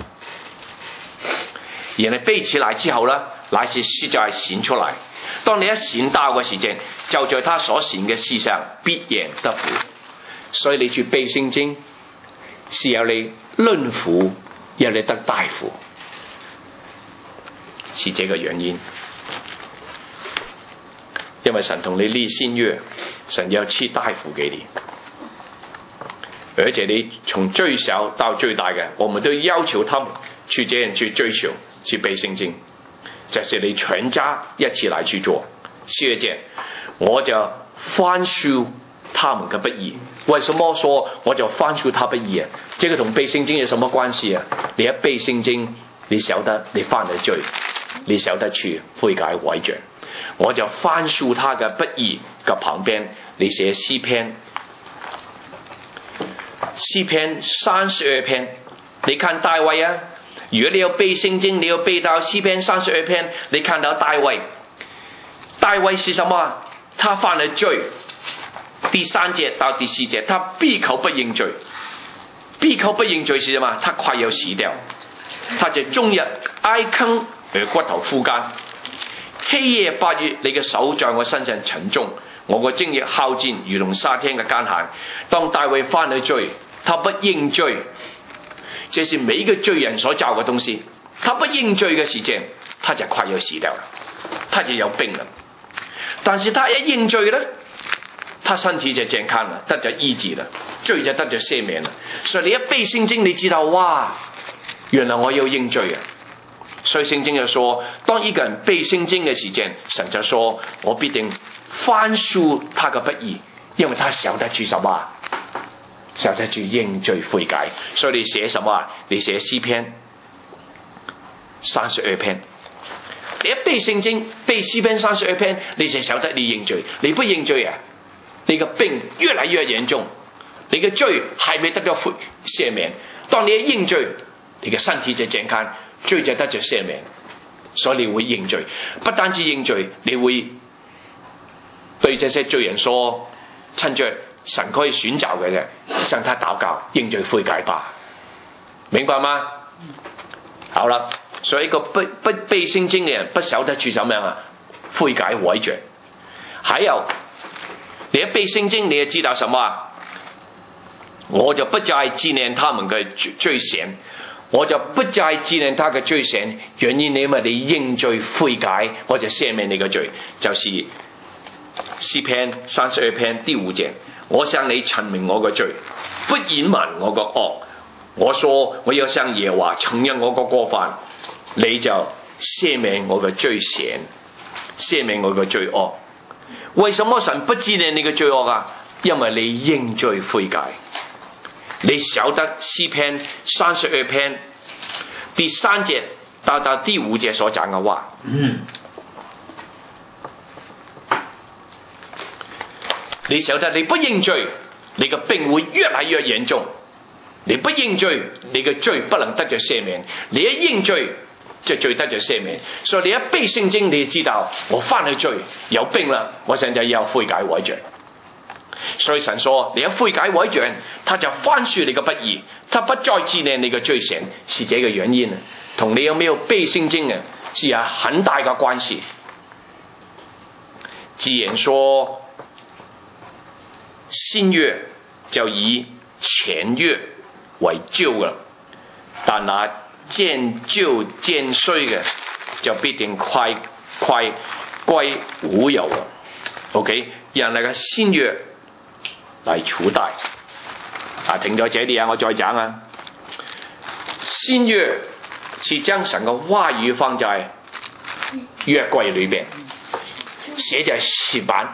而你背起來之後呢，乃是實在顯出來。當你一顯到嘅時間，就在他所顯嘅事上必然得福。所以你去背聖經，是有你論苦，有你得大福，是這個原因。因為神同你立新約，神要賜大福給你。而且你從最小到最大嘅，我們都要求他們去這樣去追求，去背聖經，就是你全家一起來去做。第二節，我就寬恕他們嘅不義。為什麼說我就寬恕他不義啊？這個同背聖經有什麼關係啊？你一背聖經，你曉得你犯了罪，你曉得去悔改改正。我就寬恕他嘅不義嘅旁邊，你寫詩篇32篇，你看大衛啊。如果你要背聖經，你要背到詩篇32篇，你看到大衛是什麼？他犯了罪。第3節到第4節，他閉口不認罪。閉口不認罪是什麼？他快要死掉，他就終日哀坑而骨頭枯乾。黑夜白月，你嘅手在我身上沉重，我個精液耗盡，如同沙天嘅艱限。當大衛犯了罪，他不認罪，這是每一個罪人所造嘅東西。他不認罪嘅時間，他就快要死掉了，他就有病了。但是他一認罪呢，他身體就健康了，得咗醫治了，罪就得咗赦免了。所以你一背聖經，你知道哇，原來我要認罪啊！所以聖經就說，當一個人背聖經嘅時間，神就說我必定寬恕他嘅不義，因為他曉得去什麼？曉得去認罪悔改。所以你寫什麼？你寫詩篇32篇。你一背聖經，背詩篇32篇，你就曉得你認罪。你不認罪啊，你嘅病越來越嚴重，你嘅罪還未得到赦免。當你一認罪，你嘅身體就健康，罪就得咗赦免。所以你會認罪，不單止認罪，你會對這些罪人說，趁着神可以選擇嘅，向他禱告，認罪悔改吧。明白嗎？好啦，所以一個不背聖經嘅人，不曉得去怎麼樣啊？悔改改正。還有，你一背聖經，你就知道什麼啊？我就不再紀念他們嘅罪愆，我就不再紀念他嘅罪愆。原因你因為你認罪悔改，我就赦免你嘅罪。就是詩篇32篇第5節，我向你陳明我嘅罪，不隱瞞我嘅惡。我說我要向耶和華承認我嘅過犯，你就赦免我嘅罪愆，赦免我嘅罪惡。為什麼神不紀念你嘅罪惡啊？因為你認罪悔改。你曉得詩篇32篇第3節到第5節所講嘅話。你曉得你不認罪，你嘅病會越來越嚴重。你不認罪，你嘅罪不能得着赦免。你一認罪， 这罪得就赦免。所以你一背聖經，你就知道我犯了罪，有病了，我現在要悔改悔罪。所以神說，你一悔改悔罪，他就寬恕你嘅不義，他不再紀念你嘅罪愆，是這個原因。同你有沒有背聖經啊，是有很大嘅關係。既然說新約就以前約為舊嘅，但那漸舊漸衰嘅就必定快歸無有。OK， 讓那個新約嚟取代。停咗這裡啊，我再講啊。新約是將神嘅話語放在約櫃裏邊，寫在石板。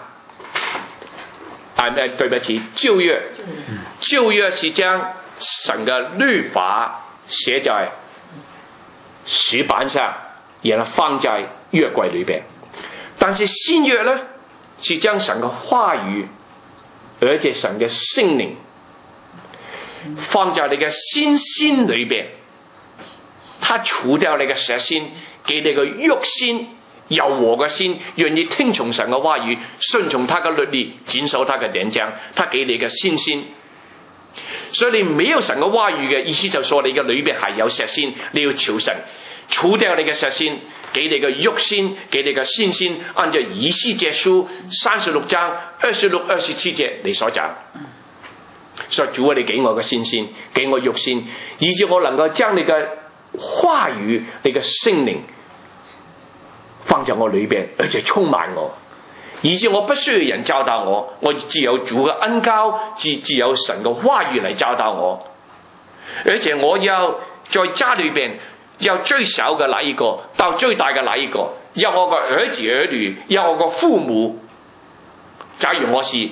對不起，舊約是將神嘅律法寫在石板上，然後放在約櫃裏邊。但是新約呢，是將神嘅話語，而且神嘅聖靈放在你嘅心裏邊，他除掉你嘅舌心，給你個肉心柔和嘅心，願意聽從神嘅話語，順從他嘅律例，謹守他嘅典章，他給你嘅心。所以你沒有神嘅話語嘅意思，就說你嘅裏邊係有舌心，你要求神除掉你嘅舌心，給你嘅肉心，給你嘅心，按照以西結書36章26、27節你所講。所以主啊，你給我嘅心，給我肉心，以致我能夠將你嘅話語，你嘅聖靈放在我裏邊，而且充滿我，以致我不需要人教導我，我只有主嘅恩膏，只有神嘅話語嚟教導我。而且我要在家裏邊，要最小嘅那一個到最大嘅那一個，要我嘅兒子兒女，要我嘅父母。假如我是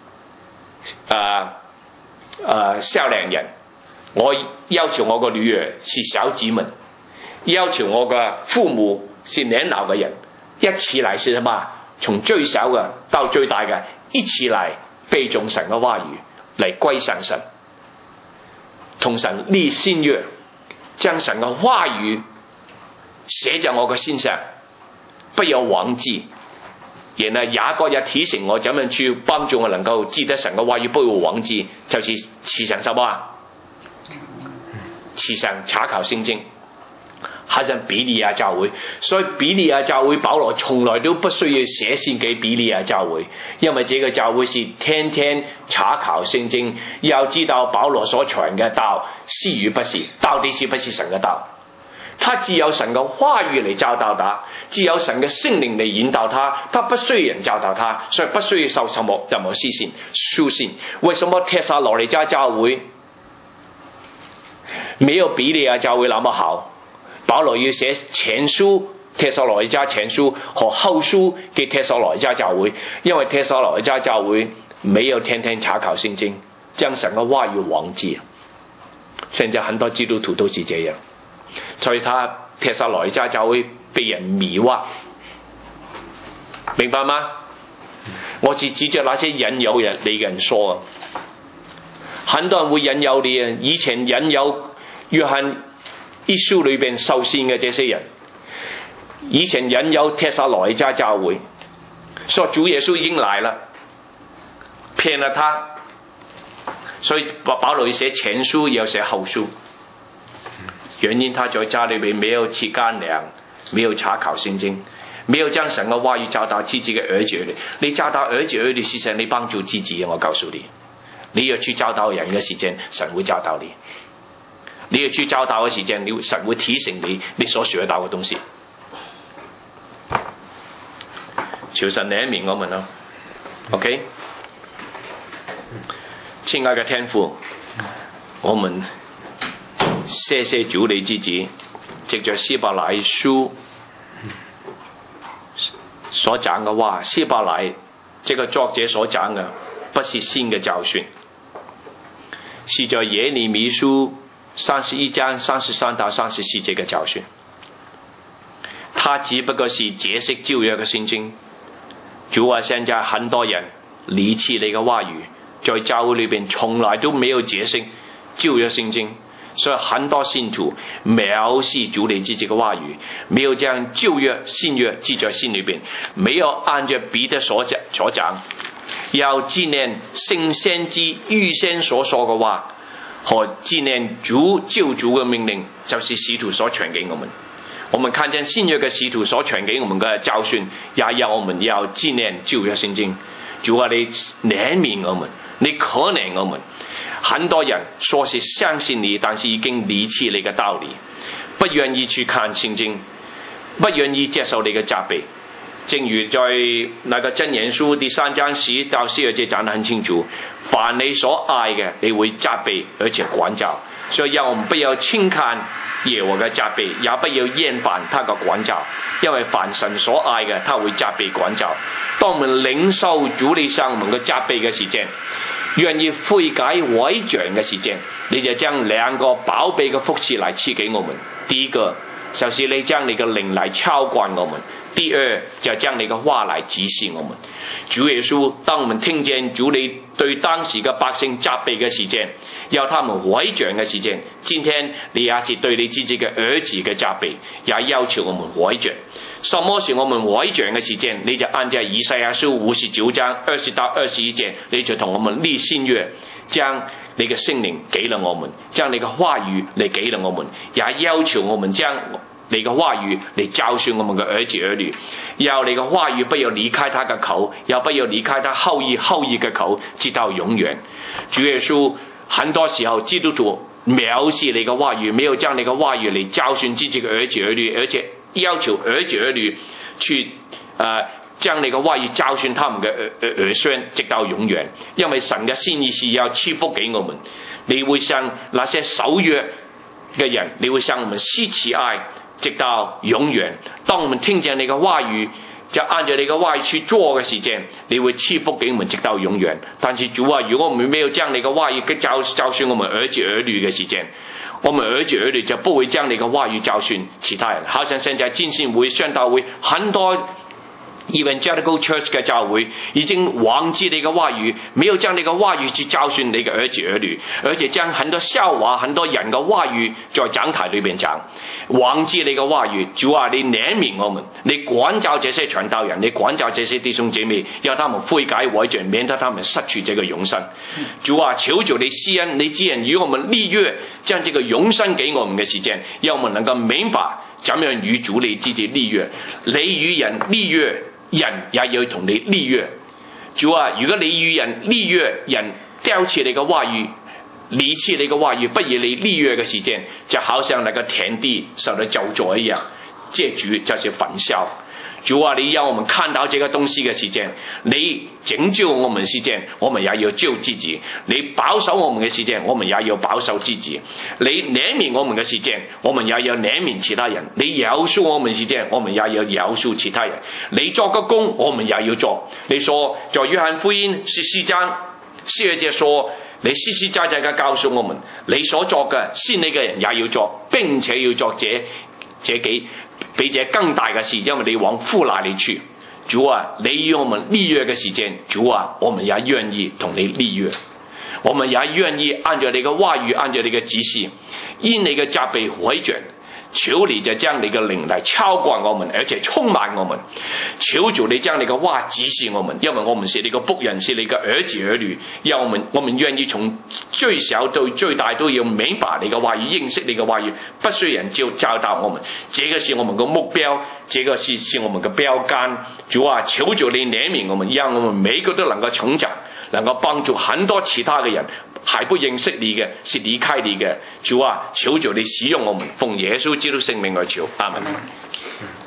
少年人，我要求我個女兒是小子們，要求我嘅父母是年老嘅人，一起來是什麼？從最小嘅到最大嘅，一起來背誦神嘅話語，嚟歸向神，同神立新約，將神嘅話語寫在我嘅心上，不要忘記。然後雅各也提醒我，怎樣去幫助我能夠記得神嘅話語，不要忘記，就是時常什麼？時常查考聖經。還是比利亞教會，所以比利亞教會保羅從來都不需要寫信給比利亞教會，因為這個教會是天天查考聖經，要知道保羅所傳嘅道是與不是，到底是不是神嘅道。他只有神嘅話語嚟教導他，只有神嘅聖靈嚟引導他，他不需要人教導他，所以不需要受任何書信。為什麼帖撒羅尼迦教會沒有比利亞教會那麼好？保羅要寫前書帖撒羅尼迦前書和後書給帖撒羅尼迦教會，因為帖撒羅尼迦教會沒有天天查考聖經，將神嘅話語忘記。現在很多基督徒都是這樣，所以他帖撒羅尼迦教會被人迷惑，明白嗎？我只指着那些引誘人你嘅人說啊，很多人會引誘你啊，以前引誘約翰一書裏邊受洗嘅這些人，以前引誘帖撒羅尼迦教會，說主耶穌已經來了，騙了他，所以保羅要寫前書要寫後書，原因他在家裏邊沒有吃乾糧，沒有查考聖經，沒有將神嘅話語教導自己嘅兒子兒女。你教導兒子兒女事情，你幫助自己，我告訴你，你要去教導人嘅時間，神會教導你。你要去教導嘅時間，神會提醒你所學到嘅東西。求神憐憫我們咯 ，OK？ 親愛嘅天父，我們謝謝主你自己，藉着希伯來書所講嘅話，希伯來這個作者所講嘅不是新嘅教訓，是在耶利米書31章33到34節嘅教訓，他只不過是解釋舊約嘅聖經。主啊，現在很多人離棄你嘅話語，在教會裏邊從來都沒有解釋舊約聖經， 所以很多信徒藐视主你自己的话语，没有将旧约新约记在心里边，没有按照彼得所讲要纪念圣先知预先所说的话，和纪念主救主的命令，就是使徒所传给我们。我们看见新约的使徒所传给我们的教训，也要我们要纪念旧约圣经。主啊，你怜悯我们，你可怜我们。很多人说是相信你，但是已经离弃你的道理，不愿意去看圣经，不愿意接受你的责备。正如在那个箴言書第3章10到12節講得很清楚，凡你所愛嘅，你會責備而且管教。所以讓我們不要輕看耶和華嘅責備，也不要厭煩他嘅管教，因為凡神所愛嘅，他會責備管教。當我們領受主你向我們嘅責備嘅時間，願意悔改委杖嘅時間，你就將2個寶貝嘅福賜嚟賜給我們。第一個就是你將你嘅靈嚟澆灌我們，第二就將你嘅話嚟指示我們。主耶穌，當我們聽見主你對當時嘅百姓責備嘅時間，要他們委杖嘅時間，今天你也是對你自己嘅兒子嘅責備，也要求我們委杖。什麼是我們委杖嘅時間？你就按照以賽亞書59章20到21節，你就同我們立新約，將你嘅聖靈給了我們，將你嘅話語嚟給了我們，也要求我們將你嘅話語嚟教訓我們嘅兒子兒女，要你嘅話語不要離開他嘅口，也不要離開他後裔嘅口，直到永遠。主耶穌，很多時候基督徒藐視你嘅話語，沒有將你嘅話語嚟教訓自己嘅兒子兒女，而且要求兒子兒女去將你嘅話語教訓他們嘅兒孫，直到永遠。因為神嘅心意是要賜福給我們，你會向那些守約嘅人，你會向我們施慈愛，直到永遠。當我們聽見你嘅話語，就按照你嘅話語去做嘅時間，你會賜福給我們直到永遠。但是主啊，如果我們沒有將你嘅話語教訓我們兒子兒女嘅時間，我們兒子兒女就不會將你嘅話語教訓其他人。好像現在浸信會、宣道會很多Evangelical Church 嘅教會已經忘記你嘅話語，沒有將你嘅話語去教訓你嘅兒子兒女，而且將很多笑話、很多人嘅話語在講台裏邊講，忘記你嘅話語。主啊，你憐憫我們，你管教這些傳道人，你管教這些弟兄姐妹，要他們悔改委杖，免得他們失去這個永生。主啊，求主你施恩，你既然與我們立約，將這個永生給我們嘅時間，讓我們能夠明白怎樣與主你自己立約。你與人立約，人也要同你立約。主啊，如果你與人立約，人丟棄你嘅話語，離棄你嘅話語，不以你立約嘅時間，就好像那個田地受到咒詛一樣，結局就是焚燒。主啊，你讓我們看到這個東西嘅時間，你拯救我們時間，我們也要救自己；你保守我們嘅時間，我們也要保守自己；你憐憫我們嘅時間，我們也要憐憫其他人；你饒恕我們時間，我們也要饒恕其他人；你做個工，我們也要做。你說在約翰福音14章12節說，你實實在在嘅告訴我們，你所做嘅，信你嘅人也要做，並且要做這比這更大嘅事，因為你往父那裏去。主啊，你與我們立約嘅時間，主啊，我們也願意同你立約，我們也願意按照你嘅話語，按照你嘅指示，因你嘅責備委杖，求你就將你嘅靈嚟澆灌我們，而且充滿我們。求主你將你嘅話指示我們，因為我們是你嘅僕人，是你嘅兒子兒女，讓我們願意從最小到最大都要明白你嘅話語，認識你嘅話語，不需要人教導我們。這個是我們嘅目標，這個是我們嘅標杆。主啊，求主你憐憫我們，讓我們每個都能夠成長，能夠幫助很多其他嘅人還不認識你嘅，是離開你嘅。主啊，求主你使用我們，奉耶穌基督聖名而求，阿門。